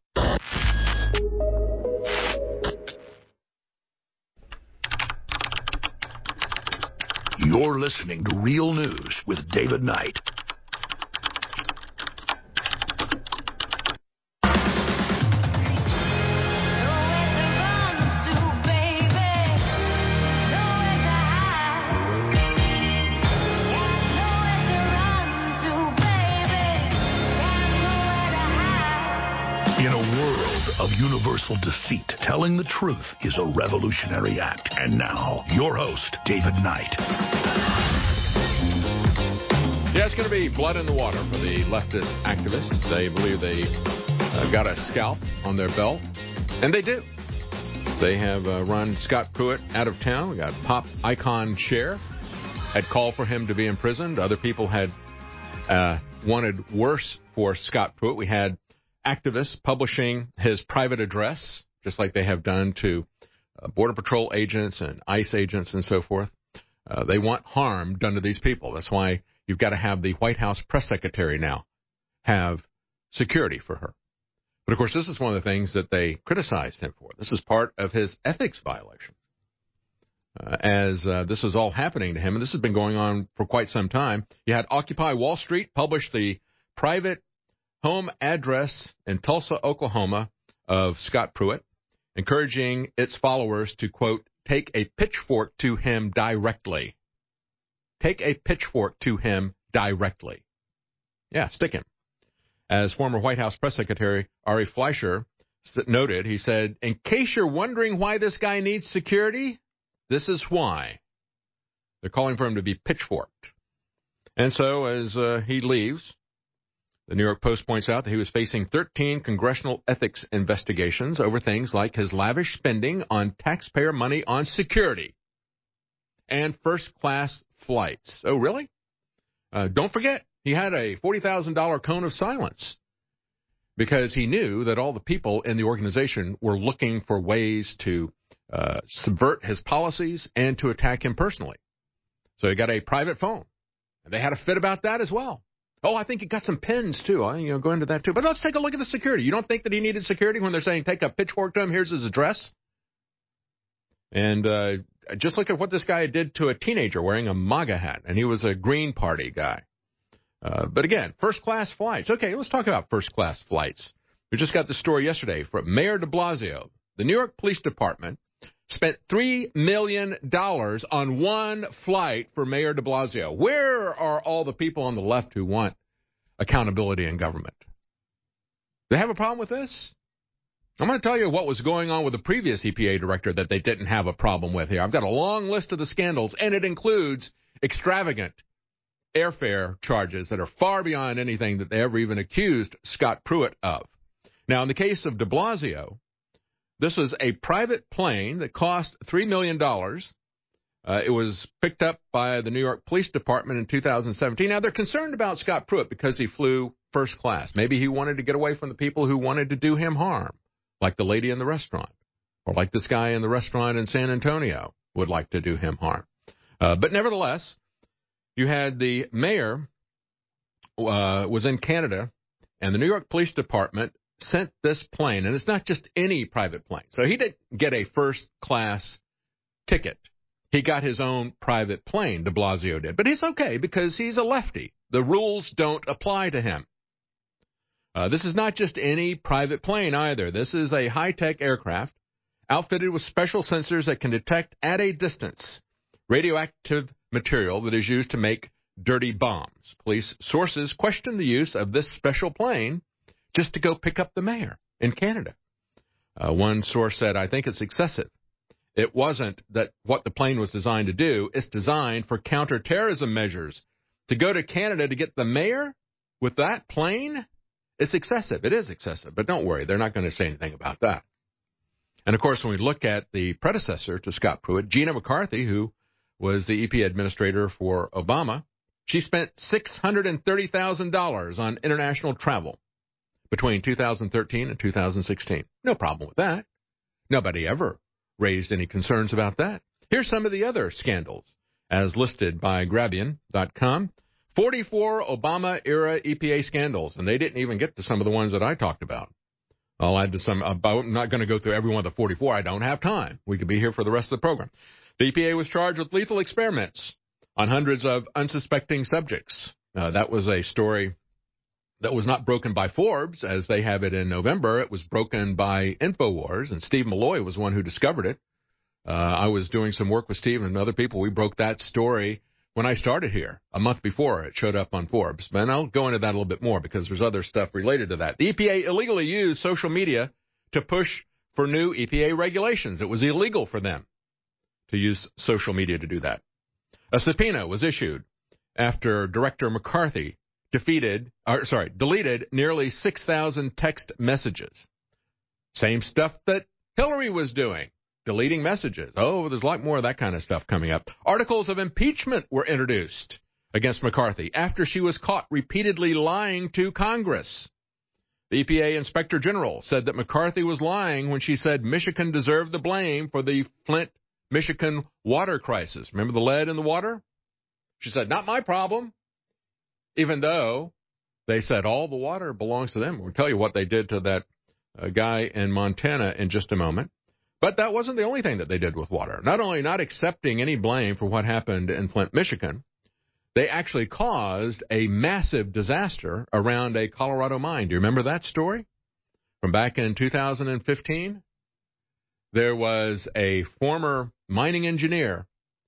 You're listening to Real News with David Knight. Of universal deceit, telling the truth is a revolutionary act. And now, your host, David Knight. Yeah, it's going to be blood in the water for the leftist activists. They believe they uh, got a scalp on their belt, and they do. They have uh, run Scott Pruitt out of town. We got pop icon Cher had called for him to be imprisoned. Other people had uh, wanted worse for Scott Pruitt. We had activists publishing his private address, just like they have done to uh, Border Patrol agents and ICE agents and so forth. Uh, they want harm done to these people. That's why you've got to have the White House press secretary now have security for her. But, of course, this is one of the things that they criticized him for. This is part of his ethics violation. Uh, as uh, this is all happening to him, and this has been going on for quite some time, you had Occupy Wall Street publish the private home address in Tulsa, Oklahoma, of Scott Pruitt, encouraging its followers to, quote, take a pitchfork to him directly. Take a pitchfork to him directly. Yeah, stick him. As former White House press secretary Ari Fleischer noted, he said, in case you're wondering why this guy needs security, this is why. They're calling for him to be pitchforked. And so as uh, he leaves, the New York Post points out that he was facing thirteen congressional ethics investigations over things like his lavish spending on taxpayer money on security and first-class flights. Oh, really? Uh, don't forget, he had a forty thousand dollars cone of silence because he knew that all the people in the organization were looking for ways to uh, subvert his policies and to attack him personally. So he got a private phone. And they had a fit about that as well. Oh, I think he got some pens, too. I, you know, go into that, too. But let's take a look at the security. You don't think that he needed security when they're saying take a pitchfork to him, here's his address? And uh, just look at what this guy did to a teenager wearing a MAGA hat, and he was a Green Party guy. Uh, but again, first-class flights. Okay, let's talk about first-class flights. We just got the story yesterday from Mayor de Blasio. The New York Police Department spent three million dollars on one flight for Mayor de Blasio. Where are all the people on the left who want accountability in government? They have a problem with this? I'm going to tell you what was going on with the previous E P A director that they didn't have a problem with here. I've got a long list of the scandals, and it includes extravagant airfare charges that are far beyond anything that they ever even accused Scott Pruitt of. Now, in the case of de Blasio, this was a private plane that cost three million dollars. Uh, it was picked up by the New York Police Department in two thousand seventeen. Now, they're concerned about Scott Pruitt because he flew first class. Maybe he wanted to get away from the people who wanted to do him harm, like the lady in the restaurant, or like this guy in the restaurant in San Antonio would like to do him harm. Uh, but nevertheless, you had the mayor uh, was in Canada, and the New York Police Department sent this plane, and it's not just any private plane. So he didn't get a first-class ticket. He got his own private plane, de Blasio did. But he's okay because he's a lefty. The rules don't apply to him. Uh, this is not just any private plane either. This is a high-tech aircraft outfitted with special sensors that can detect at a distance radioactive material that is used to make dirty bombs. Police sources question the use of this special plane just to go pick up the mayor in Canada. Uh, one source said, I think it's excessive. It wasn't that what the plane was designed to do. It's designed for counterterrorism measures. To go to Canada to get the mayor with that plane, it's excessive. It is excessive, but don't worry. They're not going to say anything about that. And, of course, when we look at the predecessor to Scott Pruitt, Gina McCarthy, who was the E P A administrator for Obama, she spent six hundred thirty thousand dollars on international travel between two thousand thirteen and two thousand sixteen. No problem with that. Nobody ever raised any concerns about that. Here's some of the other scandals, as listed by Grabien dot com. forty-four Obama-era E P A scandals, and they didn't even get to some of the ones that I talked about. I'll add to some. I'm not going to go through every one of the forty-four. I don't have time. We could be here for the rest of the program. The E P A was charged with lethal experiments on hundreds of unsuspecting subjects. Uh, that was a story that was not broken by Forbes, as they have it in November. It was broken by InfoWars, and Steve Malloy was one who discovered it. Uh, I was doing some work with Steve and other people. We broke that story when I started here, a month before it showed up on Forbes. And I'll go into that a little bit more because there's other stuff related to that. The E P A illegally used social media to push for new E P A regulations. It was illegal for them to use social media to do that. A subpoena was issued after Director McCarthy defeated, or sorry, deleted nearly six thousand text messages. Same stuff that Hillary was doing, deleting messages. Oh, there's a lot more of that kind of stuff coming up. Articles of impeachment were introduced against McCarthy after she was caught repeatedly lying to Congress. The E P A Inspector General said that McCarthy was lying when she said Michigan deserved the blame for the Flint, Michigan water crisis. Remember the lead in the water? She said, not my problem. Even though they said all the water belongs to them. We'll tell you what they did to that uh, guy in Montana in just a moment. But that wasn't the only thing that they did with water. Not only not accepting any blame for what happened in Flint, Michigan, they actually caused a massive disaster around a Colorado mine. Do you remember that story from back in two thousand fifteen? There was a former mining engineer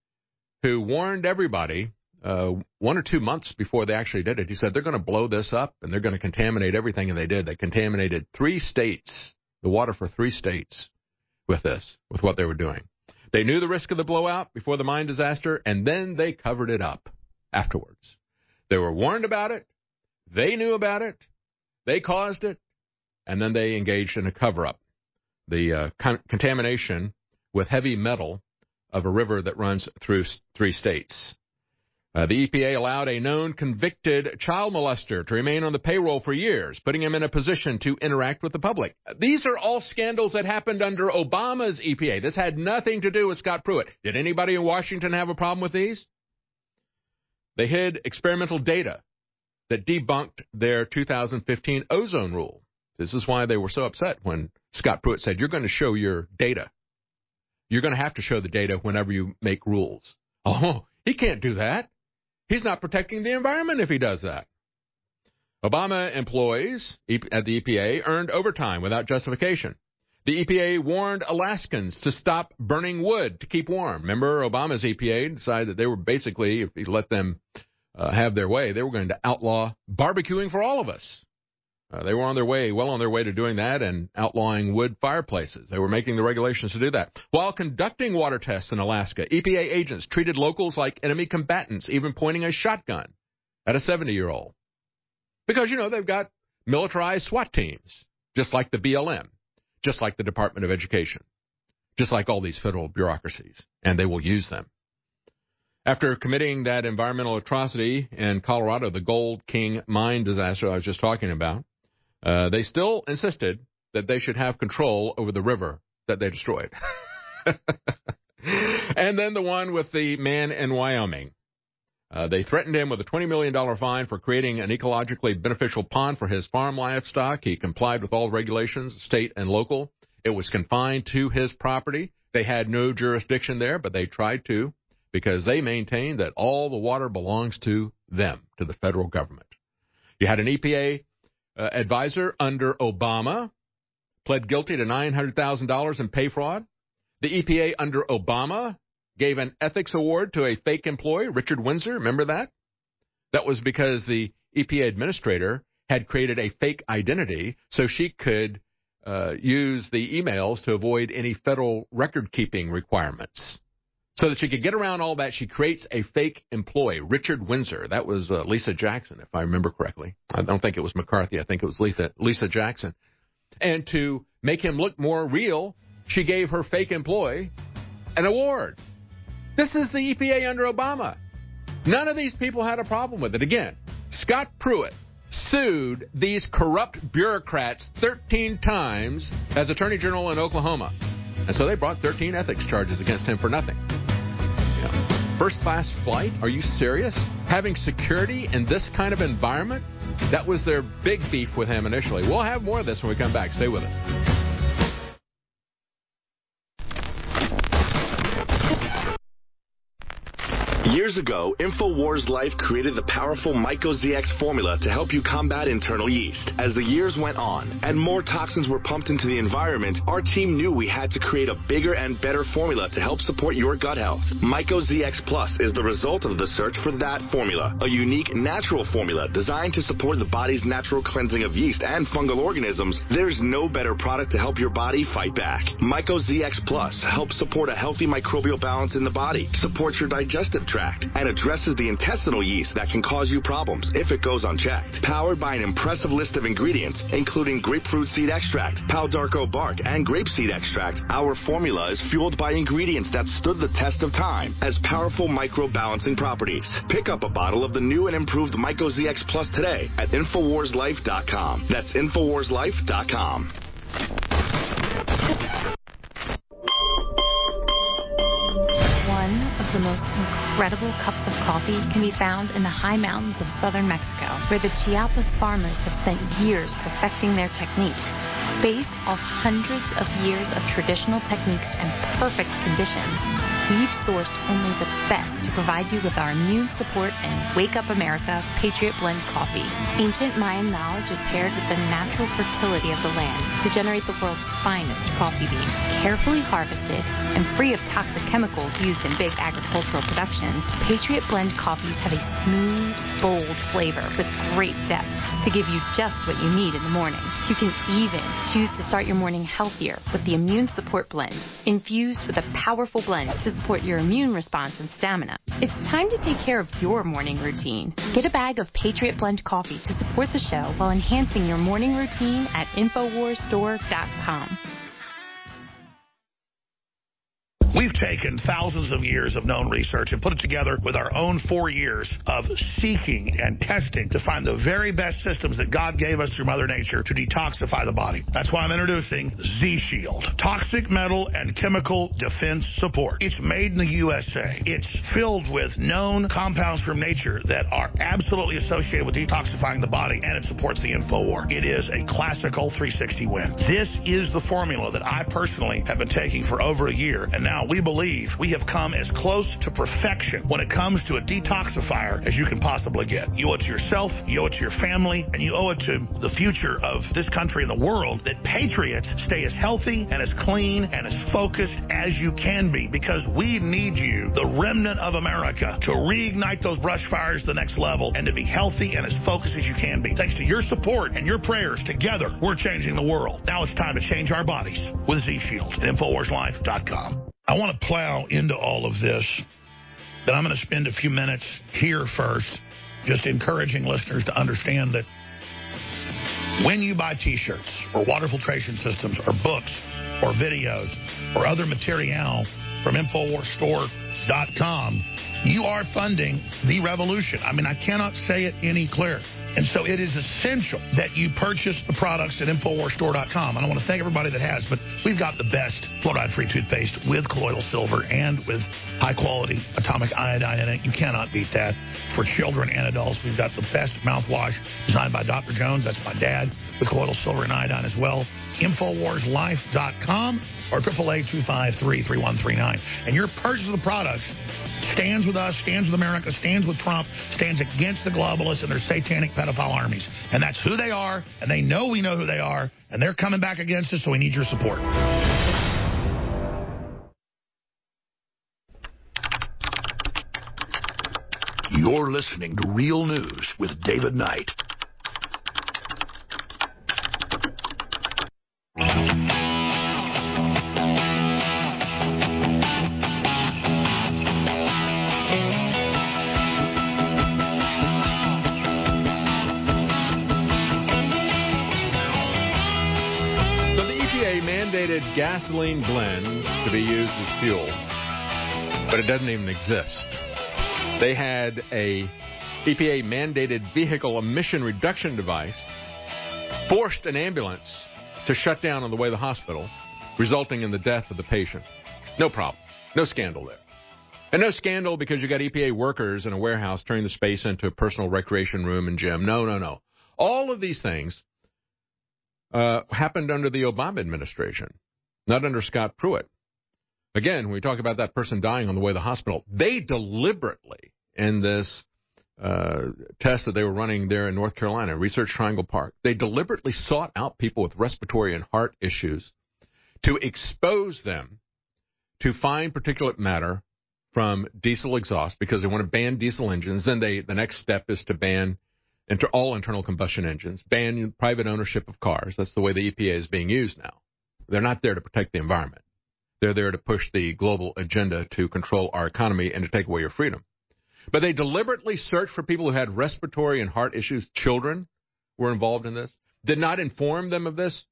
who warned everybody uh, one or two months before they actually did it. He said they're going to blow this up and they're going to contaminate everything, and they did. They contaminated three states, the water for three states with this, with what they were doing. They knew the risk of the blowout before the mine disaster, and then they covered it up afterwards. They were warned about it. They knew about it. They caused it, and then they engaged in a cover-up. The uh, con- contamination with heavy metal of a river that runs through three states. Uh, the E P A allowed a known convicted child molester to remain on the payroll for years, putting him in a position to interact with the public. These are all scandals that happened under Obama's E P A. This had nothing to do with Scott Pruitt. Did anybody in Washington have a problem with these? They hid experimental data that debunked their two thousand fifteen ozone rule. This is why they were so upset when Scott Pruitt said, you're going to show your data. You're going to have to show the data whenever you make rules. Oh, he can't do that. He's not protecting the environment if he does that. Obama employees at the E P A earned overtime without justification. The E P A warned Alaskans to stop burning wood to keep warm. Remember, Obama's E P A decided that they were basically, if he let them uh, have their way, they were going to outlaw barbecuing for all of us. Uh, they were on their way, well on their way to doing that and outlawing wood fireplaces. They were making the regulations to do that. While conducting water tests in Alaska, E P A agents treated locals like enemy combatants, even pointing a shotgun at a seventy-year-old. Because, you know, they've got militarized SWAT teams, just like the B L M, just like the Department of Education, just like all these federal bureaucracies, and they will use them. After committing that environmental atrocity in Colorado, the Gold King mine disaster I was just talking about, Uh, they still insisted that they should have control over the river that they destroyed. And then the one with the man in Wyoming. Uh, they threatened him with a twenty million dollars fine for creating an ecologically beneficial pond for his farm livestock. He complied with all regulations, state and local. It was confined to his property. They had no jurisdiction there, but they tried to because they maintained that all the water belongs to them, to the federal government. You had an E P A Uh, advisor under Obama, pled guilty to nine hundred thousand dollars in pay fraud. The E P A under Obama gave an ethics award to a fake employee, Richard Windsor. Remember that? That was because the E P A administrator had created a fake identity so she could uh, use the emails to avoid any federal record-keeping requirements. So that she could get around all that, she creates a fake employee, Richard Windsor. That was uh, Lisa Jackson, if I remember correctly. I don't think it was McCarthy. I think it was Lisa, Lisa Jackson. And to make him look more real, she gave her fake employee an award. This is the E P A under Obama. None of these people had a problem with it. Again, Scott Pruitt sued these corrupt bureaucrats thirteen times as Attorney General in Oklahoma. And so they brought thirteen ethics charges against him for nothing. You know, first-class flight? Are you serious? Having security in this kind of environment? That was their big beef with him initially. We'll have more of this when we come back. Stay with us. Years ago, InfoWars Life created the powerful MycoZX formula to help you combat internal yeast. As the years went on and more toxins were pumped into the environment, our team knew we had to create a bigger and better formula to help support your gut health. MycoZX Plus is the result of the search for that formula, a unique natural formula designed to support the body's natural cleansing of yeast and fungal organisms. There's no better product to help your body fight back. MycoZX Plus helps support a healthy microbial balance in the body, supports your digestive tract, and addresses the intestinal yeast that can cause you problems if it goes unchecked. Powered by an impressive list of ingredients, including grapefruit seed extract, Palo d'Arco bark, and grapeseed extract, our formula is fueled by ingredients that stood the test of time as powerful micro-balancing properties. Pick up a bottle of the new and improved MycoZX Plus today at Infowars Life dot com. That's Infowars Life dot com. One of the most incredible cups of coffee can be found in the high mountains of southern Mexico, where the Chiapas farmers have spent years perfecting their techniques. Based off hundreds of years of traditional techniques and perfect conditions, we've sourced only the best to provide you with our immune support and Wake Up America Patriot Blend coffee. Ancient Mayan knowledge is paired with the natural fertility of the land to generate the world's finest coffee beans. Carefully harvested and free of toxic chemicals used in big agricultural productions, Patriot Blend coffees have a smooth, bold flavor with great depth to give you just what you need in the morning. You can even choose to start your morning healthier with the Immune Support Blend, infused with a powerful blend to support your immune response and stamina. It's time to take care of your morning routine. Get a bag of Patriot Blend coffee to support the show while enhancing your morning routine at Infowars Store dot com. We've taken thousands of years of known research and put it together with our own four years of seeking and testing to find the very best systems that God gave us through Mother Nature to detoxify the body. That's why I'm introducing Z-Shield, toxic metal and chemical defense support. It's made in the U S A. It's filled with known compounds from nature that are absolutely associated with detoxifying the body, and it supports the InfoWar. It is a classical three sixty win. This is the formula that I personally have been taking for over a year, and now we believe we have come as close to perfection when it comes to a detoxifier as you can possibly get. You owe it to yourself, you owe it to your family, and you owe it to the future of this country and the world that patriots stay as healthy and as clean and as focused as you can be, because we need you, the remnant of America, to reignite those brush fires to the next level and to be healthy and as focused as you can be. Thanks to your support and your prayers, together we're changing the world. Now it's time to change our bodies with Z-Shield at Infowars Life dot com. I want to plow into all of this, but I'm going to spend a few minutes here first just encouraging listeners to understand that when you buy T-shirts or water filtration systems or books or videos or other material from Infowars Store dot com, you are funding the revolution. I mean, I cannot say it any clearer. And so it is essential that you purchase the products at Infowars Store dot com. And I want to thank everybody that has, but we've got the best fluoride-free toothpaste with colloidal silver and with high-quality atomic iodine in it. You cannot beat that. For children and adults, we've got the best mouthwash designed by Doctor Jones. That's my dad, with colloidal silver and iodine as well. Infowars Life dot com or triple eight two five three, three one three nine. And your purchase of the products stands with us, stands with America, stands with Trump, stands against the globalists and their satanic pedophile armies. And that's who they are, and they know we know who they are, and they're coming back against us, so we need your support. You're listening to Real News with David Knight. Gasoline blends to be used as fuel, but it doesn't even exist. They had a E P A mandated vehicle emission reduction device, forced an ambulance to shut down on the way to the hospital, resulting in the death of the patient. No problem. No scandal there. And no scandal because you got E P A workers in a warehouse turning the space into a personal recreation room and gym. No, no, no. All of these things uh, happened under the Obama administration. Not under Scott Pruitt. Again, when we talk about that person dying on the way to the hospital, they deliberately, in this uh, test that they were running there in North Carolina, Research Triangle Park, they deliberately sought out people with respiratory and heart issues to expose them to fine particulate matter from diesel exhaust because they want to ban diesel engines. Then they, the next step is to ban inter, all internal combustion engines, ban private ownership of cars. That's the way the E P A is being used now. They're not there to protect the environment. They're there to push the global agenda to control our economy and to take away your freedom. But they deliberately searched for people who had respiratory and heart issues. Children were involved in this. Did not inform them of this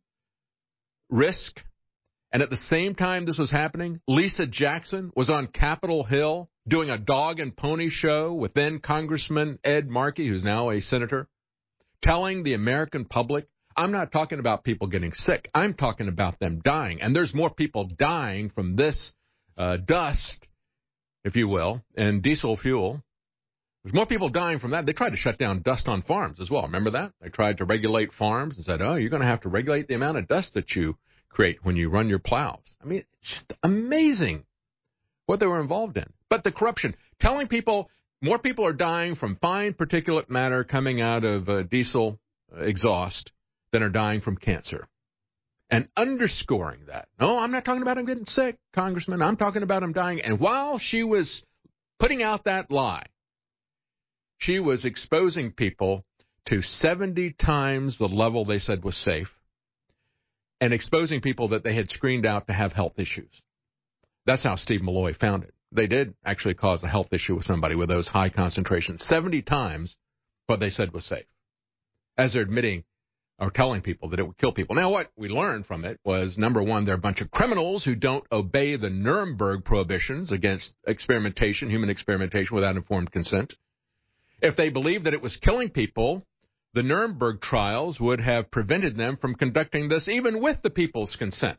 risk. And at the same time this was happening, Lisa Jackson was on Capitol Hill doing a dog and pony show with then Congressman Ed Markey, who's now a senator, telling the American public, I'm not talking about people getting sick. I'm talking about them dying. And there's more people dying from this uh, dust, if you will, and diesel fuel. There's more people dying from that. They tried to shut down dust on farms as well. Remember that? They tried to regulate farms and said, oh, you're going to have to regulate the amount of dust that you create when you run your plows. I mean, it's amazing what they were involved in. But the corruption, telling people more people are dying from fine particulate matter coming out of uh, diesel uh, exhaust than are dying from cancer. And underscoring that. No, I'm not talking about them getting sick, Congressman. I'm talking about them dying. And while she was putting out that lie, she was exposing people to seventy times the level they said was safe and exposing people that they had screened out to have health issues. That's how Steve Malloy found it. They did actually cause a health issue with somebody with those high concentrations, seventy times what they said was safe, as they're admitting or telling people that it would kill people. Now, what we learned from it was, number one, they're a bunch of criminals who don't obey the Nuremberg prohibitions against experimentation, human experimentation without informed consent. If they believed that it was killing people, the Nuremberg trials would have prevented them from conducting this even with the people's consent.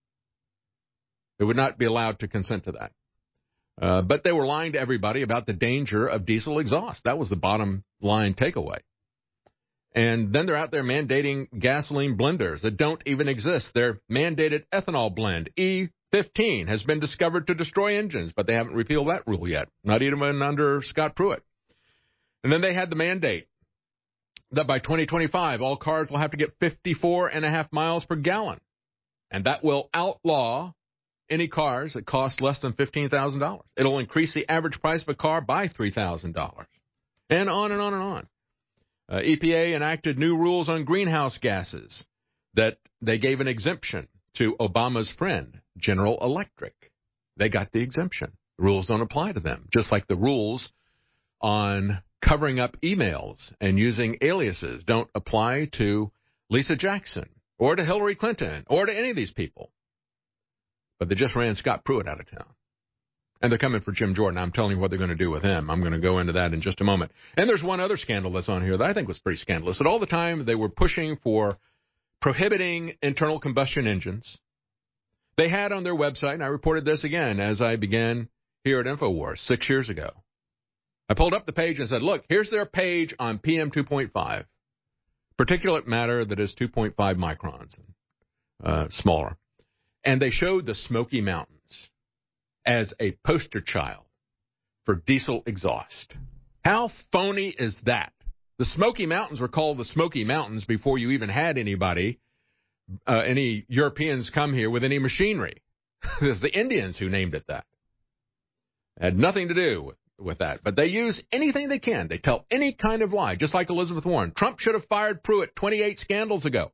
They would not be allowed to consent to that. Uh, but they were lying to everybody about the danger of diesel exhaust. That was the bottom line takeaway. And then they're out there mandating gasoline blenders that don't even exist. Their mandated ethanol blend, E fifteen, has been discovered to destroy engines, but they haven't repealed that rule yet, not even under Scott Pruitt. And then they had the mandate that by twenty twenty-five, all cars will have to get fifty-four and a half miles per gallon. And that will outlaw any cars that cost less than fifteen thousand dollars. It'll increase the average price of a car by three thousand dollars. And on and on and on. Uh, E P A enacted new rules on greenhouse gases that they gave an exemption to Obama's friend, General Electric. They got the exemption. The rules don't apply to them, just like the rules on covering up emails and using aliases don't apply to Lisa Jackson or to Hillary Clinton or to any of these people. But they just ran Scott Pruitt out of town. And they're coming for Jim Jordan. I'm telling you what they're going to do with him. I'm going to go into that in just a moment. And there's one other scandal that's on here that I think was pretty scandalous. At all the time they were pushing for prohibiting internal combustion engines. They had on their website, and I reported this again as I began here at InfoWars six years ago. I pulled up the page and said, look, here's their page on P M two point five, particulate matter that is two point five microns, uh, smaller. And they showed the Smoky Mountains as a poster child for diesel exhaust. How phony is that? The Smoky Mountains were called the Smoky Mountains before you even had anybody, uh, any Europeans come here with any machinery. It was the Indians who named it that. It had nothing to do with, with that. But they use anything they can. They tell any kind of lie, just like Elizabeth Warren. Trump should have fired Pruitt twenty-eight scandals ago.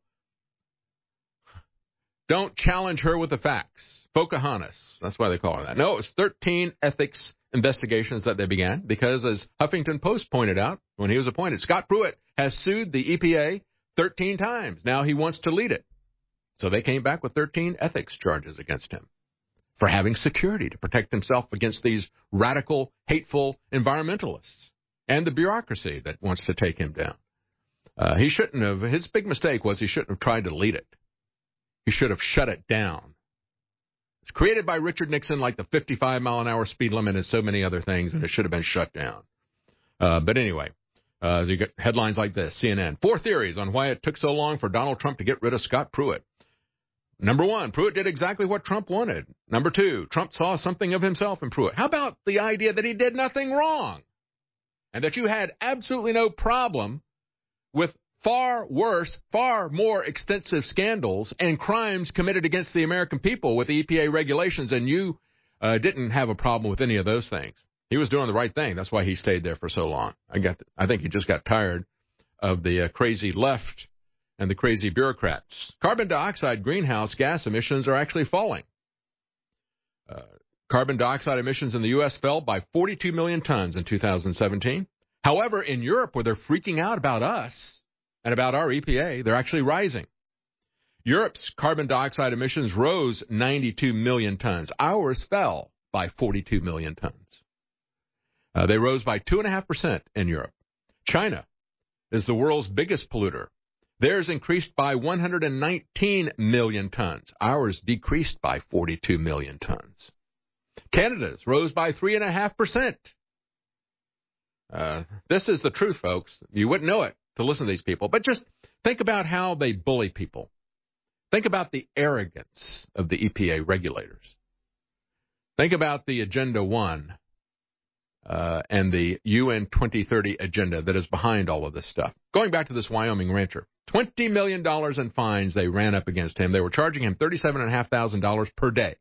Don't challenge her with the facts. Pocahontas. That's why they call her that. No, it was thirteen ethics investigations that they began because, as Huffington Post pointed out when he was appointed, Scott Pruitt has sued the E P A thirteen times. Now he wants to lead it. So they came back with thirteen ethics charges against him for having security to protect himself against these radical, hateful environmentalists and the bureaucracy that wants to take him down. Uh, he shouldn't have. His big mistake was he shouldn't have tried to lead it. He should have shut it down. It's created by Richard Nixon like the fifty-five mile an hour speed limit and so many other things, and it should have been shut down. Uh, but anyway, uh, you get headlines like this, C N N. Four theories on why it took so long for Donald Trump to get rid of Scott Pruitt. Number one, Pruitt did exactly what Trump wanted. Number two, Trump saw something of himself in Pruitt. How about the idea that he did nothing wrong and that you had absolutely no problem with far worse, far more extensive scandals and crimes committed against the American people with the E P A regulations, and you uh, didn't have a problem with any of those things. He was doing the right thing. That's why he stayed there for so long. I got. The, I think he just got tired of the uh, crazy left and the crazy bureaucrats. Carbon dioxide greenhouse gas emissions are actually falling. Uh, carbon dioxide emissions in the U S fell by forty-two million tons in two thousand seventeen. However, in Europe, where they're freaking out about us and about our E P A, they're actually rising. Europe's carbon dioxide emissions rose ninety-two million tons. Ours fell by forty-two million tons. Uh, they rose by two point five percent in Europe. China is the world's biggest polluter. Theirs increased by one hundred nineteen million tons. Ours decreased by forty-two million tons. Canada's rose by three point five percent. Uh, this is the truth, folks. You wouldn't know it to listen to these people. But just think about how they bully people. Think about the arrogance of the E P A regulators. Think about the Agenda one uh, and the U N twenty thirty agenda that is behind all of this stuff. Going back to this Wyoming rancher, twenty million dollars in fines they ran up against him. They were charging him thirty-seven thousand five hundred dollars per day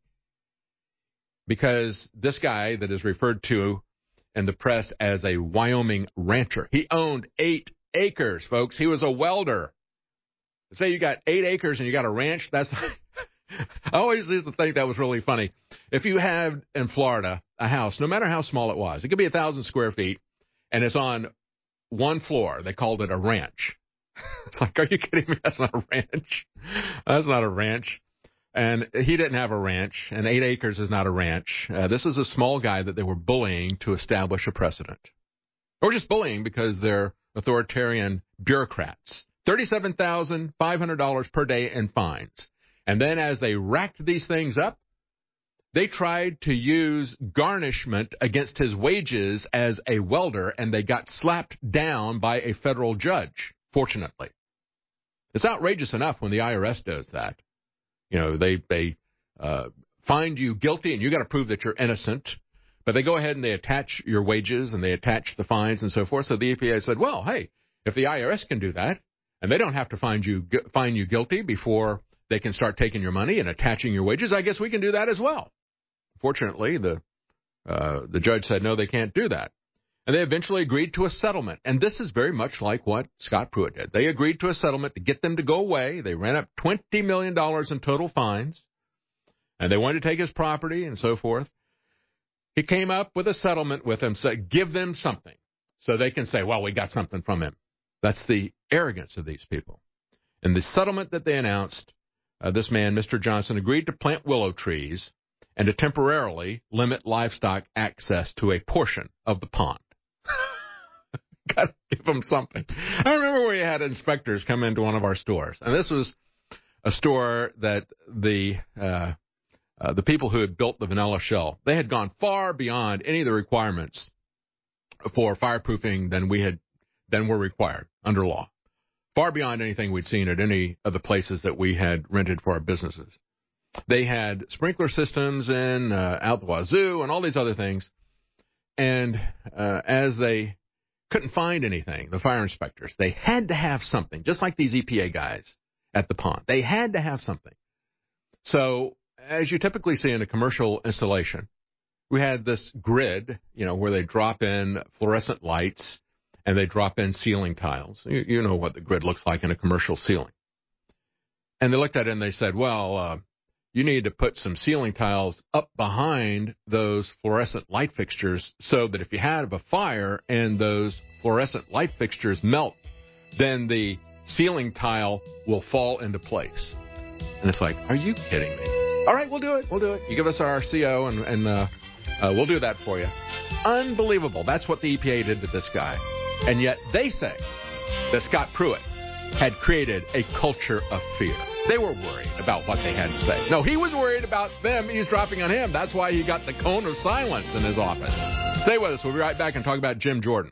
because this guy that is referred to in the press as a Wyoming rancher, he owned eight acres, folks. He was a welder. Say you got eight acres and you got a ranch. That's I always used to think that was really funny. If you have in Florida a house, no matter how small it was, it could be a thousand square feet, and it's on one floor. They called it a ranch. It's like, are you kidding me? That's not a ranch. That's not a ranch. And he didn't have a ranch, and eight acres is not a ranch. Uh, this is a small guy that they were bullying to establish a precedent. Or just bullying because they're authoritarian bureaucrats. thirty-seven thousand five hundred dollars per day in fines. And then as they racked these things up, they tried to use garnishment against his wages as a welder, and they got slapped down by a federal judge, fortunately. It's outrageous enough when the I R S does that. You know, they, they uh, find you guilty, and you got to prove that you're innocent. But they go ahead and they attach your wages, and they attach the fines and so forth. So the E P A said, well, hey, if the I R S can do that, and they don't have to find you, find you guilty before they can start taking your money and attaching your wages, I guess we can do that as well. Fortunately, the uh, the judge said, no, they can't do that. And they eventually agreed to a settlement. And this is very much like what Scott Pruitt did. They agreed to a settlement to get them to go away. They ran up twenty million dollars in total fines. And they wanted to take his property and so forth. He came up with a settlement with them, said, give them something. So they can say, well, we got something from him. That's the arrogance of these people. In the settlement that they announced, uh, this man, Mister Johnson, agreed to plant willow trees and to temporarily limit livestock access to a portion of the pond. Got to give them something. I remember we had inspectors come into one of our stores, and this was a store that the uh, uh, the people who had built the vanilla shell, they had gone far beyond any of the requirements for fireproofing than we had than were required under law, far beyond anything we'd seen at any of the places that we had rented for our businesses. They had sprinkler systems in uh, out the wazoo and all these other things. And uh, as they couldn't find anything, the fire inspectors, they had to have something, just like these E P A guys at the pond. They had to have something. So as you typically see in a commercial installation, we had this grid, you know, where they drop in fluorescent lights and they drop in ceiling tiles. You, you know what the grid looks like in a commercial ceiling. And they looked at it and they said, well, uh, you need to put some ceiling tiles up behind those fluorescent light fixtures so that if you have a fire and those fluorescent light fixtures melt, then the ceiling tile will fall into place. And it's like, are you kidding me? All right, we'll do it. We'll do it. You give us our C O and, and uh, uh, we'll do that for you. Unbelievable. That's what the E P A did to this guy. And yet they say that Scott Pruitt had created a culture of fear. They were worried about what they had to say. No, he was worried about them eavesdropping on him. That's why he got the cone of silence in his office. Stay with us. We'll be right back and talk about Jim Jordan.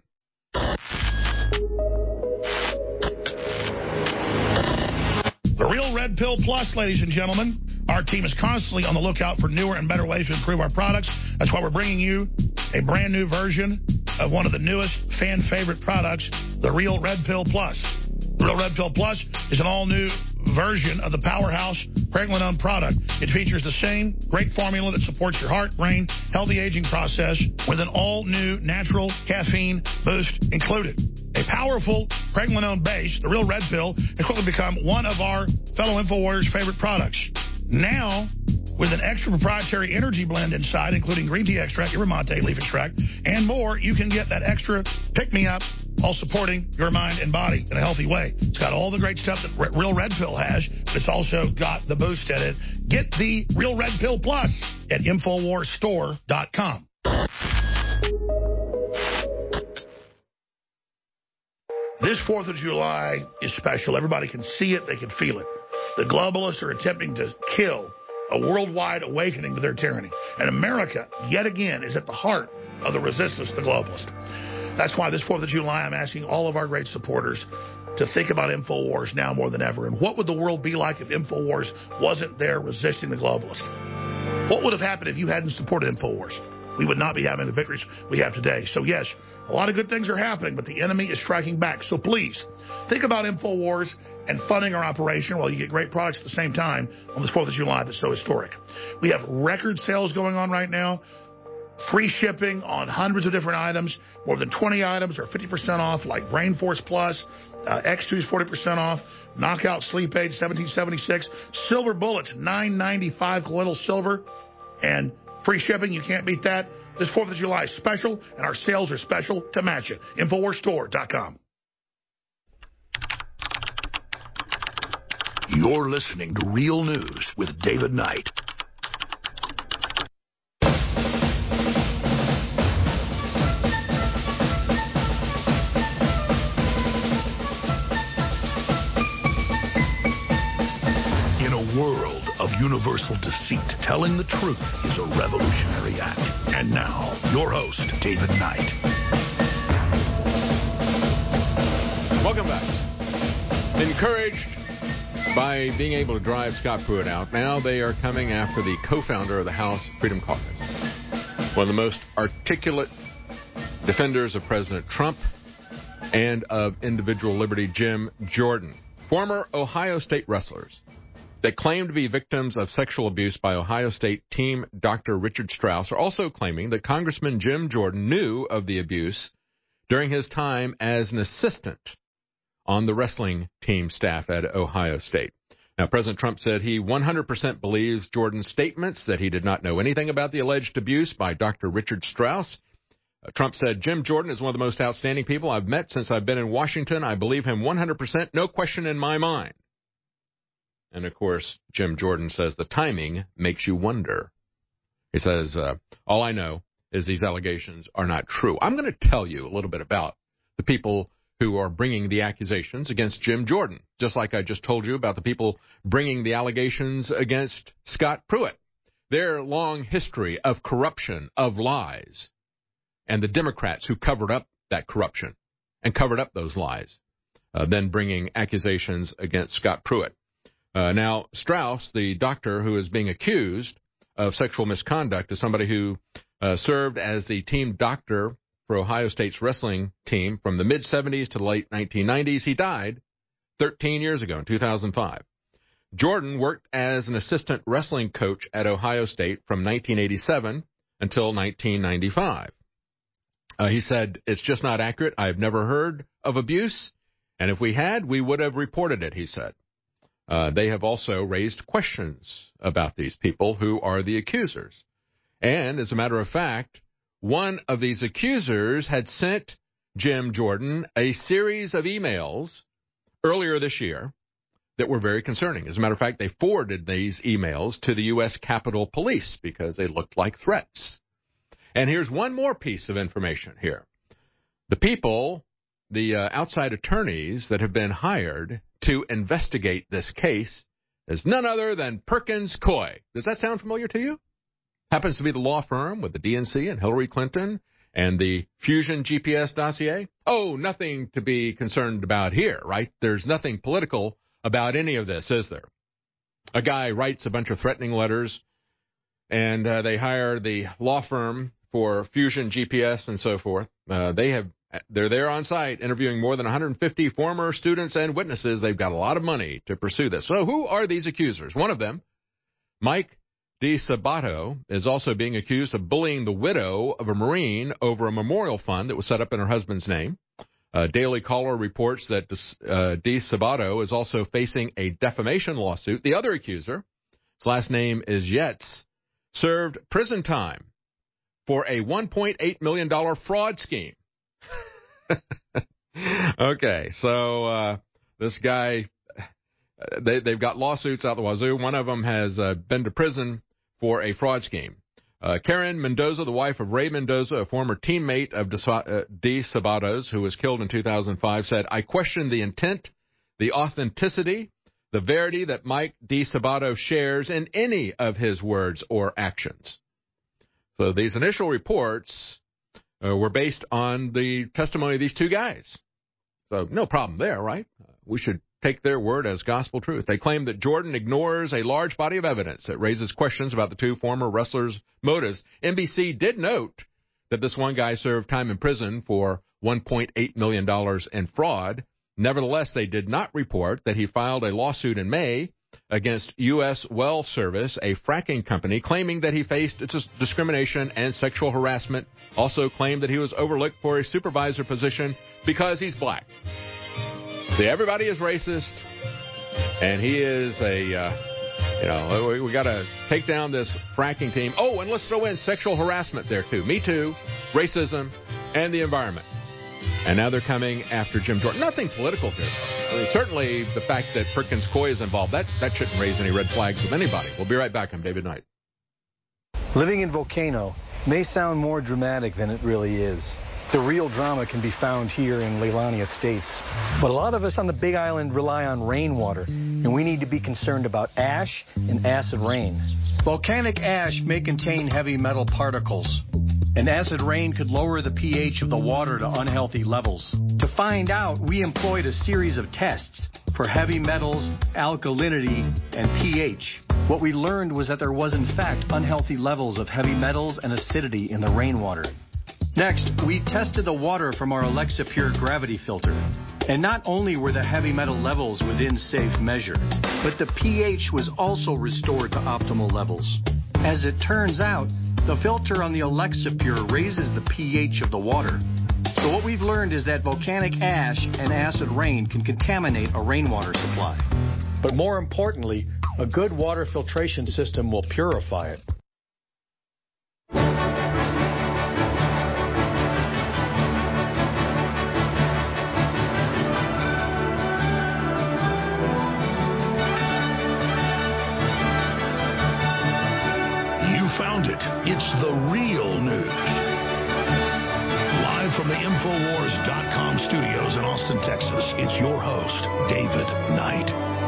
The Real Red Pill Plus, ladies and gentlemen. Our team is constantly on the lookout for newer and better ways to improve our products. That's why we're bringing you a brand new version of one of the newest fan favorite products, the Real Red Pill Plus. The Real Red Pill Plus is an all-new version of the powerhouse Pregnenolone product. It features the same great formula that supports your heart, brain, healthy aging process with an all-new natural caffeine boost included. A powerful Pregnenolone base, the Real Red Pill, has quickly become one of our fellow InfoWarriors' favorite products. Now, with an extra proprietary energy blend inside, including green tea extract, yerba mate, leaf extract, and more, you can get that extra pick-me-up while supporting your mind and body in a healthy way. It's got all the great stuff that Real Red Pill has, but it's also got the boost in it. Get the Real Red Pill Plus at Infowars Store dot com. This fourth of July is special. Everybody can see it. They can feel it. The globalists are attempting to kill a worldwide awakening to their tyranny. And America, yet again, is at the heart of the resistance to the globalists. That's why this fourth of July, I'm asking all of our great supporters to think about InfoWars now more than ever. And what would the world be like if InfoWars wasn't there resisting the globalists? What would have happened if you hadn't supported InfoWars? We would not be having the victories we have today. So, yes, a lot of good things are happening, but the enemy is striking back. So, please, think about InfoWars and funding our operation while you get great products at the same time on this fourth of July that's so historic. We have record sales going on right now. Free shipping on hundreds of different items. More than twenty items are fifty percent off, like Brain Force Plus. Uh, X two is forty percent off. Knockout Sleep Aid, seventeen seventy-six. Silver Bullets, nine ninety-five colloidal silver. And free shipping, you can't beat that. This fourth of July is special, and our sales are special to match it. Infowars Store dot com. You're listening to Real News with David Knight. In a world of universal deceit, telling the truth is a revolutionary act. And now, your host, David Knight. Welcome back. Encouraged by being able to drive Scott Pruitt out, now they are coming after the co-founder of the House Freedom Caucus, one of the most articulate defenders of President Trump and of individual liberty, Jim Jordan. Former Ohio State wrestlers that claim to be victims of sexual abuse by Ohio State team Doctor Richard Strauss are also claiming that Congressman Jim Jordan knew of the abuse during his time as an assistant on the wrestling team staff at Ohio State. Now, President Trump said he one hundred percent believes Jordan's statements that he did not know anything about the alleged abuse by Doctor Richard Strauss. Uh, Trump said, Jim Jordan is one of the most outstanding people I've met since I've been in Washington. I believe him one hundred percent, no question in my mind. And, of course, Jim Jordan says the timing makes you wonder. He says, uh, all I know is these allegations are not true. I'm going to tell you a little bit about the people who are bringing the accusations against Jim Jordan, just like I just told you about the people bringing the allegations against Scott Pruitt. Their long history of corruption, of lies, and the Democrats who covered up that corruption and covered up those lies, uh, then bringing accusations against Scott Pruitt. Uh, now, Strauss, the doctor who is being accused of sexual misconduct, is somebody who uh, served as the team doctor for Ohio State's wrestling team from the mid-seventies to the late nineteen nineties. He died thirteen years ago in two thousand five. Jordan worked as an assistant wrestling coach at Ohio State from nineteen eighty-seven until nineteen ninety-five. Uh, he said, it's just not accurate. I've never heard of abuse, and if we had, we would have reported it, he said. Uh, they have also raised questions about these people who are the accusers. And, as a matter of fact, one of these accusers had sent Jim Jordan a series of emails earlier this year that were very concerning. As a matter of fact, they forwarded these emails to the U S Capitol Police because they looked like threats. And here's one more piece of information here. The people, the uh, outside attorneys that have been hired to investigate this case is none other than Perkins Coie. Does that sound familiar to you? Happens to be the law firm with the D N C and Hillary Clinton and the Fusion G P S dossier. Oh, nothing to be concerned about here, right? There's nothing political about any of this, is there? A guy writes a bunch of threatening letters, and uh, they hire the law firm for Fusion G P S and so forth. Uh, they have, they're there on site interviewing more than one hundred fifty former students and witnesses. They've got a lot of money to pursue this. So who are these accusers? One of them, Mike DeSabato, is also being accused of bullying the widow of a Marine over a memorial fund that was set up in her husband's name. Uh, Daily Caller reports that uh, DeSabato is also facing a defamation lawsuit. The other accuser, his last name is Yates, served prison time for a one point eight million dollars fraud scheme. Okay, so uh, this guy, they, they've got lawsuits out the wazoo. One of them has uh, been to prison for a fraud scheme. Uh, Karen Mendoza, the wife of Ray Mendoza, a former teammate of DeSabato's, who was killed in two thousand five, said, I question the intent, the authenticity, the verity that Mike DeSabato shares in any of his words or actions. So these initial reports uh, were based on the testimony of these two guys. So no problem there, right? We should take their word as gospel truth. They claim that Jordan ignores a large body of evidence that raises questions about the two former wrestlers' motives. N B C did note that this one guy served time in prison for one point eight million dollars in fraud. Nevertheless, they did not report that he filed a lawsuit in May against U S Well Service, a fracking company, claiming that he faced discrimination and sexual harassment. Also claimed that he was overlooked for a supervisor position because he's black. See, everybody is racist, and he is a, uh, you know, we, we got to take down this fracking team. Oh, and let's throw in sexual harassment there, too. Me Too, racism, and the environment. And now they're coming after Jim Jordan. Nothing political here. I mean, certainly the fact that Perkins Coie is involved, that, that shouldn't raise any red flags with anybody. We'll be right back. I'm David Knight. Living in Volcano may sound more dramatic than it really is. The real drama can be found here in Leilani Estates. But a lot of us on the Big Island rely on rainwater, and we need to be concerned about ash and acid rain. Volcanic ash may contain heavy metal particles, and acid rain could lower the pH of the water to unhealthy levels. To find out, we employed a series of tests for heavy metals, alkalinity, and pH. What we learned was that there was in fact unhealthy levels of heavy metals and acidity in the rainwater. Next, we tested the water from our Alexa Pure gravity filter. And not only were the heavy metal levels within safe measure, but the pH was also restored to optimal levels. As it turns out, the filter on the Alexa Pure raises the pH of the water. So what we've learned is that volcanic ash and acid rain can contaminate a rainwater supply. But more importantly, a good water filtration system will purify it. Found it. It's the real news. Live from the Infowars dot com studios in Austin, Texas, it's your host, David Knight.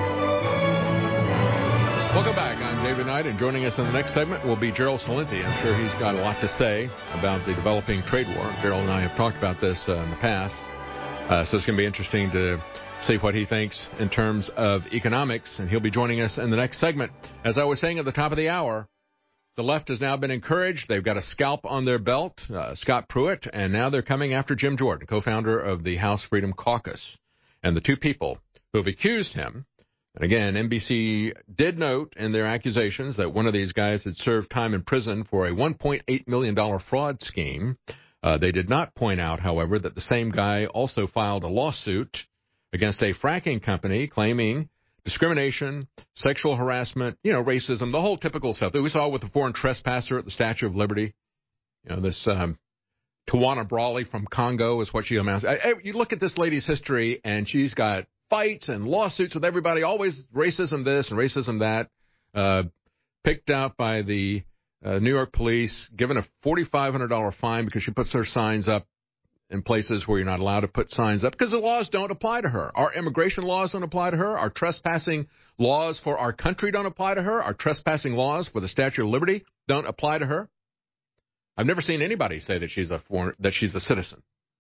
Welcome back. I'm David Knight, and joining us in the next segment will be Gerald Celente. I'm sure he's got a lot to say about the developing trade war. Gerald and I have talked about this uh, in the past, uh, so it's going to be interesting to see what he thinks in terms of economics, and he'll be joining us in the next segment. As I was saying at the top of the hour, the left has now been encouraged. They've got a scalp on their belt, uh, Scott Pruitt, and now they're coming after Jim Jordan, co-founder of the House Freedom Caucus. And the two people who have accused him, and again, N B C did note in their accusations that one of these guys had served time in prison for a one point eight million dollars fraud scheme. Uh, they did not point out, however, that the same guy also filed a lawsuit against a fracking company claiming discrimination, sexual harassment, you know, racism, the whole typical stuff that we saw with the foreign trespasser at the Statue of Liberty. You know, this um, Tawana Brawley from Congo is what she amounts. I, I, you look at this lady's history, and she's got fights and lawsuits with everybody, always racism this and racism that, uh, picked out by the uh, New York police, given a four thousand five hundred dollars fine because she puts her signs up in places where you're not allowed to put signs up because the laws don't apply to her. Our immigration laws don't apply to her. Our trespassing laws for our country don't apply to her. Our trespassing laws for the Statue of Liberty don't apply to her. I've never seen anybody say that she's a foreign, that she's a citizen.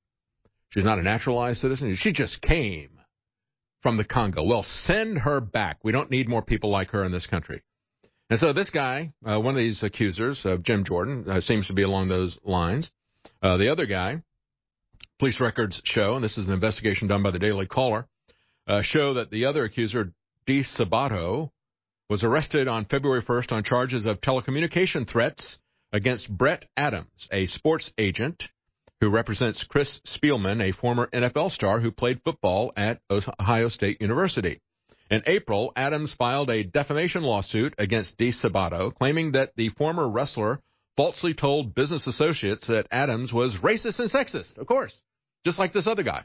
She's not a naturalized citizen. She just came from the Congo. Well, send her back. We don't need more people like her in this country. And so this guy, uh, one of these accusers of Jim Jordan, uh, seems to be along those lines. Uh, the other guy, police records show, and this is an investigation done by the Daily Caller, uh, show that the other accuser, Dee Sabato, was arrested on February first on charges of telecommunication threats against Brett Adams, a sports agent who represents Chris Spielman, a former N F L star who played football at Ohio State University. In April, Adams filed a defamation lawsuit against Dee Sabato, claiming that the former wrestler falsely told business associates that Adams was racist and sexist, of course, just like this other guy.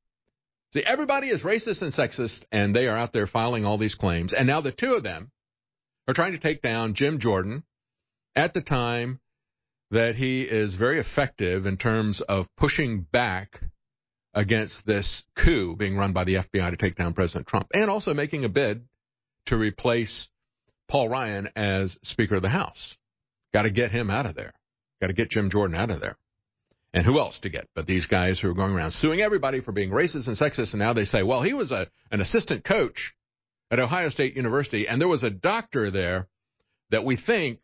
See, everybody is racist and sexist, and they are out there filing all these claims. And now the two of them are trying to take down Jim Jordan at the time that he is very effective in terms of pushing back against this coup being run by the F B I to take down President Trump, and also making a bid to replace Paul Ryan as Speaker of the House. Got to get him out of there. Got to get Jim Jordan out of there. And who else to get but these guys who are going around suing everybody for being racist and sexist, and now they say, well, he was a, an assistant coach at Ohio State University, and there was a doctor there that we think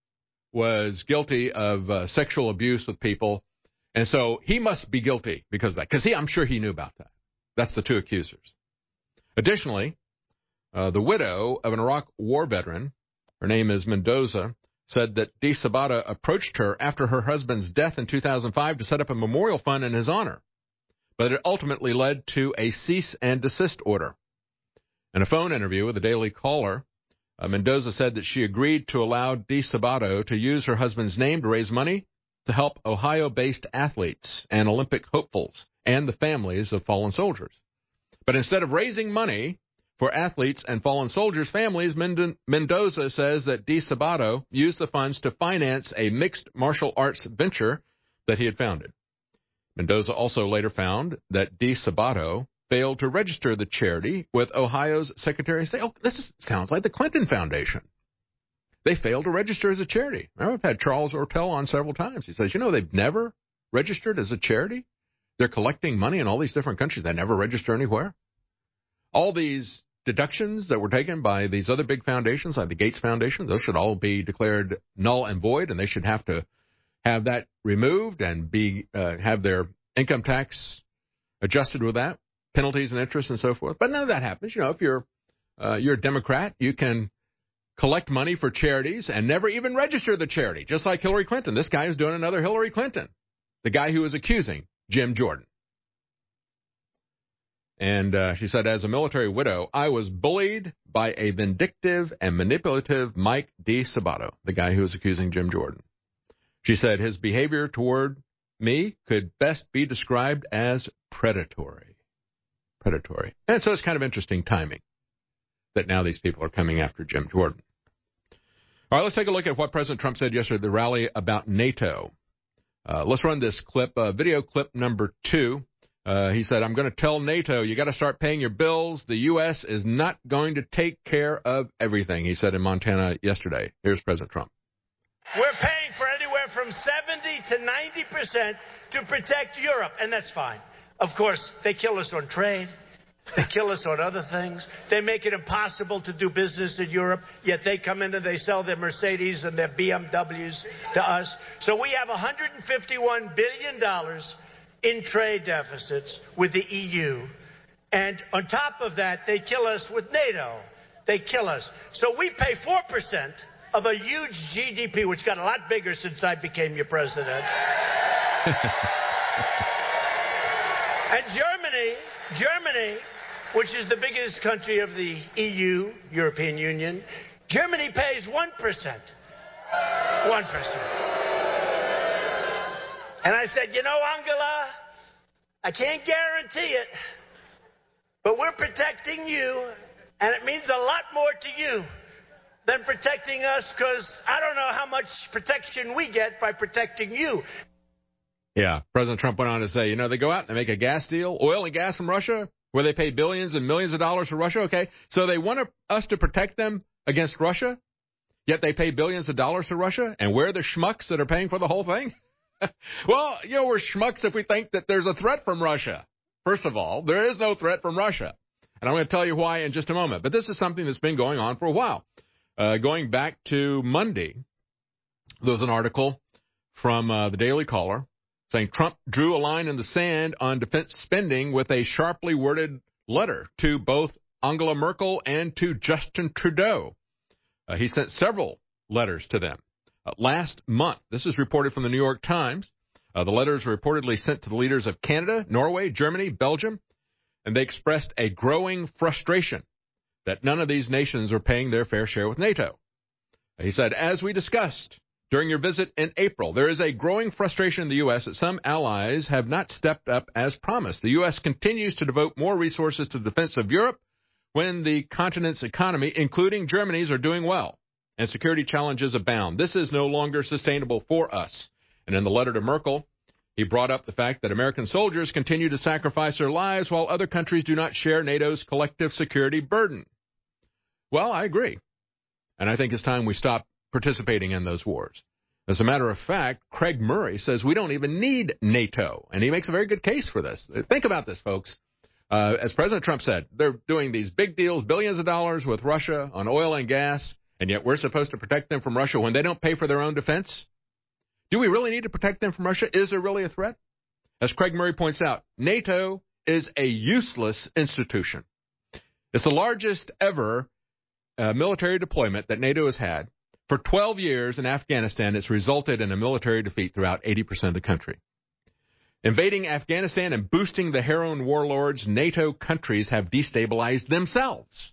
was guilty of uh, sexual abuse with people, and so he must be guilty because of that, because he, I'm sure he knew about that. That's the two accusers. Additionally, uh, the widow of an Iraq war veteran, her name is Mendoza, said that Dee Sabato approached her after her husband's death in two thousand five to set up a memorial fund in his honor, but it ultimately led to a cease and desist order. In a phone interview with the Daily Caller, uh, Mendoza said that she agreed to allow Dee Sabato to use her husband's name to raise money to help Ohio-based athletes and Olympic hopefuls and the families of fallen soldiers. But instead of raising money for athletes and fallen soldiers' families, Mendoza says that De Sabato used the funds to finance a mixed martial arts venture that he had founded. Mendoza also later found that De Sabato failed to register the charity with Ohio's Secretary of State. Oh, this is, sounds like the Clinton Foundation. They failed to register as a charity. Remember, I've had Charles Ortel on several times. He says, you know, they've never registered as a charity. They're collecting money in all these different countries. They never register anywhere. All these deductions that were taken by these other big foundations, like the Gates Foundation, those should all be declared null and void, and they should have to have that removed and be uh, have their income tax adjusted with that, penalties and interest and so forth. But none of that happens. You know, if you're uh, you're a Democrat, you can collect money for charities and never even register the charity, just like Hillary Clinton. This guy is doing another Hillary Clinton, the guy who was accusing Jim Jordan. And uh, she said, as a military widow, I was bullied by a vindictive and manipulative Mike De Sabato, the guy who was accusing Jim Jordan. She said his behavior toward me could best be described as predatory. Predatory. And so it's kind of interesting timing that now these people are coming after Jim Jordan. All right, let's take a look at what President Trump said yesterday at the rally about NATO. Uh, let's run this clip, uh, video clip number two. Uh, he said, I'm going to tell NATO, you got to start paying your bills. The U S is not going to take care of everything, he said in Montana yesterday. Here's President Trump. We're paying for anywhere from seventy to ninety percent to protect Europe, and that's fine. Of course, they kill us on trade. They kill us on other things. They make it impossible to do business in Europe, yet they come in and they sell their Mercedes and their B M Ws to us. So we have one hundred fifty-one billion dollars in trade deficits with the E U. And on top of that, they kill us with NATO. They kill us. So we pay four percent of a huge G D P, which got a lot bigger since I became your president. And Germany, Germany, which is the biggest country of the E U, European Union, Germany pays one percent. one percent. And I said, you know, Angela, I can't guarantee it, but we're protecting you, and it means a lot more to you than protecting us, because I don't know how much protection we get by protecting you. Yeah, President Trump went on to say, you know, they go out and they make a gas deal, oil and gas from Russia, where they pay billions and millions of dollars for Russia, okay? So they want us to protect them against Russia, yet they pay billions of dollars to Russia, and we're the schmucks that are paying for the whole thing? Well, you know, we're schmucks if we think that there's a threat from Russia. First of all, there is no threat from Russia. And I'm going to tell you why in just a moment. But this is something that's been going on for a while. Uh, going back to Monday, there was an article from uh, the Daily Caller saying Trump drew a line in the sand on defense spending with a sharply worded letter to both Angela Merkel and to Justin Trudeau. Uh, he sent several letters to them. Uh, last month, this is reported from the New York Times, uh, the letters were reportedly sent to the leaders of Canada, Norway, Germany, Belgium, and they expressed a growing frustration that none of these nations are paying their fair share with NATO. He said, as we discussed during your visit in April, there is a growing frustration in the U S that some allies have not stepped up as promised. The U S continues to devote more resources to the defense of Europe when the continent's economy, including Germany's, are doing well, and security challenges abound. This is no longer sustainable for us. And in the letter to Merkel, he brought up the fact that American soldiers continue to sacrifice their lives while other countries do not share NATO's collective security burden. Well, I agree. And I think it's time we stop participating in those wars. As a matter of fact, Craig Murray says we don't even need NATO. And he makes a very good case for this. Think about this, folks. Uh, as President Trump said, they're doing these big deals, billions of dollars with Russia on oil and gas, and yet we're supposed to protect them from Russia when they don't pay for their own defense? Do we really need to protect them from Russia? Is there really a threat? As Craig Murray points out, NATO is a useless institution. It's the largest ever uh, military deployment that NATO has had. For twelve years in Afghanistan, it's resulted in a military defeat throughout eighty percent of the country. Invading Afghanistan and boosting the heroin warlords, NATO countries have destabilized themselves.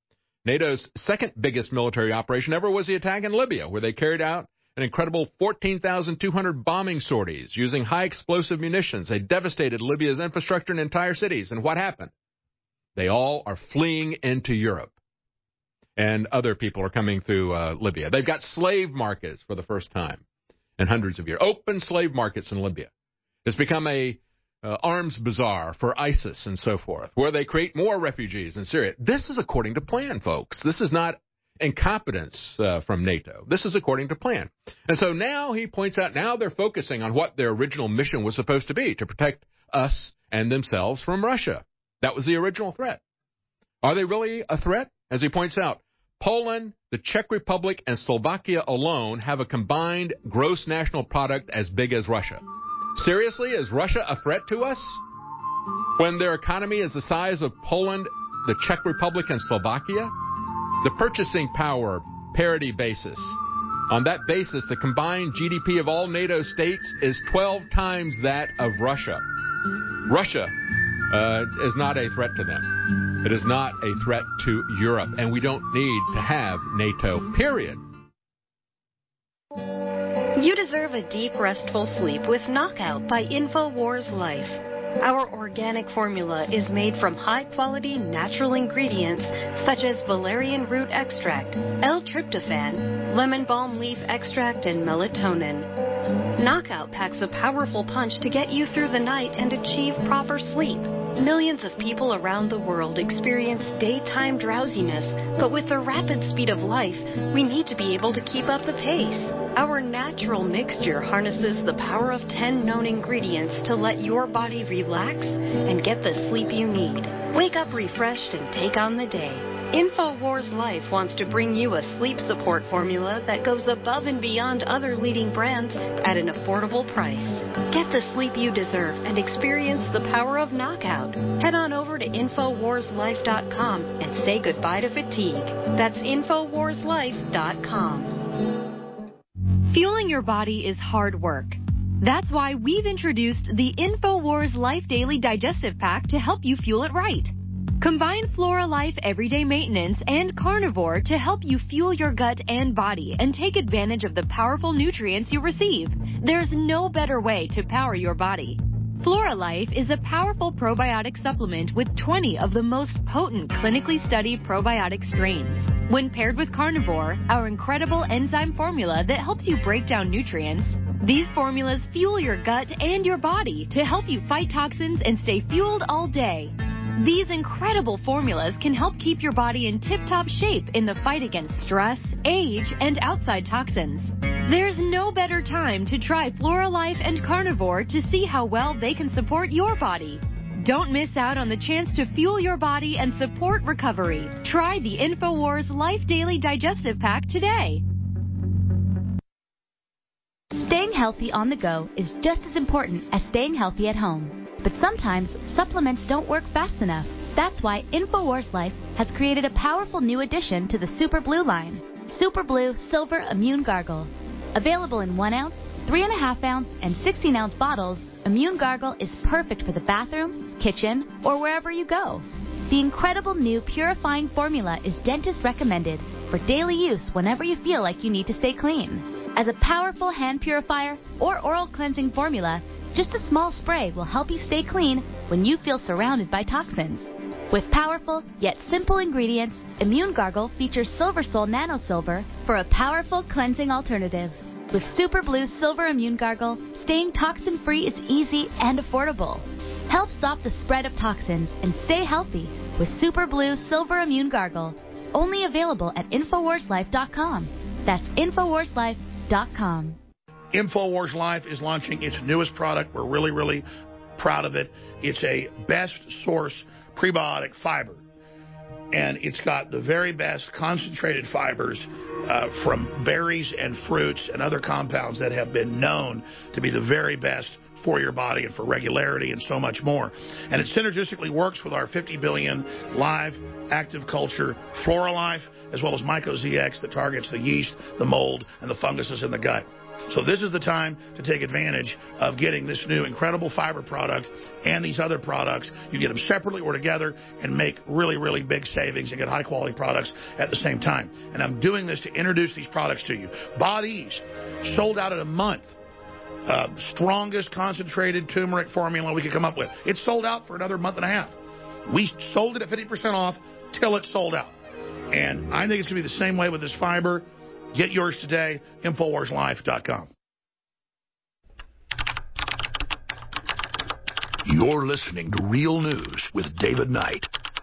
NATO's second biggest military operation ever was the attack in Libya, where they carried out an incredible fourteen thousand two hundred bombing sorties using high explosive munitions. They devastated Libya's infrastructure and entire cities. And what happened? They all are fleeing into Europe. And other people are coming through uh, Libya. They've got slave markets for the first time in hundreds of years. Open slave markets in Libya. It's become a uh, arms bazaar for ISIS and so forth, where they create more refugees in Syria. This is according to plan, folks. This is not incompetence uh, from NATO. This is according to plan. And so now he points out, now they're focusing on what their original mission was supposed to be, to protect us and themselves from Russia. That was the original threat. Are they really a threat? As he points out, Poland, the Czech Republic, and Slovakia alone have a combined gross national product as big as Russia. Seriously, is Russia a threat to us? When their economy is the size of Poland, the Czech Republic, and Slovakia? The purchasing power parity basis. On that basis, the combined G D P of all NATO states is twelve times that of Russia. Russia uh, is not a threat to them. It is not a threat to Europe, and we don't need to have NATO, period. You deserve a deep, restful sleep with Knockout by InfoWars Life. Our organic formula is made from high-quality natural ingredients such as valerian root extract, L-tryptophan, lemon balm leaf extract, and melatonin. Knockout packs a powerful punch to get you through the night and achieve proper sleep. Millions of people around the world experience daytime drowsiness, but with the rapid speed of life, we need to be able to keep up the pace. Our natural mixture harnesses the power of ten known ingredients to let your body relax and get the sleep you need. Wake up refreshed and take on the day. InfoWars Life wants to bring you a sleep support formula that goes above and beyond other leading brands at an affordable price. Get the sleep you deserve and experience the power of Knockout. Head on over to Infowars Life dot com and say goodbye to fatigue. That's Infowars Life dot com. Fueling your body is hard work. That's why we've introduced the InfoWars Life Daily Digestive Pack to help you fuel it right. Combine Flora Life Everyday Maintenance and Carnivore to help you fuel your gut and body and take advantage of the powerful nutrients you receive. There's no better way to power your body. Flora Life is a powerful probiotic supplement with twenty of the most potent clinically studied probiotic strains. When paired with Carnivore, our incredible enzyme formula that helps you break down nutrients, these formulas fuel your gut and your body to help you fight toxins and stay fueled all day. These incredible formulas can help keep your body in tip-top shape in the fight against stress, age, and outside toxins. There's no better time to try Flora Life and Carnivore to see how well they can support your body. Don't miss out on the chance to fuel your body and support recovery. Try the InfoWars Life Daily Digestive Pack today. Staying healthy on the go is just as important as staying healthy at home. But sometimes supplements don't work fast enough. That's why InfoWars Life has created a powerful new addition to the Super Blue line. Super Blue Silver Immune Gargle. Available in one ounce, three and a half ounce, and sixteen ounce bottles, Immune Gargle is perfect for the bathroom, kitchen, or wherever you go. The incredible new purifying formula is dentist recommended for daily use whenever you feel like you need to stay clean. As a powerful hand purifier or oral cleansing formula, just a small spray will help you stay clean when you feel surrounded by toxins. With powerful yet simple ingredients, Immune Gargle features Silver Sol Nano Silver for a powerful cleansing alternative. With Super Blue Silver Immune Gargle, staying toxin-free is easy and affordable. Help stop the spread of toxins and stay healthy with Super Blue Silver Immune Gargle. Only available at Infowars Life dot com. That's Infowars Life dot com. InfoWars Life is launching its newest product. We're really, really proud of it. It's a best source prebiotic fiber. And it's got the very best concentrated fibers uh, from berries and fruits and other compounds that have been known to be the very best for your body and for regularity and so much more. And it synergistically works with our fifty billion live active culture Flora Life, as well as Myco Z X that targets the yeast, the mold, and the funguses in the gut. So this is the time to take advantage of getting this new incredible fiber product and these other products. You get them separately or together and make really, really big savings and get high-quality products at the same time. And I'm doing this to introduce these products to you. Bodease, sold out in a month. Uh, strongest concentrated turmeric formula we could come up with. It's sold out for another month and a half. We sold it at fifty percent off till it sold out. And I think it's going to be the same way with this fiber. Get yours today, Infowars Life dot com. You're listening to Real News with David Knight.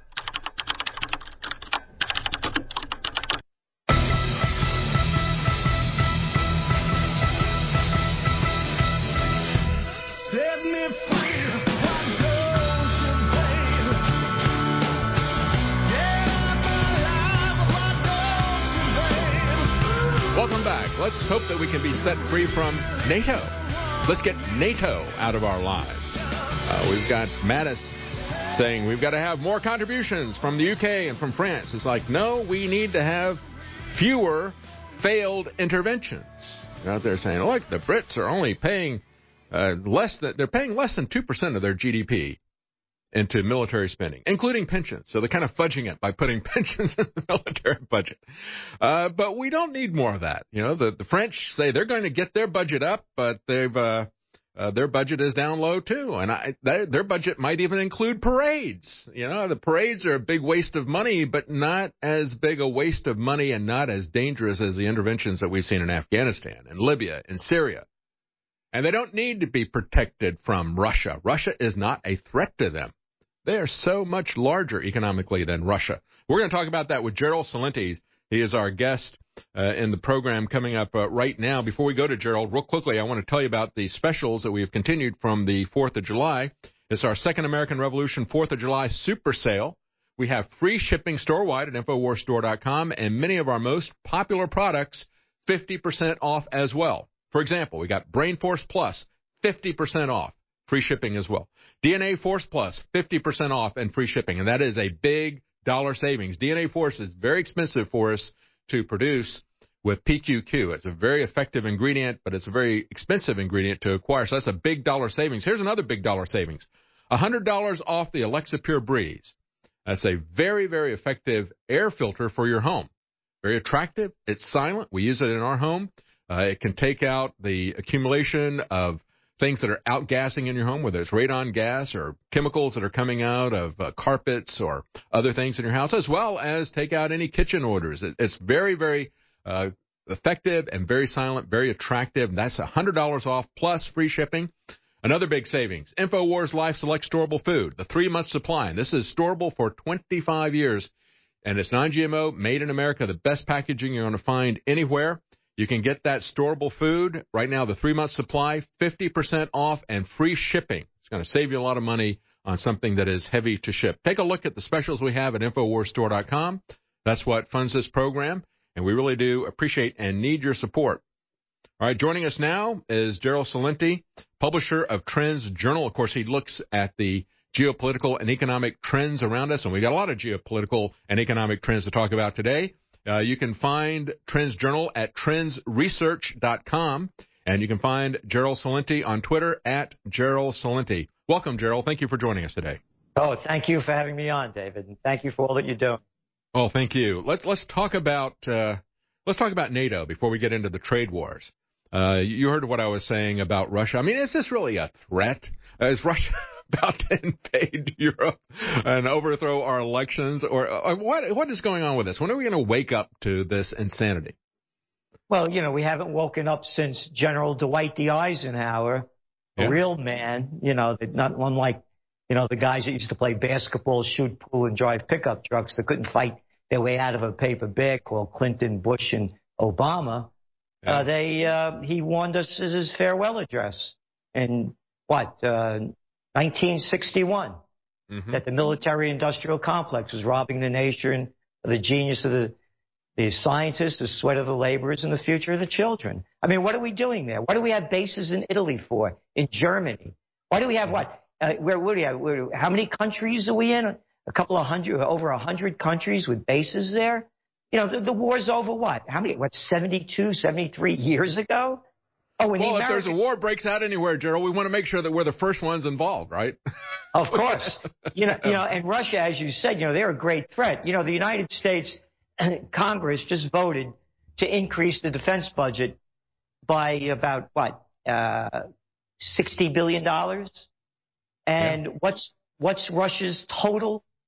Welcome back. Let's hope that we can be set free from NATO. Let's get NATO out of our lives. Uh, we've got Mattis saying we've got to have more contributions from the U K and from France. It's like, no, we need to have fewer failed interventions. They're out there saying, look, the Brits are only paying uh, less than they're paying less than two percent of their G D P into military spending, including pensions. So they're kind of fudging it by putting pensions in the military budget. Uh, but we don't need more of that. You know, the, the French say they're going to get their budget up, but they've uh, uh, their budget is down low, too. And I, their, their budget might even include parades. You know, the parades are a big waste of money, but not as big a waste of money and not as dangerous as the interventions that we've seen in Afghanistan and Libya and Syria. And they don't need to be protected from Russia. Russia is not a threat to them. They are so much larger economically than Russia. We're going to talk about that with Gerald Celente. He is our guest uh, in the program coming up uh, right now. Before we go to Gerald, real quickly, I want to tell you about the specials that we have continued from the fourth of July. It's our Second American Revolution fourth of July Super Sale. We have free shipping store-wide at Infowars Store dot com, and many of our most popular products, fifty percent off as well. For example, we got Brain Force Plus, fifty percent off. Free shipping as well. D N A Force Plus, fifty percent off and free shipping. And that is a big dollar savings. D N A Force is very expensive for us to produce with P Q Q. It's a very effective ingredient, but it's a very expensive ingredient to acquire. So that's a big dollar savings. Here's another big dollar savings. one hundred dollars off the Alexa Pure Breeze. That's a very, very effective air filter for your home. Very attractive. It's silent. We use it in our home. Uh, it can take out the accumulation of things that are outgassing in your home, whether it's radon gas or chemicals that are coming out of uh, carpets or other things in your house, as well as take out any kitchen odors. It, it's very, very uh, effective and very silent, very attractive. And that's one hundred dollars off plus free shipping. Another big savings, InfoWars Life Select Storable Food, the three-month supply. And this is storable for twenty-five years, and it's non G M O, made in America, the best packaging you're going to find anywhere. You can get that storable food right now, the three-month supply, fifty percent off and free shipping. It's going to save you a lot of money on something that is heavy to ship. Take a look at the specials we have at Infowars Store dot com. That's what funds this program, and we really do appreciate and need your support. All right, joining us now is Gerald Celente, publisher of Trends Journal. Of course, he looks at the geopolitical and economic trends around us, and we got a lot of geopolitical and economic trends to talk about today. Uh, you can find Trends Journal at trends research dot com, and you can find Gerald Celente on Twitter at Gerald Celente. Welcome, Gerald. Thank you for joining us today. Oh, thank you for having me on, David, and thank you for all that you're doing. Oh, thank you. Let's let's talk about uh, let's talk about NATO before we get into the trade wars. Uh, you heard what I was saying about Russia. I mean, is this really a threat? Uh, is Russia about to invade Europe and overthrow our elections? Or, or what? What is going on with this? When are we going to wake up to this insanity? Well, you know, we haven't woken up since General Dwight D. Eisenhower, yeah. a real man, you know, not unlike, you know, the guys that used to play basketball, shoot pool, and drive pickup trucks that couldn't fight their way out of a paper bag called Clinton, Bush, and Obama. Yeah. Uh, they uh, he warned us as his farewell address in, what, uh, nineteen sixty-one, mm-hmm. that the military-industrial complex was robbing the nation of the genius of the, the scientists, the sweat of the laborers, and the future of the children. I mean, what are we doing there? Why do we have bases in Italy for, in Germany? Why do we have what? Uh, where, where do we have, where, how many countries are we in? A couple of hundred, over a hundred countries with bases there? You know, the, the war's over what? How many, what, seventy-two, seventy-three years ago? Oh, when well, the if American... there's a war breaks out anywhere, Gerald, we want to make sure that we're the first ones involved, right? Of course. you know, you know, and Russia, as you said, you know, they're a great threat. You know, the United States Congress just voted to increase the defense budget by about, what, uh, sixty billion dollars? And yeah. what's what's Russia's total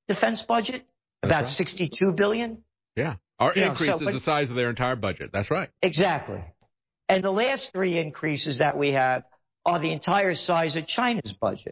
defense budget, That's about right. sixty-two billion dollars. Yeah. Our You know, increase so- is the size of their entire budget. That's right. Exactly. And the last three increases that we have are the entire size of China's budget.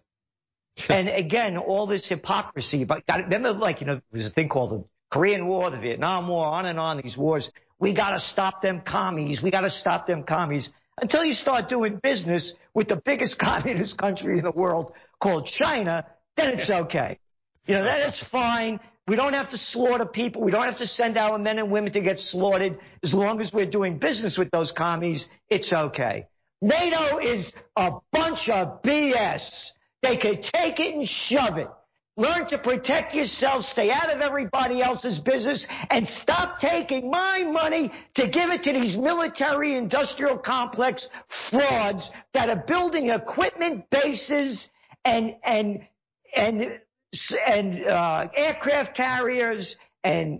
And again, all this hypocrisy. But got remember, like, you know, there's a thing called the Korean War, the Vietnam War, on and on, these wars. We got to stop them commies. We got to stop them commies. Until you start doing business with the biggest communist country in the world called China, then it's okay. You know, then it's fine. We don't have to slaughter people. We don't have to send our men and women to get slaughtered. As long as we're doing business with those commies, it's okay. NATO is a bunch of B S. They can take it and shove it. Learn to protect yourself, stay out of everybody else's business, and stop taking my money to give it to these military-industrial complex frauds that are building equipment bases and and and and uh, aircraft carriers and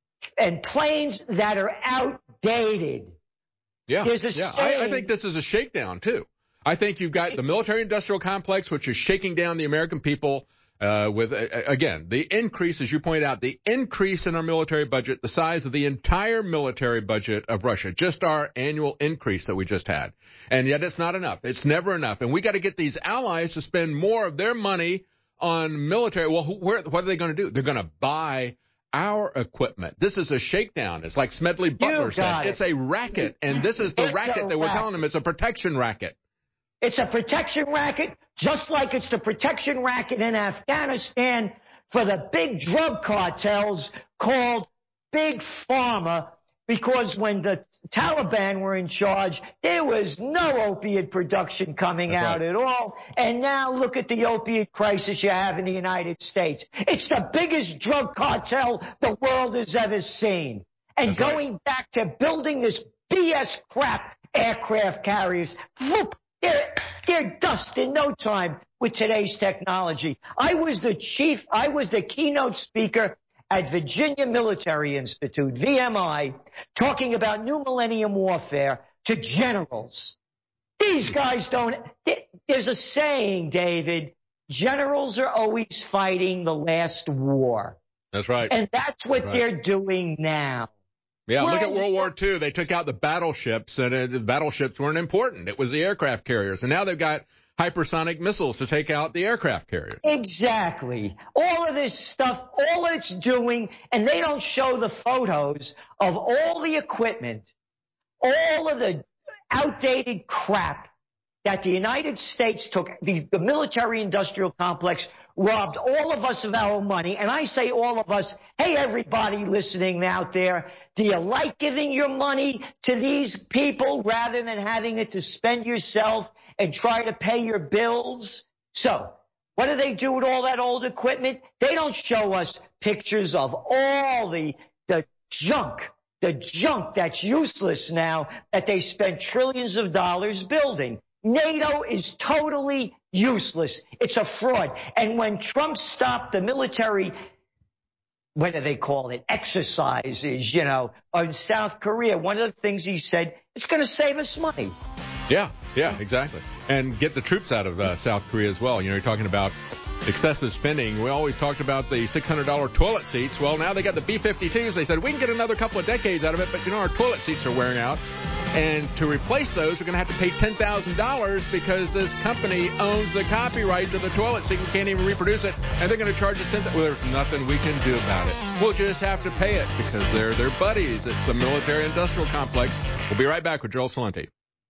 and planes that are outdated. Yeah, There's a yeah. saying, I, I think this is a shakedown, too. I think you've got the military-industrial complex, which is shaking down the American people uh, with, uh, again, the increase, as you pointed out, the increase in our military budget, the size of the entire military budget of Russia, just our annual increase that we just had. And yet it's not enough. It's never enough. And we got to get these allies to spend more of their money on military. Well, who, where, what are they going to do? They're going to buy our equipment. This is a shakedown. It's like Smedley Butler said. it. It's a racket, and this is the It's racket a that we're racket. telling them. It's a protection racket. It's a protection racket, just like it's the protection racket in Afghanistan for the big drug cartels called Big Pharma, because when the Taliban were in charge, there was no opiate production coming That's out right. at all. And now look at the opiate crisis you have in the United States. It's the biggest drug cartel the world has ever seen. And That's right. going back to building this B S crap aircraft carriers, whoop, they're, they're dust in no time with today's technology. I was the chief, I was the keynote speaker at Virginia Military Institute, V M I, talking about new millennium warfare to generals. These guys don't, there's a saying, David, generals are always fighting the last war. That's right. And that's what That's right. they're doing now. Yeah, look at World World War Two. They took out the battleships, and uh, the battleships weren't important. It was the aircraft carriers. And now they've got hypersonic missiles to take out the aircraft carriers. Exactly. All of this stuff, all it's doing, and they don't show the photos of all the equipment, all of the outdated crap that the United States took, the, the military-industrial complex robbed all of us of our money. And I say all of us, hey, everybody listening out there, do you like giving your money to these people rather than having it to spend yourself and try to pay your bills? So what do they do with all that old equipment? They don't show us pictures of all the, the junk, the junk that's useless now that they spent trillions of dollars building. NATO is totally useless. It's a fraud. And when Trump stopped the military, what do they call it, exercises, you know, in South Korea, one of the things he said, it's going to save us money. Yeah, yeah, exactly. And get the troops out of uh, South Korea as well. You know, you're talking about excessive spending. We always talked about the six hundred dollars toilet seats. Well, now they got the B fifty-twos. They said, we can get another couple of decades out of it, but, you know, our toilet seats are wearing out. And to replace those, we're going to have to pay ten thousand dollars because this company owns the copyright to the toilet seat and can't even reproduce it. And they're going to charge us ten thousand dollars. Well, there's nothing we can do about it. We'll just have to pay it because they're their buddies. It's the military-industrial complex. We'll be right back with Joel Salenti.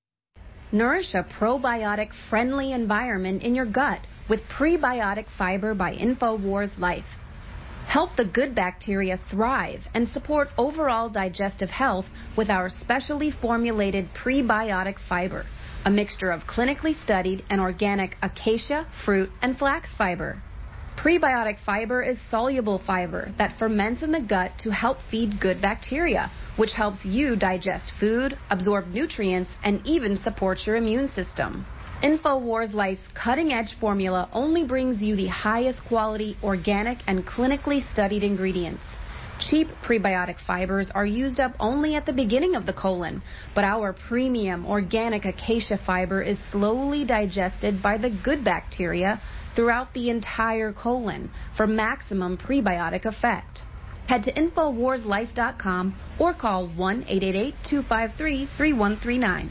Nourish a probiotic-friendly environment in your gut with Prebiotic Fiber by InfoWars Life. Help the good bacteria thrive and support overall digestive health with our specially formulated prebiotic fiber, a mixture of clinically studied and organic acacia, fruit, and flax fiber. Prebiotic fiber is soluble fiber that ferments in the gut to help feed good bacteria, which helps you digest food, absorb nutrients, and even support your immune system. InfoWars Life's cutting-edge formula only brings you the highest quality, organic, and clinically studied ingredients. Cheap prebiotic fibers are used up only at the beginning of the colon, but our premium organic acacia fiber is slowly digested by the good bacteria throughout the entire colon for maximum prebiotic effect. Head to Infowars Life dot com or call one eight eight eight, two five three, three one three nine.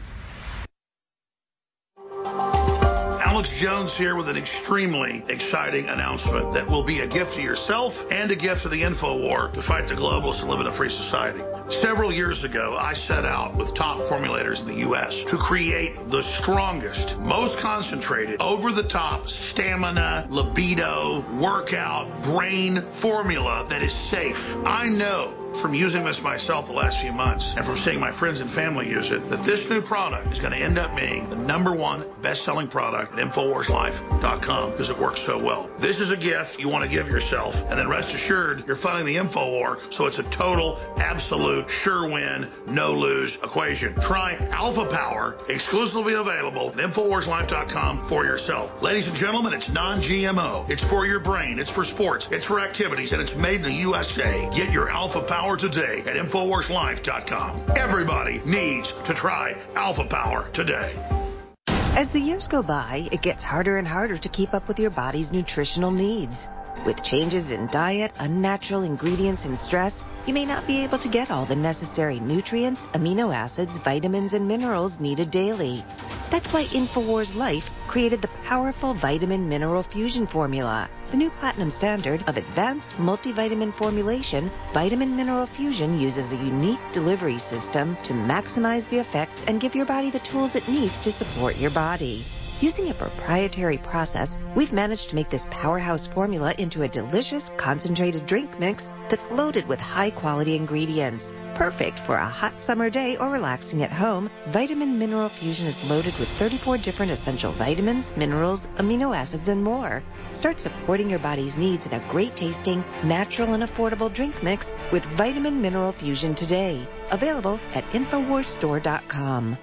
Alex Jones here with an extremely exciting announcement that will be a gift to yourself and a gift to the InfoWar to fight the globalists and live in a free society. Several years ago, I set out with top formulators in the U S to create the strongest, most concentrated, over-the-top stamina, libido, workout, brain formula that is safe. I know from using this myself the last few months and from seeing my friends and family use it, that this new product is going to end up being the number one best-selling product at Infowars Life dot com because it works so well. This is a gift you want to give yourself, and then rest assured you're funding the InfoWar, so it's a total, absolute, sure-win, no-lose equation. Try Alpha Power, exclusively available at Infowars Life dot com for yourself. Ladies and gentlemen, it's non G M O. It's for your brain. It's for sports. It's for activities, and it's made in the U S A. Get your Alpha Power today at Infowars Life dot com. Everybody needs to try Alpha Power today. As the years go by, it gets harder and harder to keep up with your body's nutritional needs. With changes in diet, unnatural ingredients, and stress, you may not be able to get all the necessary nutrients, amino acids, vitamins, and minerals needed daily. That's why Infowars Life created the powerful Vitamin Mineral Fusion formula. The new platinum standard of advanced multivitamin formulation, Vitamin Mineral Fusion uses a unique delivery system to maximize the effects and give your body the tools it needs to support your body. Using a proprietary process, we've managed to make this powerhouse formula into a delicious, concentrated drink mix that's loaded with high-quality ingredients. Perfect for a hot summer day or relaxing at home, Vitamin Mineral Fusion is loaded with thirty-four different essential vitamins, minerals, amino acids, and more. Start supporting your body's needs in a great-tasting, natural, and affordable drink mix with Vitamin Mineral Fusion today. Available at Infowars Store dot com.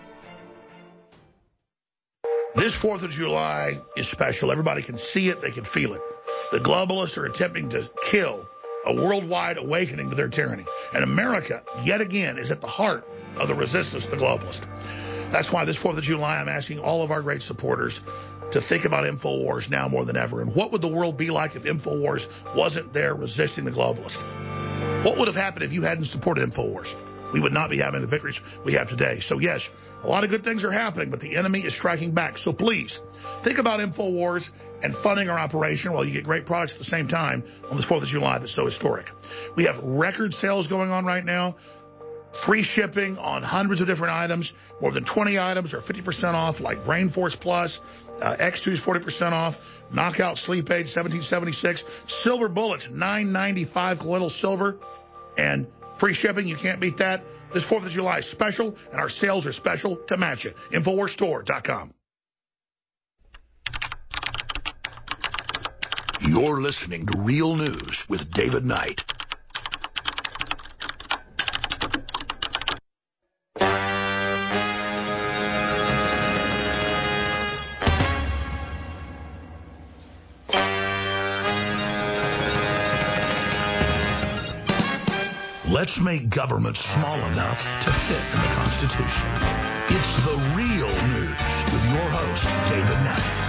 This fourth of July is special. Everybody can see it. They can feel it. The globalists are attempting to kill a worldwide awakening to their tyranny. And America, yet again, is at the heart of the resistance to the globalists. That's why this fourth of July, I'm asking all of our great supporters to think about InfoWars now more than ever. And what would the world be like if InfoWars wasn't there resisting the globalists? What would have happened if you hadn't supported InfoWars? We would not be having the victories we have today. So, yes, a lot of good things are happening, but the enemy is striking back. So, please, think about InfoWars and funding our operation while you get great products at the same time on this fourth of July that's so historic. We have record sales going on right now. Free shipping on hundreds of different items. More than twenty items are fifty percent off, like Brain Force Plus. Uh, X two is forty percent off. Knockout Sleep Aid, seventeen seventy-six. Silver Bullets, nine ninety-five colloidal silver. And free shipping, you can't beat that. This fourth of July is special, and our sales are special to match it. Infowars Store dot com. You're listening to Real News with David Knight. Let's make government small enough to fit in the Constitution. It's the Real News with your host, David Knight.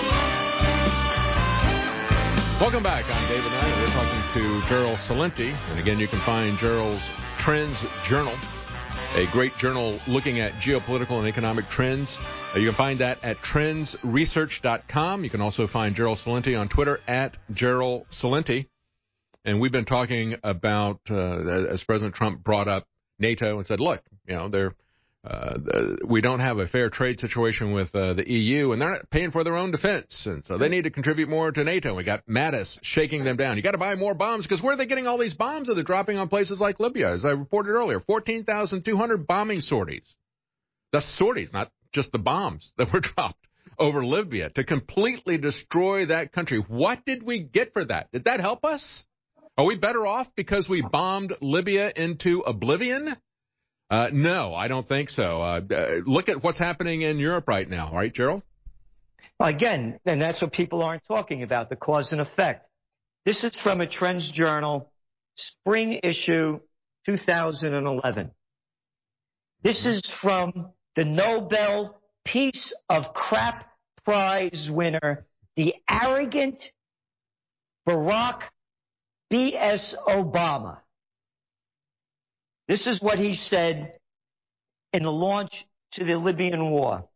Welcome back. I'm David Knight, and we're talking to Gerald Celente. And again, you can find Gerald's Trends Journal, a great journal looking at geopolitical and economic trends. Uh, you can find that at trends research dot com. You can also find Gerald Celente on Twitter at Gerald Celente. And we've been talking about, uh, as President Trump brought up NATO and said, look, you know, they're, uh, we don't have a fair trade situation with uh, the E U, and they're not paying for their own defense. And so they need to contribute more to NATO. We got Mattis shaking them down. You got to buy more bombs, because where are they getting all these bombs that they're dropping on places like Libya? As I reported earlier, fourteen thousand two hundred bombing sorties. That's sorties, not just the bombs that were dropped over Libya to completely destroy that country. What did we get for that? Did that help us? Are we better off because we bombed Libya into oblivion? Uh, no, I don't think so. Uh, uh, look at what's happening in Europe right now, right, Gerald? Again, and that's what people aren't talking about, the cause and effect. This is from a Trends Journal, spring issue two thousand eleven. This is from the Nobel Peace of Crap Prize winner, the arrogant Barack B S Obama. This is what he said in the launch to the Libyan war.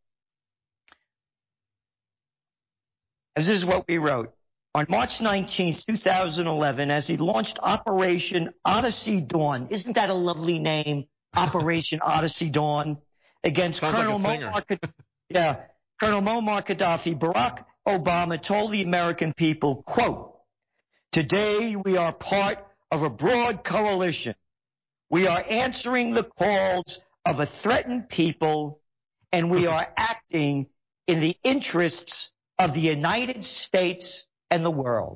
This is what we wrote. On March nineteenth, two thousand eleven, as he launched Operation Odyssey Dawn, isn't that a lovely name? Operation Odyssey Dawn, against Sounds Colonel like a Muammar Gaddafi. Yeah, Colonel Muammar Gaddafi. Barack Obama told the American people, quote, "Today we are part of a broad coalition. We are answering the calls of a threatened people, and we are acting in the interests of the United States and the world."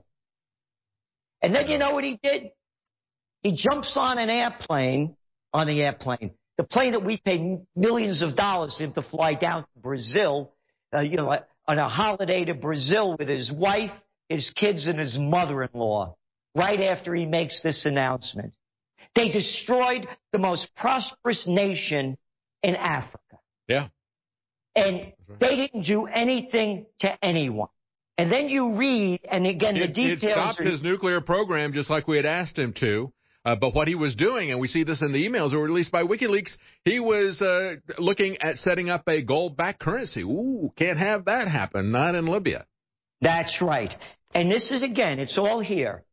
And then you know what he did? He jumps on an airplane, on the airplane, the plane that we pay millions of dollars for him to fly down to Brazil, uh, you know, on a holiday to Brazil with his wife, his kids, and his mother-in-law, right after he makes this announcement. They destroyed the most prosperous nation in Africa. Yeah. And they didn't do anything to anyone. And then you read, and again, the It, details... it stopped are, his nuclear program just like we had asked him to. Uh, but what he was doing, and we see this in the emails that were released by WikiLeaks, he was uh, looking at setting up a gold-backed currency. Ooh, can't have that happen, not in Libya. That's right. And this is, again, it's all here.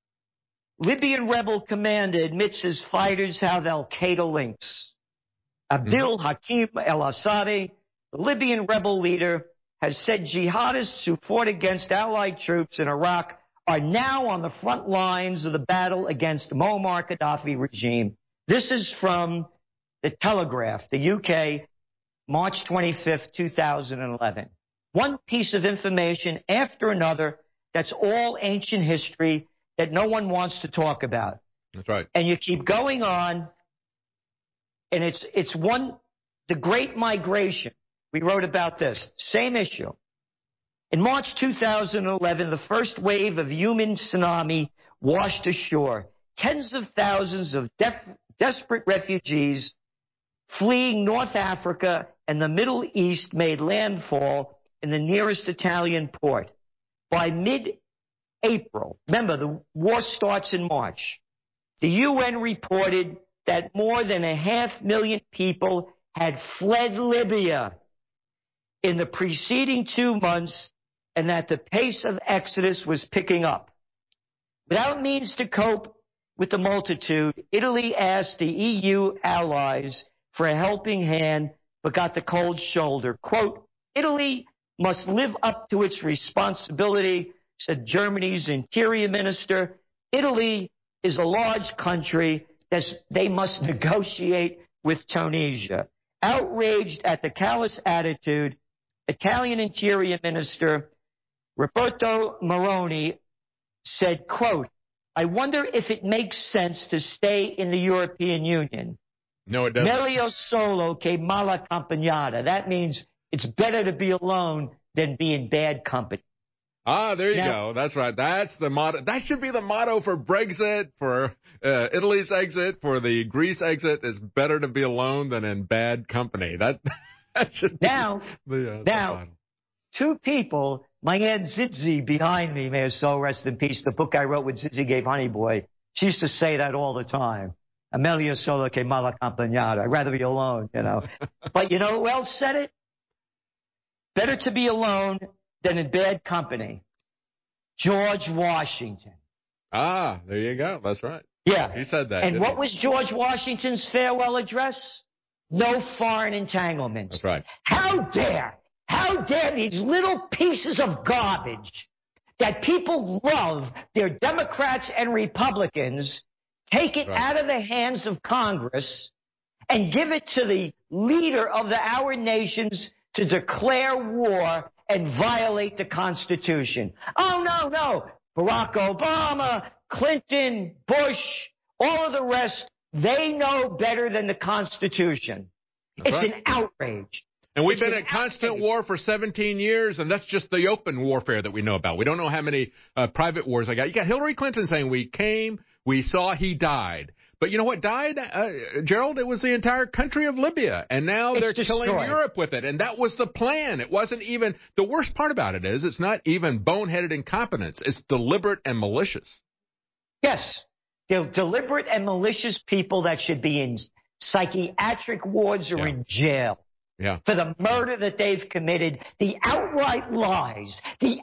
Libyan rebel commander admits his fighters have al-Qaeda links. Abdel mm-hmm. Hakim el-Assadi, the Libyan rebel leader, has said jihadists who fought against allied troops in Iraq are now on the front lines of the battle against the Muammar Gaddafi regime. This is from The Telegraph, the U K, March twenty-fifth, two thousand eleven. One piece of information after another that's all ancient history that no one wants to talk about. That's right. And you keep going on, and it's it's one, the Great Migration. We wrote about this, same issue. In March two thousand eleven, the first wave of human tsunami washed ashore. Tens of thousands of def- desperate refugees fleeing North Africa and the Middle East made landfall in the nearest Italian port. By mid-April, remember, the war starts in March, the U N reported that more than a half million people had fled Libya in the preceding two months, and that the pace of exodus was picking up. Without means to cope with the multitude, Italy asked the E U allies for a helping hand, but got the cold shoulder. Quote, "Italy must live up to its responsibility," said Germany's interior minister. "Italy is a large country that they must negotiate with Tunisia." Outraged at the callous attitude, Italian Interior Minister Roberto Maroni said, quote, "I wonder if it makes sense to stay in the European Union." No, it doesn't. Meglio solo che mal accompagnata. That means it's better to be alone than be in bad company. Ah, there you now, go. That's right. That's the motto. That should be the motto for Brexit, for uh, Italy's exit, for the Greece exit. It's better to be alone than in bad company. That, that should now, be the, uh, now, the two people, my Aunt Zitzi behind me, may her soul rest in peace, the book I wrote with Zitzi gave Honey Boy, she used to say that all the time. Amelia solo che mal accompagnata. I'd rather be alone, you know. But you know who else said it? Better to be alone than in bad company. George Washington. Ah, there you go. That's right. Yeah. He said that. And what he? was George Washington's farewell address? No foreign entanglements. That's right. How dare, how dare these little pieces of garbage that people love, they're Democrats and Republicans, take it right out of the hands of Congress and give it to the leader of the, our nations to declare war and violate the Constitution. Oh, no, no. Barack Obama, Clinton, Bush, all of the rest, they know better than the Constitution. That's it's right. an outrage. And we've It's been an at constant outrage. war for seventeen years, and that's just the open warfare that we know about. We don't know how many uh, private wars I got. You got Hillary Clinton saying we came, we saw, he died. But you know what died, uh, Gerald? It was the entire country of Libya, and now It's they're destroyed. killing Europe with it. And that was the plan. It wasn't even – the worst part about it is it's not even boneheaded incompetence. It's deliberate and malicious. Yes. They're deliberate and malicious people that should be in psychiatric wards or Yeah. in jail. Yeah. For the murder that they've committed, the outright lies. The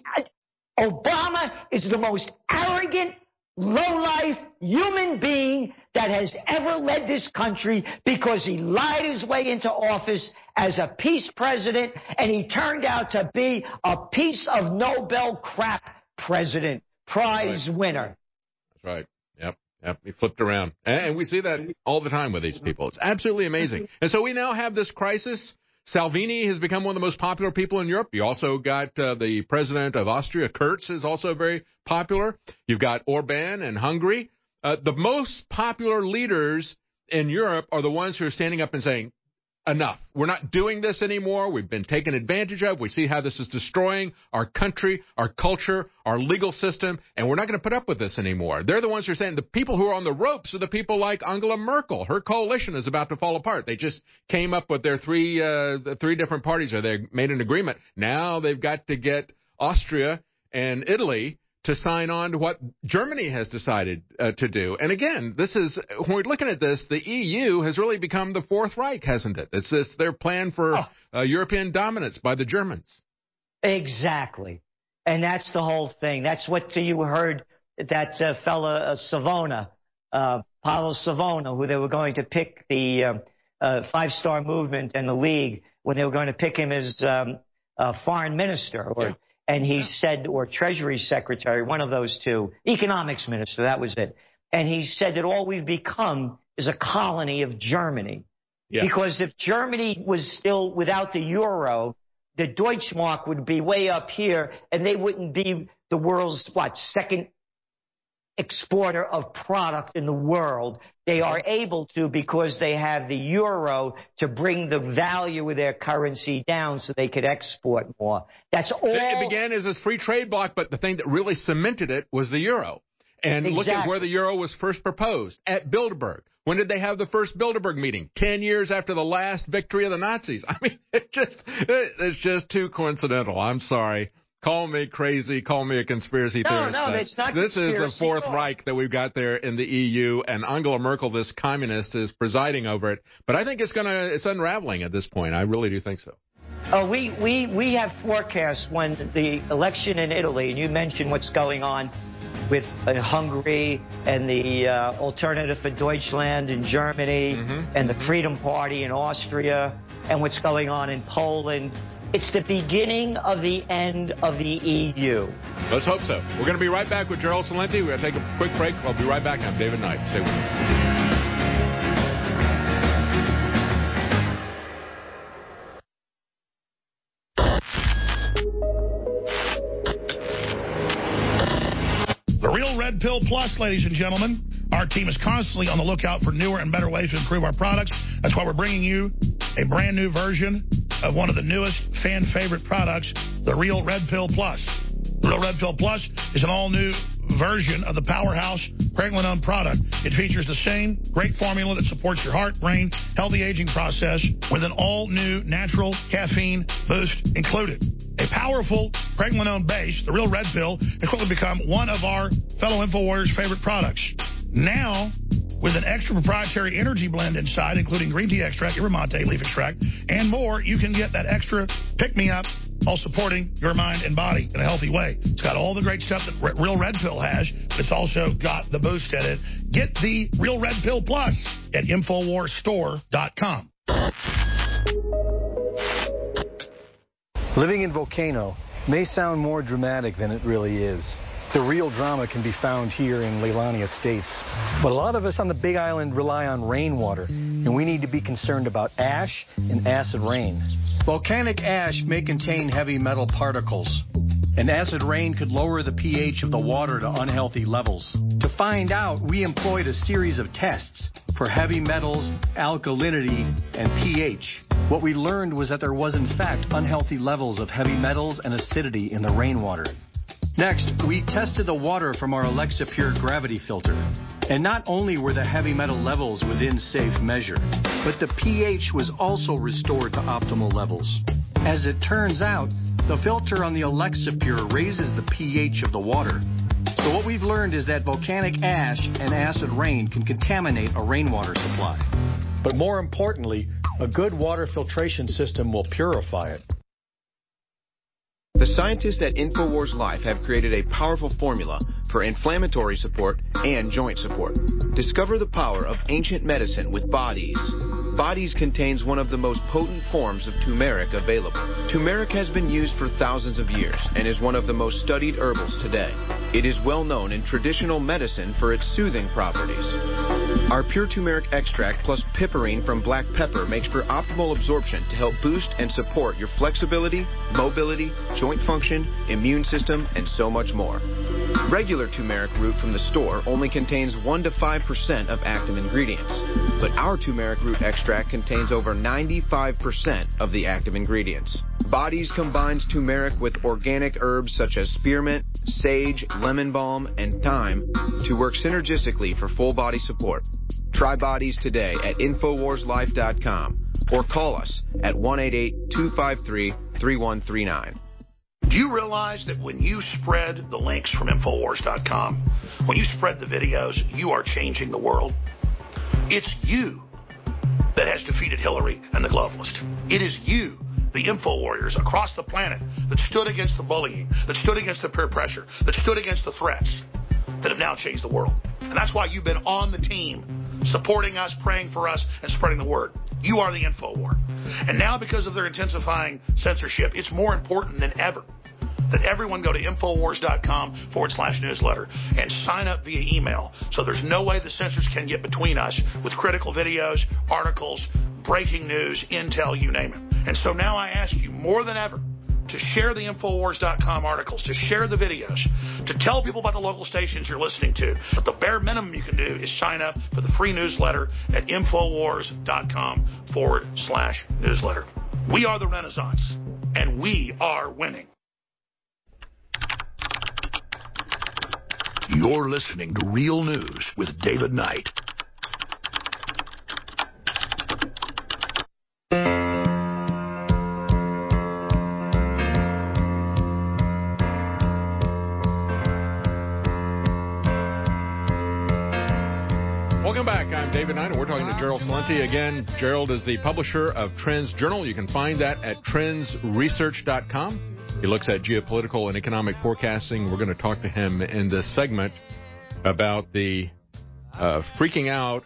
Obama is the most arrogant, low-life human being that has ever led this country because he lied his way into office as a peace president, and he turned out to be a piece of Nobel crap president, prize Right. winner. That's right. Yep. Yep. He flipped around. And we see that all the time with these people. It's absolutely amazing. And so we now have this crisis. Salvini has become one of the most popular people in Europe. You also got uh, the president of Austria, Kurz, is also very popular. You've got Orban in Hungary. Uh, the most popular leaders in Europe are the ones who are standing up and saying, enough. We're not doing this anymore. We've been taken advantage of. We see how this is destroying our country, our culture, our legal system, and we're not going to put up with this anymore. They're the ones who are saying the people who are on the ropes are the people like Angela Merkel. Her coalition is about to fall apart. They just came up with their three uh, the three different parties, or they made an agreement. Now they've got to get Austria and Italy to sign on to what Germany has decided uh, to do. And again, this is, when we're looking at this, the E U has really become the Fourth Reich, hasn't it? It's this, their plan for oh. uh, European dominance by the Germans. Exactly. And that's the whole thing. That's what you heard that uh, fella uh, Savona, uh, Paulo Savona, who they were going to pick the uh, uh, five-star movement and the League, when they were going to pick him as um, uh, foreign minister or yeah. And he said, or Treasury Secretary, one of those two, Economics Minister, that was it. And he said that all we've become is a colony of Germany. Yeah. Because if Germany was still without the euro, the Deutschmark would be way up here, and they wouldn't be the world's, what, second exporter of product in the world. They are able to because they have the euro to bring the value of their currency down so they could export more. That's all. It began as a free trade bloc, but the thing that really cemented it was the euro. And exactly. Look at where the euro was first proposed, at Bilderberg. When did they have the first Bilderberg meeting? Ten years after the last victory of the Nazis. I mean, it just, it, it's just too coincidental. I'm sorry. Call me crazy. Call me a conspiracy no, theorist. No, no, it's not This is the Fourth law. Reich that we've got there in the E U, and Angela Merkel, this communist, is presiding over it. But I think it's gonna, it's unraveling at this point. I really do think so. Oh, we, we, we have forecasts when the election in Italy, and you mentioned what's going on with uh, Hungary and the uh, Alternative for Deutschland in Germany mm-hmm. and the Freedom Party in Austria and what's going on in Poland. It's the beginning of the end of the E U. Let's hope so. We're going to be right back with Gerald Celente. We're going to take a quick break. I'll be right back. I'm David Knight. Stay with me. The Real Red Pill Plus, ladies and gentlemen. Our team is constantly on the lookout for newer and better ways to improve our products. That's why we're bringing you a brand new version of one of the newest fan favorite products, the Real Red Pill Plus. The Real Red Pill Plus is an all-new version of the powerhouse Pregnenolone product. It features the same great formula that supports your heart, brain, healthy aging process with an all-new natural caffeine boost included. A powerful Pregnenolone base, the Real Red Pill, has quickly become one of our fellow InfoWarriors' favorite products. Now, with an extra proprietary energy blend inside, including green tea extract, yerba mate, leaf extract, and more, you can get that extra pick-me-up, all supporting your mind and body in a healthy way. It's got all the great stuff that Real Red Pill has, but it's also got the boost in it. Get the Real Red Pill Plus at Infowars Store dot com. Living in Volcano may sound more dramatic than it really is. The real drama can be found here in Leilani Estates. But a lot of us on the Big Island rely on rainwater, and we need to be concerned about ash and acid rain. Volcanic ash may contain heavy metal particles, and acid rain could lower the pH of the water to unhealthy levels. To find out, we employed a series of tests for heavy metals, alkalinity, and pH. What we learned was that there was, in fact, unhealthy levels of heavy metals and acidity in the rainwater. Next, we tested the water from our Alexa Pure gravity filter. And not only were the heavy metal levels within safe measure, but the pH was also restored to optimal levels. As it turns out, the filter on the Alexa Pure raises the pH of the water. So what we've learned is that volcanic ash and acid rain can contaminate a rainwater supply. But more importantly, a good water filtration system will purify it. The scientists at InfoWars Life have created a powerful formula for inflammatory support and joint support. Discover the power of ancient medicine with Bodies. Bodies contains one of the most potent forms of turmeric available. Turmeric has been used for thousands of years and is one of the most studied herbals today. It is well known in traditional medicine for its soothing properties. Our pure turmeric extract plus piperine from black pepper makes for optimal absorption to help boost and support your flexibility, mobility, joint function, immune system, and so much more. Regular turmeric root from the store only contains one to five percent of active ingredients, but our turmeric root extract contains over ninety-five percent of the active ingredients. Bodies combines turmeric with organic herbs such as spearmint, sage, lemon balm, and thyme to work synergistically for full body support. Try Bodies today at Infowars Life dot com or call us at one eight eight, two five three, three one three nine. Do you realize that when you spread the links from Infowars dot com, when you spread the videos, you are changing the world? It's you that has defeated Hillary and the globalists. It is you, the info warriors across the planet, that stood against the bullying, that stood against the peer pressure, that stood against the threats, that have now changed the world. And that's why you've been on the team, supporting us, praying for us, and spreading the word. You are the info war. And now, because of their intensifying censorship, it's more important than ever that everyone go to Infowars dot com forward slash newsletter and sign up via email. So there's no way the censors can get between us with critical videos, articles, breaking news, intel, you name it. And so now I ask you more than ever to share the Infowars dot com articles, to share the videos, to tell people about the local stations you're listening to. But the bare minimum you can do is sign up for the free newsletter at Infowars dot com forward slash newsletter. We are the Renaissance, and we are winning. You're listening to Real News with David Knight. Welcome back. I'm David Knight, and we're talking to Gerald Celente. Again, Gerald is the publisher of Trends Journal. You can find that at trends research dot com. He looks at geopolitical and economic forecasting. We're going to talk to him in this segment about the uh, freaking out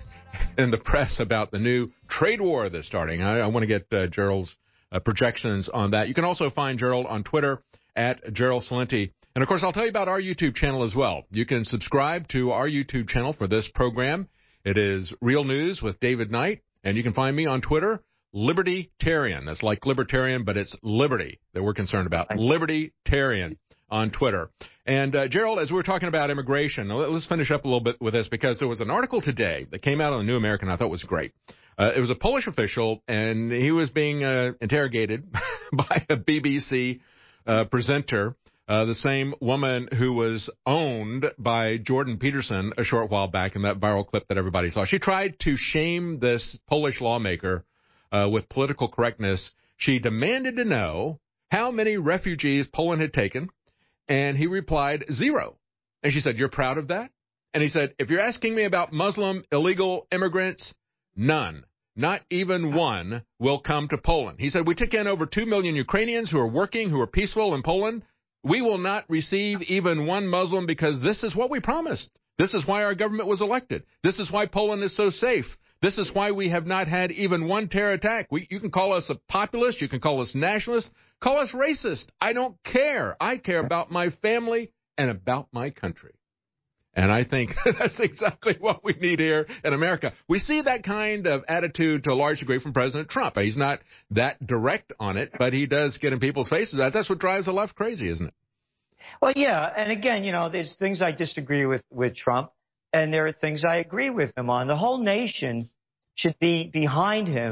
in the press about the new trade war that's starting. I, I want to get uh, Gerald's uh, projections on that. You can also find Gerald on Twitter at Gerald Celente. And, of course, I'll tell you about our YouTube channel as well. You can subscribe to our YouTube channel for this program. It is Real News with David Knight, and you can find me on Twitter, Libertarian. That's like libertarian, but it's liberty that we're concerned about. Libertarian on Twitter. And, uh, Gerald, as we were talking about immigration, let's finish up a little bit with this, because there was an article today that came out on the New American I thought was great. Uh, it was a Polish official, and he was being uh, interrogated by a B B C uh, presenter, uh, the same woman who was owned by Jordan Peterson a short while back in that viral clip that everybody saw. She tried to shame this Polish lawmaker Uh, with political correctness. She demanded to know how many refugees Poland had taken, and he replied, zero. And she said, you're proud of that? And he said, if you're asking me about Muslim illegal immigrants, none, not even one will come to Poland. He said, we took in over two million Ukrainians who are working, who are peaceful in Poland. We will not receive even one Muslim because this is what we promised. This is why our government was elected. This is why Poland is so safe. This is why we have not had even one terror attack. We, you can call us a populist. You can call us nationalist. Call us racist. I don't care. I care about my family and about my country. And I think that's exactly what we need here in America. We see that kind of attitude to a large degree from President Trump. He's not that direct on it, but he does get in people's faces. That's what drives the left crazy, isn't it? Well, yeah. And again, you know, there's things I disagree with, with Trump, and there are things I agree with him on. The whole nation should be behind him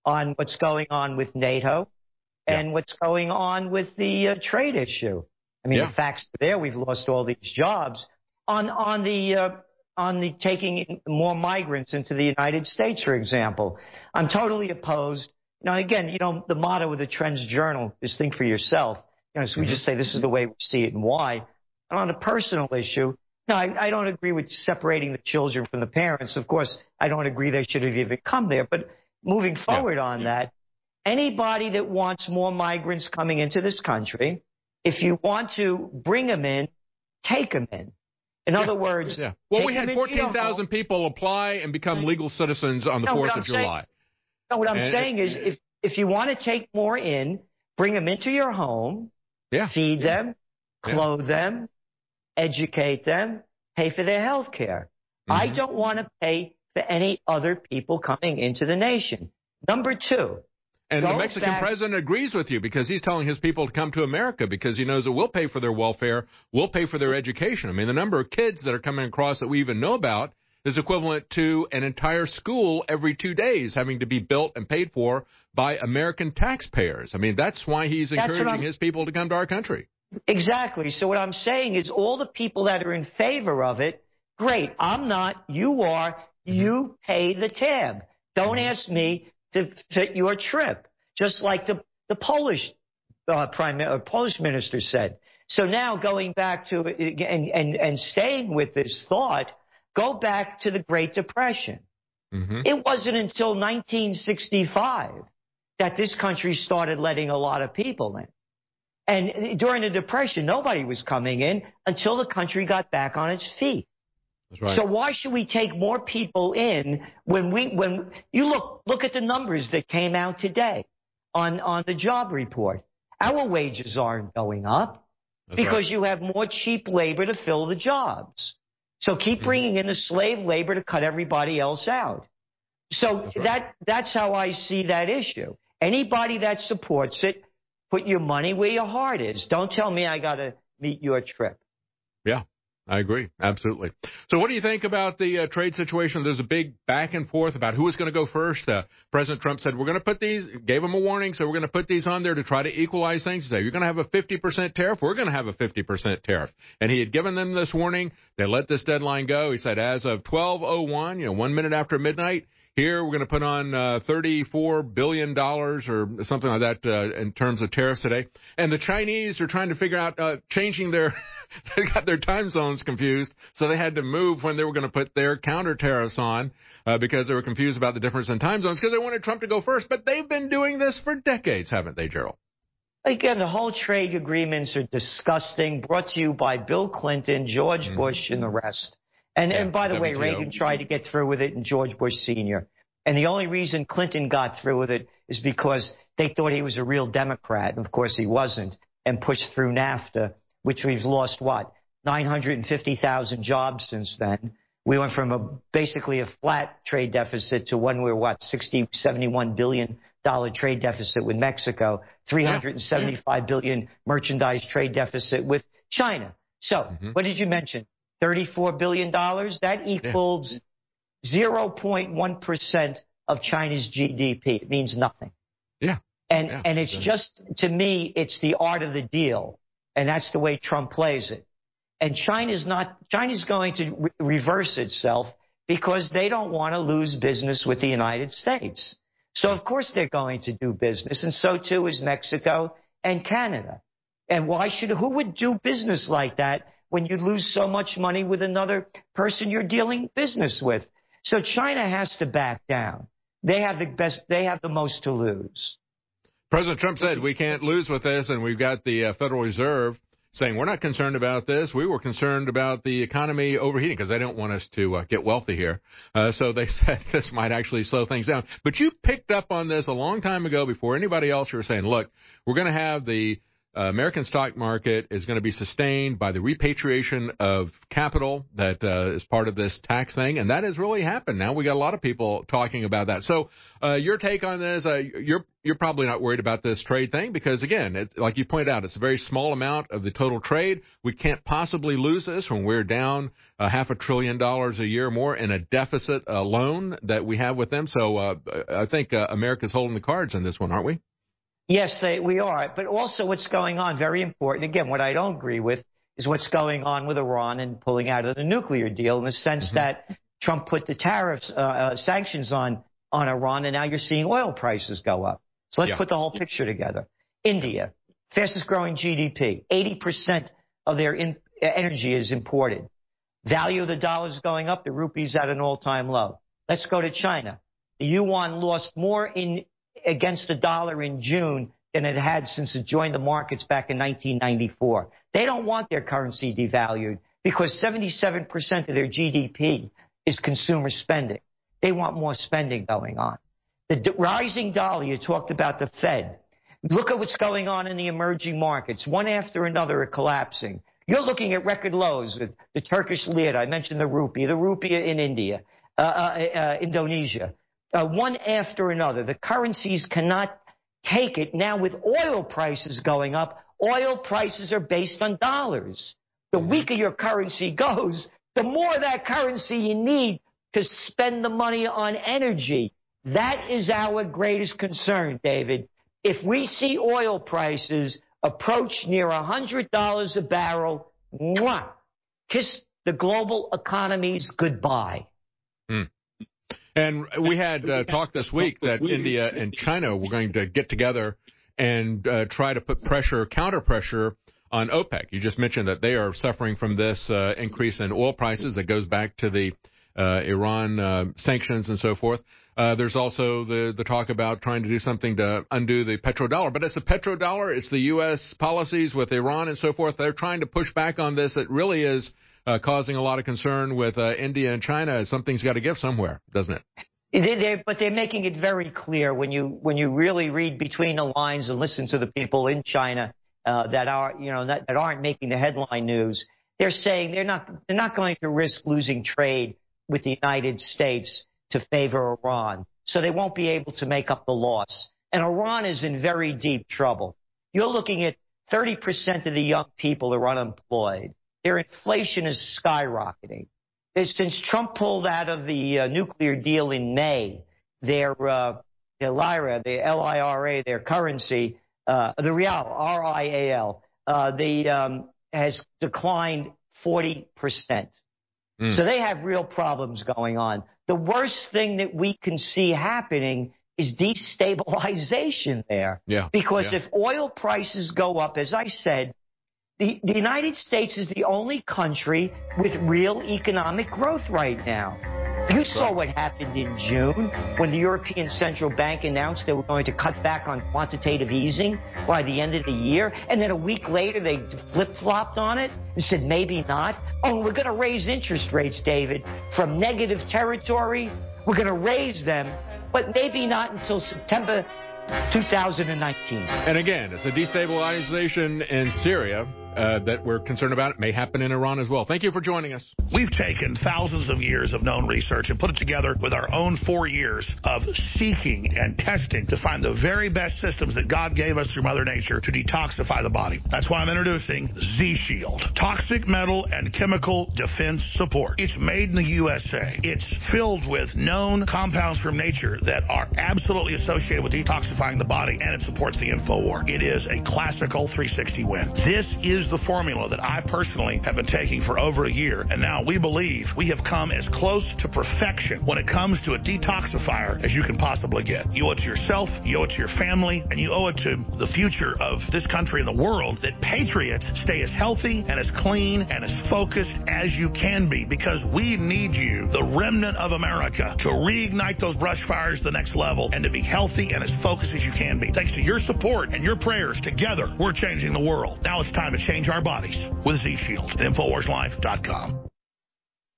on what's going on with NATO and yeah. what's going on with the uh, trade issue. I mean, yeah. the facts are there. We've lost all these jobs. On, on the... Uh, on the taking more migrants into the United States, for example. I'm totally opposed. Now, again, you know, the motto of the Trends Journal is think for yourself. You know, so we mm-hmm. just say this is the way we see it and why. And on a personal issue, no, I, I don't agree with separating the children from the parents. Of course, I don't agree they should have even come there. But moving forward yeah. on that, anybody that wants more migrants coming into this country, if you want to bring them in, take them in. In yeah, other words, yeah. well, we had fourteen thousand people apply and become legal citizens on the no, fourth of saying, July. No, what I'm and, saying is if, if you want to take more in, bring them into your home, yeah, feed yeah. them, clothe yeah. them, educate them, pay for their health care. Mm-hmm. I don't want to pay for any other people coming into the nation. Number two. And the Mexican back. president agrees with you because he's telling his people to come to America because he knows that we'll pay for their welfare, we'll pay for their education. I mean, the number of kids that are coming across that we even know about is equivalent to an entire school every two days having to be built and paid for by American taxpayers. I mean, that's why he's encouraging his people to come to our country. Exactly. So what I'm saying is all the people that are in favor of it, great. I'm not. You are. Mm-hmm. You pay the tab. Don't mm-hmm. ask me to fit your trip, just like the, the Polish uh, prime uh, Polish minister said. So now going back to and, and, and staying with this thought, go back to the Great Depression. Mm-hmm. It wasn't until nineteen sixty-five that this country started letting a lot of people in. And during the Depression, nobody was coming in until the country got back on its feet. That's right. So why should we take more people in when we when you look look at the numbers that came out today on, on the job report? Our wages aren't going up That's because right. you have more cheap labor to fill the jobs. So keep bringing in the slave labor to cut everybody else out. So that's, right. that that's how I see that issue. Anybody that supports it, put your money where your heart is. Don't tell me I got to meet your trip. Yeah. I agree. Absolutely. So what do you think about the uh, trade situation? There's a big back and forth about who is going to go first. Uh, President Trump said, we're going to put these, gave him a warning, so we're going to put these on there to try to equalize things. He said, you're going to have a fifty percent tariff. We're going to have a fifty percent tariff. And he had given them this warning. They let this deadline go. He said, as of twelve oh one, you know, one minute after midnight, here, we're going to put on uh, thirty-four billion dollars or something like that uh, in terms of tariffs today. And the Chinese are trying to figure out uh, changing their – they got their time zones confused, so they had to move when they were going to put their counter tariffs on uh, because they were confused about the difference in time zones because they wanted Trump to go first. But they've been doing this for decades, haven't they, Gerald? Again, the whole trade agreements are disgusting, brought to you by Bill Clinton, George mm-hmm. Bush, and the rest. And, yeah, and by the W T O. way, Reagan tried to get through with it and George Bush Senior And the only reason Clinton got through with it is because they thought he was a real Democrat. And, of course, he wasn't, and pushed through NAFTA, which we've lost, what, nine hundred fifty thousand jobs since then. We went from a basically a flat trade deficit to one where, what, sixty, seventy-one billion dollars trade deficit with Mexico, three hundred seventy-five billion dollars merchandise trade deficit with China. So, mm-hmm. what did you mention? thirty-four billion dollars? That equals zero point one percent of China's G D P. It means nothing. Yeah. And yeah. and it's just, to me, it's the art of the deal. And that's the way Trump plays it. And China's not, China's going to re- reverse itself because they don't want to lose business with the United States. So, of course, they're going to do business. And so, too, is Mexico and Canada. And why should, who would do business like that when you lose so much money with another person you're dealing business with? So China has to back down. They have the best, they have the most to lose. President Trump said we can't lose with this, and we've got the uh, Federal Reserve saying we're not concerned about this. We were concerned about the economy overheating because they don't want us to uh, get wealthy here. Uh, so they said this might actually slow things down. But you picked up on this a long time ago before anybody else. You were saying, look, we're going to have the uh, American stock market is going to be sustained by the repatriation of capital that uh, is part of this tax thing, and that has really happened. Now we got a lot of people talking about that. So uh, your take on this, uh, you're you're probably not worried about this trade thing because, again, it, like you pointed out, it's a very small amount of the total trade. We can't possibly lose this when we're down uh, half a trillion dollars a year more in a deficit alone that we have with them. So uh, I think uh, America's holding the cards on this one, aren't we? Yes, they, we are. But also what's going on, very important. Again, what I don't agree with is what's going on with Iran and pulling out of the nuclear deal in the sense mm-hmm. that Trump put the tariffs, uh, uh, sanctions on, on Iran, and now you're seeing oil prices go up. So let's yeah. put the whole picture together. India, fastest growing G D P, eighty percent of their in, uh, energy is imported. Value of the dollar is going up. The rupee's at an all-time low. Let's go to China. The yuan lost more in against the dollar in June than it had since it joined the markets back in nineteen ninety-four. They don't want their currency devalued because seventy-seven percent of their G D P is consumer spending. They want more spending going on. The d- rising dollar, you talked about the Fed. Look at what's going on in the emerging markets. One after another are collapsing. You're looking at record lows with the Turkish lira. I mentioned the rupee, the rupee in India, uh, uh, uh, Indonesia. Uh, one after another. The currencies cannot take it. Now with oil prices going up, oil prices are based on dollars. The weaker your currency goes, the more that currency you need to spend the money on energy. That is our greatest concern, David. If we see oil prices approach near one hundred dollars a barrel, mwah, kiss the global economies goodbye. Mm. And we had uh, talk this week that India and China were going to get together and uh, try to put pressure, counter pressure on OPEC. You just mentioned that they are suffering from this uh, increase in oil prices that goes back to the uh, Iran uh, sanctions and so forth. Uh, there's also the, the talk about trying to do something to undo the petrodollar. But it's the petrodollar, it's the U S policies with Iran and so forth. They're trying to push back on this. It really is uh, causing a lot of concern with uh, India and China. Something's got to give somewhere, doesn't it? They're, but they're making it very clear when you when you really read between the lines and listen to the people in China uh, that are you know that, that aren't making the headline news. They're saying they're not they're not going to risk losing trade with the United States to favor Iran, so they won't be able to make up the loss. And Iran is in very deep trouble. You're looking at thirty percent of the young people are unemployed. Their inflation is skyrocketing. Since Trump pulled out of the uh, nuclear deal in May, their, uh, their lira, the L I R A, their currency, uh, the real, R I A L, uh, the, um, has declined forty percent. Mm. So they have real problems going on. The worst thing that we can see happening is destabilization there. Yeah. Because yeah. if oil prices go up, as I said, The, the United States is the only country with real economic growth right now. You saw what happened in June when the European Central Bank announced they were going to cut back on quantitative easing by the end of the year. And then a week later, they flip-flopped on it and said, maybe not. Oh, we're going to raise interest rates, David, from negative territory. We're going to raise them, but maybe not until September two thousand nineteen. And again, it's a destabilization in Syria uh, that we're concerned about. It may happen in Iran as well. Thank you for joining us. We've taken thousands of years of known research and put it together with our own four years of seeking and testing to find the very best systems that God gave us through Mother Nature to detoxify the body. That's why I'm introducing Z-Shield, Toxic Metal and Chemical Defense Support. It's made in the U S A. It's filled with known compounds from nature that are absolutely associated with detoxifying the body, and it supports the InfoWar. It is a classical three sixty win. This is the formula that I personally have been taking for over a year, and now we believe we have come as close to perfection when it comes to a detoxifier as you can possibly get. You owe it to yourself, you owe it to your family, and you owe it to the future of this country and the world that patriots stay as healthy and as clean and as focused as you can be, because we need you, the remnant of America, to reignite those brush fires to the next level and to be healthy and as focused as you can be. Thanks to your support and your prayers, together we're changing the world. Now it's time to change our bodies with Z-Shield at InfoWars Life dot com.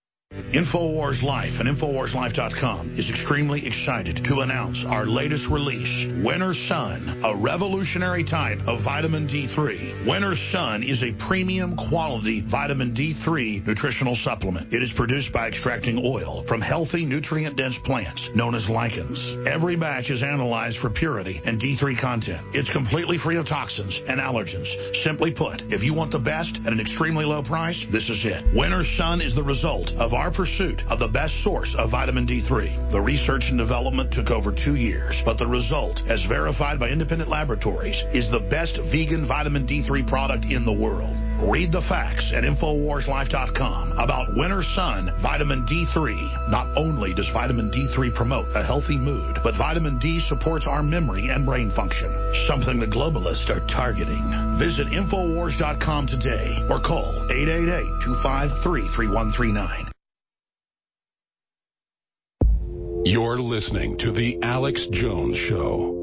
InfoWars Life and InfoWars Life dot com is extremely excited to announce our latest release, Winter Sun, a revolutionary type of vitamin D three. Winter Sun is a premium quality vitamin D three nutritional supplement. It is produced by extracting oil from healthy, nutrient-dense plants known as lichens. Every batch is analyzed for purity and D three content. It's completely free of toxins and allergens. Simply put, if you want the best at an extremely low price, this is it. Winter Sun is the result of our pursuit of the best source of vitamin D three. The research and development took over two years, but the result, as verified by independent laboratories, is the best vegan vitamin D three product in the world. Read the facts at InfoWars Life dot com about Winter Sun Vitamin D three. Not only does vitamin D three promote a healthy mood, but vitamin D supports our memory and brain function, something the globalists are targeting. Visit InfoWars dot com today or call eight eight eight, two five three, three one three nine. You're listening to The Alex Jones Show.